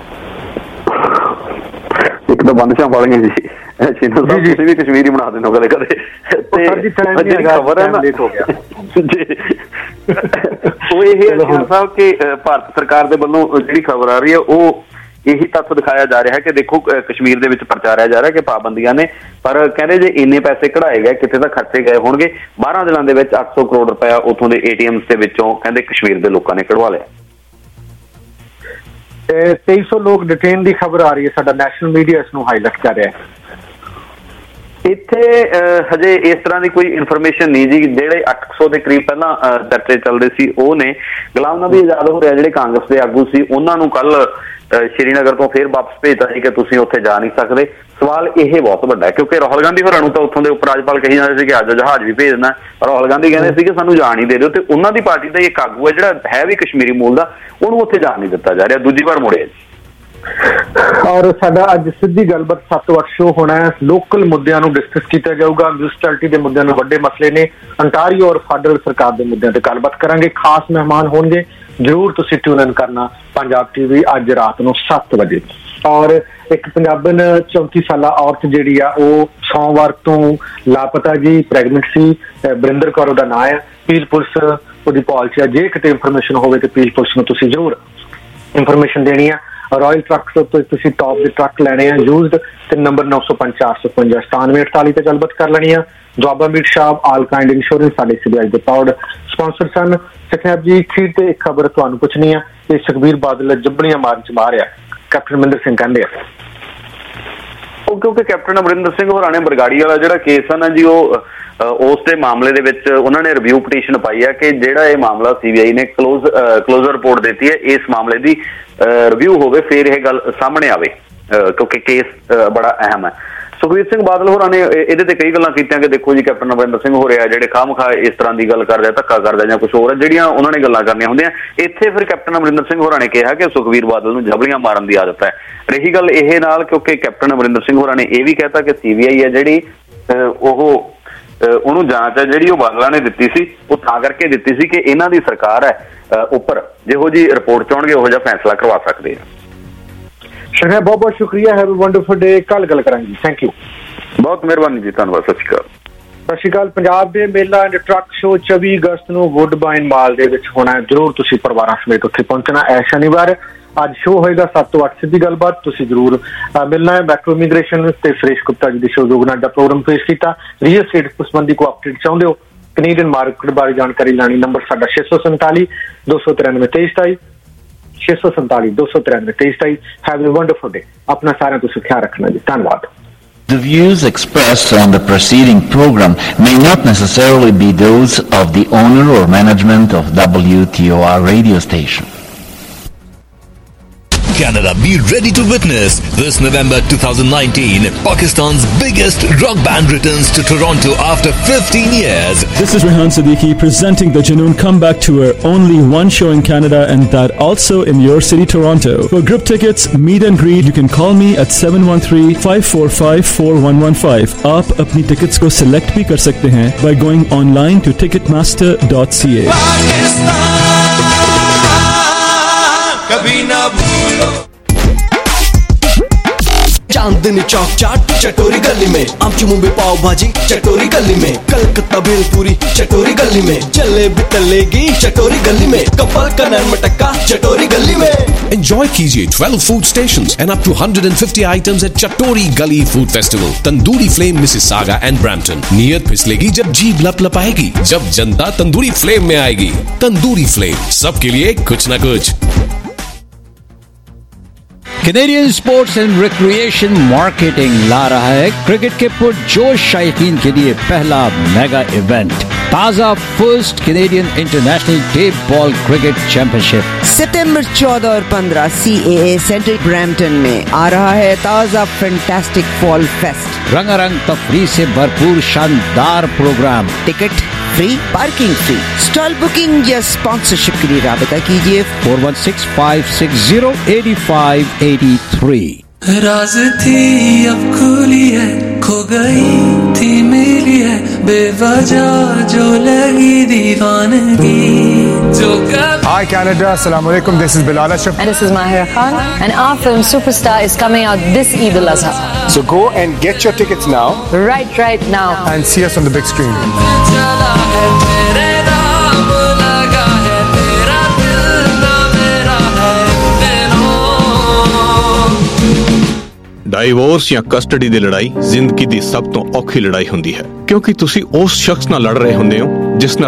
ਇੱਕ ਤਾਂ ਬੰਦਸ਼ਾਂ ਪੜ ਗਏ ਜੀ, ਤੁਸੀਂ ਵੀ ਕਸ਼ਮੀਰੀ ਬਣਾ ਦੇਣਾ ਕਦੇ ਕਦੇ। ਤੇ ਜਿਹੜੀ ਖਬਰ ਹੈ ਨਾ ਜੀ, ਉਹ ਇਹ ਹੈ ਸਾਹਿਬ ਕਿ ਭਾਰਤ ਸਰਕਾਰ ਦੇ ਵੱਲੋਂ ਜਿਹੜੀ ਖਬਰ ਆ ਰਹੀ ਹੈ ਉਹ ਇਹੀ ਤੱਥ ਦਿਖਾਇਆ ਜਾ ਰਿਹਾ ਹੈ ਕਿ ਦੇਖੋ ਕਸ਼ਮੀਰ ਦੇ ਵਿੱਚ ਪ੍ਰਚਾਰਿਆ ਜਾ ਰਿਹਾ ਕਿ ਪਾਬੰਦੀਆਂ ਨੇ, ਪਰ ਕਹਿੰਦੇ ਜੇ ਇੰਨੇ ਪੈਸੇ ਕਢਾਏ ਗਏ ਕਿਤੇ ਤਾਂ ਖਰਚੇ ਗਏ ਹੋਣਗੇ। ਬਾਰਾਂ ਦਿਨਾਂ ਦੇ ਵਿੱਚ ਅੱਠ ਸੌ ਕਰੋੜ ਰੁਪਇਆ ਉੱਥੋਂ ਦੇ ਏਟੀਐਮ ਦੇ ਵਿੱਚੋਂ ਕਹਿੰਦੇ ਕਸ਼ਮੀਰ ਦੇ ਲੋਕਾਂ ਨੇ ਕਢਵਾ ਲਿਆ। ਤੇਈ ਸੌ ਲੋਕ ਡਿਟੇਨ ਦੀ ਖਬਰ ਆ ਰਹੀ ਹੈ, ਸਾਡਾ ਨੈਸ਼ਨਲ ਮੀਡੀਆ ਇਸ ਨੂੰ ਹਾਈਲਾਈਟ ਕਰ ਰਿਹਾ ਹੈ। ਇੱਥੇ ਹਜੇ ਇਸ ਤਰ੍ਹਾਂ ਦੀ ਕੋਈ ਇਨਫੋਰਮੇਸ਼ਨ ਨਹੀਂ ਜੀ। ਜਿਹੜੇ ਅੱਠ ਸੌ ਦੇ ਕਰੀਬ ਪਹਿਲਾਂ ਚਰਚੇ ਚੱਲਦੇ ਸੀ ਉਹ ਨੇ। ਗੁਲਾਮ ਨਬੀ ਆਜ਼ਾਦ ਹੋ ਰਿਹਾ ਜਿਹੜੇ ਕਾਂਗਰਸ ਦੇ ਆਗੂ ਸੀ, ਉਹਨਾਂ ਨੂੰ ਕੱਲ ਸ਼੍ਰੀਨਗਰ ਤੋਂ ਫੇਰ ਵਾਪਸ ਭੇਜਤਾ ਸੀ ਕਿ ਤੁਸੀਂ ਉੱਥੇ ਜਾ ਨਹੀਂ ਸਕਦੇ। ਸਵਾਲ ਇਹ ਬਹੁਤ ਵੱਡਾ ਹੈ ਕਿਉਂਕਿ ਰਾਹੁਲ ਗਾਂਧੀ ਹੋਰਾਂ ਨੂੰ ਤਾਂ ਉੱਥੋਂ ਦੇ ਉਪ ਰਾਜਪਾਲ ਕਹੀ ਜਾਂਦੇ ਸੀ ਕਿ ਅੱਜ ਜਹਾਜ਼ ਵੀ ਭੇਜਣਾ, ਰਾਹੁਲ ਗਾਂਧੀ ਕਹਿੰਦੇ ਸੀ ਕਿ ਸਾਨੂੰ ਜਾਣ ਹੀ ਦੇ ਦਿਓ। ਤੇ ਉਹਨਾਂ ਦੀ ਪਾਰਟੀ ਦਾ ਇੱਕ ਆਗੂ ਹੈ ਜਿਹੜਾ ਹੈ ਵੀ ਕਸ਼ਮੀਰੀ ਮੂਲ ਦਾ, ਉਹਨੂੰ ਉੱਥੇ ਜਾਣ ਨਹੀਂ ਦਿੱਤਾ ਜਾ ਰਿਹਾ, ਦੂਜੀ ਵਾਰ ਮੁੜਿਆ ਜੀ। ਔਰ ਸਾਡਾ ਅੱਜ ਸਿੱਧੀ ਗੱਲਬਾਤ ਸੱਤ ਤੋਂ ਅੱਠ ਸ਼ੋ ਹੋਣਾ ਹੈ। ਲੋਕਲ ਮੁੱਦਿਆਂ ਨੂੰ ਡਿਸਕਸ ਕੀਤਾ ਜਾਊਗਾ, ਮਿਊਨਿਸਪੈਲਿਟੀ ਦੇ ਮੁੱਦਿਆਂ ਨੂੰ, ਵੱਡੇ ਮਸਲੇ ਨੇ, ਅੰਟਾਰੀਓ ਔਰ ਫੈਡਰਲ ਸਰਕਾਰ ਦੇ ਮੁੱਦਿਆਂ ਤੇ ਗੱਲਬਾਤ ਕਰਾਂਗੇ। ਖਾਸ ਮਹਿਮਾਨ ਹੋਣਗੇ, ਜ਼ਰੂਰ ਤੁਸੀਂ ਟਿਊਨ ਇਨ ਕਰਨਾ ਪੰਜਾਬ ਟੀਵੀ ਅੱਜ ਰਾਤ ਨੂੰ ਸੱਤ ਵਜੇ। ਔਰ ਇੱਕ ਪੰਜਾਬਣ ਚੌਂਤੀ ਸਾਲਾ ਔਰਤ ਜਿਹੜੀ ਆ ਉਹ ਸੋਮਵਾਰ ਤੋਂ ਲਾਪਤਾ ਜੀ, ਪ੍ਰੈਗਨੈਂਟ ਸੀ, ਬਰਿੰਦਰ ਕੌਰ ਉਹਦਾ ਨਾਂ ਹੈ। ਪੀਲ ਪੁਲਿਸ ਉਹਦੀ ਭਾਲ 'ਚ ਆ। ਜੇ ਕਿਤੇ ਇਨਫੋਰਮੇਸ਼ਨ ਹੋਵੇ ਤੇ ਪੀਲ ਪੁਲਿਸ ਨੂੰ ਤੁਸੀਂ ਜ਼ਰੂਰ ਇਨਫੋਰਮੇਸ਼ਨ ਦੇਣੀ ਆ। ਰਾਇਲ ਟਰੱਕਸ ਤੋਂ ਤੁਸੀਂ ਟੌਪ ਦੇ ਟਰੱਕ ਲੈਣੇ ਆ ਯੂਜ਼ਡ ਤੇ ਨੰਬਰ ਨੌ ਸੌ ਪੰਜ ਚਾਰ ਸੌ ਪੰਜਾ ਸਤਾਨਵੇਂ ਅਠਤਾਲੀ ਤੇ ਗੱਲਬਾਤ ਕਰ ਲੈਣੀ ਆ। Doaba meat shop, all kind insurance ਸਾਡੇ ਸੀਬੀਆਈ ਦੇ ਪ੍ਰਾਊਡ ਸਪਾਂਸਰ ਸਨ। ਸਖਿਆਬ ਜੀ ਖੀਰ ਤੇ ਇੱਕ ਖਬਰ ਤੁਹਾਨੂੰ ਪੁੱਛਣੀ ਆ ਕਿ ਸੁਖਬੀਰ ਬਾਦਲ ਜੱਬੜੀਆਂ ਮਾਰਨ ਚ ਮਾਰਿਆ, ਕੈਪਟਨ ਅਮਰਿੰਦਰ ਸਿੰਘ ਕਹਿੰਦੇ ਆ। ਉਹ ਕਿਉਂਕਿ ਕੈਪਟਨ ਅਮਰਿੰਦਰ ਸਿੰਘ ਹੋਰਾਂ ਨੇ ਬਰਗਾੜੀ ਵਾਲਾ ਜਿਹੜਾ ਕੇਸ ਹੈ ਨਾ ਜੀ, ਉਹ ਉਸ ਦੇ ਮਾਮਲੇ ਦੇ ਵਿੱਚ ਉਹਨਾਂ ਨੇ ਰਿਵਿਊ ਪਟੀਸ਼ਨ ਪਾਈ ਹੈ ਕਿ ਜਿਹੜਾ ਇਹ ਮਾਮਲਾ ਸੀਬੀਆਈ ਨੇ ਕਲੋਜ਼ ਕਲੋਜ਼ਰ ਰਿਪੋਰਟ ਦਿੱਤੀ ਹੈ, ਇਸ ਮਾਮਲੇ ਦੀ ਰਿਵਿਊ ਹੋਵੇ ਫਿਰ ਇਹ ਗੱਲ ਸਾਹਮਣੇ ਆਵੇ ਕਿਉਂਕਿ ਕੇਸ ਬੜਾ ਅਹਿਮ ਹੈ। ਸੁਖਬੀਰ ਸਿੰਘ ਬਾਦਲ ਹੋਰਾਂ ਨੇ ਇਹਦੇ ਤੇ ਕਈ ਗੱਲਾਂ ਕੀਤੀਆਂ ਕਿ ਦੇਖੋ ਜੀ ਕੈਪਟਨ ਅਮਰਿੰਦਰ ਸਿੰਘ ਹੋ ਰਿਹਾ ਜਿਹੜੇ ਖਾਮਖਾ ਇਸ ਤਰ੍ਹਾਂ ਦੀ ਗੱਲ ਕਰਦਾ, ਧੱਕਾ ਕਰਦਾ ਜਾਂ ਕੁਝ ਹੋਰ ਹੈ, ਜਿਹੜੀਆਂ ਉਹਨਾਂ ਨੇ ਗੱਲਾਂ ਕਰਨੀਆਂ ਹੁੰਦੀਆਂ। ਇੱਥੇ ਫਿਰ ਕੈਪਟਨ ਅਮਰਿੰਦਰ ਸਿੰਘ ਹੋਰਾਂ ਨੇ ਕਿਹਾ ਕਿ ਸੁਖਬੀਰ ਬਾਦਲ ਨੂੰ ਜਬਲੀਆਂ ਮਾਰਨ ਦੀ ਆਦਤ ਹੈ। ਰਹੀ ਗੱਲ ਇਹ ਨਾਲ ਕਿਉਂਕਿ ਕੈਪਟਨ ਅਮਰਿੰਦਰ ਸਿੰਘ ਹੋਰਾਂ ਨੇ ਇਹ ਵੀ ਕਹਿਤਾ ਕਿ ਸੀਬੀਆਈ ਹੈ ਜਿਹੜੀ ਉਹ ਉਹਨੂੰ ਜਾਂਚ ਹੈ ਜਿਹੜੀ ਉਹ ਬਾਦਲਾਂ ਨੇ ਦਿੱਤੀ ਸੀ, ਉਹ ਤਾਂ ਕਰਕੇ ਦਿੱਤੀ ਸੀ ਕਿ ਇਹਨਾਂ ਦੀ ਸਰਕਾਰ ਹੈ ਉੱਪਰ ਜਿਹੋ ਜੀ ਰਿਪੋਰਟ ਚਾਹੁਣਗੇ ਉਹੋ ਜਿਹਾ ਫੈਸਲਾ ਕਰਵਾ ਸਕਦੇ ਆ। ਸ਼ੁਕਰੀਆ, ਬਹੁਤ ਬਹੁਤ ਸ਼ੁਕਰੀਆ। Have a wonderful day. ਕੱਲ ਗੱਲ ਕਰਾਂਗੇ। ਥੈਂਕ ਯੂ, ਬਹੁਤ ਮਿਹਰਬਾਨੀ ਜੀ, ਧੰਨਵਾਦ। ਸਤਿ ਸ਼੍ਰੀ ਅਕਾਲ। ਸਤਿ ਸ਼੍ਰੀ ਅਕਾਲ। ਪੰਜਾਬ ਦੇ ਮੇਲਾ ਐਂਡ ਟਰੱਕ ਸ਼ੋਅ ਚੌਵੀ ਅਗਸਤ ਨੂੰ ਵੁੱਡਬਾਈਨ ਮਾਲ ਦੇ ਵਿੱਚ ਹੋਣਾ ਹੈ। ਜ਼ਰੂਰ ਤੁਸੀਂ ਪਰਿਵਾਰਾਂ ਸਮੇਤ ਉੱਥੇ ਪਹੁੰਚਣਾ। ਐ ਸ਼ਨੀਵਾਰ ਅੱਜ ਸ਼ੋਅ ਹੋਏਗਾ ਸੱਤ ਤੋਂ ਅੱਠ ਸਿੱਧੀ ਗੱਲਬਾਤ, ਤੁਸੀਂ ਜ਼ਰੂਰ ਮਿਲਣਾ ਹੈ। ਮੈਟਰੋ ਇਮੀਗ੍ਰੇਸ਼ਨ ਤੇ ਸੁਰੇਸ਼ ਗੁਪਤਾ ਜੀ ਦੇ ਸਹਿਯੋਗ ਨਾਲ ਦਾ ਪ੍ਰੋਗਰਾਮ ਪੇਸ਼ ਕੀਤਾ। ਰੀਅਲ ਸਟੇਟ ਸੰਬੰਧੀ ਕੋਈ ਅਪਡੇਟ ਚਾਹੁੰਦੇ ਹੋ ਕੈਨੇਡੀਅਨ ਮਾਰਕੀਟ ਬਾਰੇ ਜਾਣਕਾਰੀ ਲੈਣੀ ਨੰਬਰ ਸਾਡਾ ਛੇ ਸੌ ਸੰਤਾਲੀ ਦੋ ਸੌ ਤਰਾਨਵੇਂ ਤੇਈ ਸਤਾਈ ਛੇ ਸੌ ਸੰਤਾਲੀ ਦੋ ਸੌ ਤਰਾਨਵੇਂ ਤੇਈ ਸਤਾਈ। Have a wonderful day. ਆਪਣਾ ਸਾਰਿਆਂ ਤੋਂ ਖਿਆਲ ਰੱਖਣਾ ਜੀ। ਧੰਨਵਾਦ। The views expressed on the preceding program may not necessarily be those of the owner or management of W T O R radio station. Canada, be ready to witness this November twenty nineteen Pakistan's biggest rock band returns to Toronto after fifteen years. This is Rehan Siddiqui presenting the Junoon Comeback Tour. Only one show in Canada, and that also in your city, Toronto. For group tickets, meet and greet, you can call me at seven one three, five four five, four one one five. आप अपनी tickets को select भी कर सकते हैं by going online to ticketmaster dot c a. कभी ना भूलो चांदनी चौक चाट चटोरी गली में, आमची मुंबई पाव भाजी चटोरी गली में, कलकत्ता भेलपूरी चटोरी गली में, जलेबी तलेगी चटोरी गली में, कपल का नैन मटक्का चटोरी गली में। Enjoy कीजिए twelve food stations and up to one hundred fifty items at Chatori Gully Food Festival, Tandoori Flame, Mississauga and Brampton। नियत फिसलेगी जब जीभ लपलपाएगी, जब जनता तंदूरी फ्लेम में आएगी। तंदूरी फ्लेम, सबके लिए कुछ न कुछ। Canadian sports and recreation marketing ला रहा है क्रिकेट के पुरजोश शायकीन के लिए पहला मेगा इवेंट, ताजा first Canadian international tape ball cricket championship. सितंबर चौदह और पंद्रह सी ए ए सेंटर ब्रैम्पटन में आ रहा है ताजा फैंटास्टिक फॉल फेस्ट। रंगारंग तफरीह से भरपूर शानदार programme, ticket free, parking free. Stall booking या स्पॉन्सरशिप के लिए राबता कीजिए four one six five six zero eight five eight three. राज थी अब खुली है, खो गई थी मिली है, बेवजह जो लगी दीवानगी जो कर। Hi Canada, Assalamu alaikum. This is Bilal Ashraf. And this is Mahira Khan. And our film Superstar is coming out this Eid al-Adha. So go and get your tickets now. Right, right now. And see us on the big screen. Divorce ਜਾਂ ਕਸਟਡੀ ਦੀ ਲੜਾਈ ਜ਼ਿੰਦਗੀ ਦੀ ਸਭ ਤੋਂ ਔਖੀ ਲੜਾਈ ਹੁੰਦੀ ਹੈ, ਕਿਉਂਕਿ ਤੁਸੀਂ ਉਸ ਸ਼ਖਸ ਨਾਲ ਲੜ ਰਹੇ ਹੁੰਦੇ ਹੋ ਜਿਸ ਨਾਲ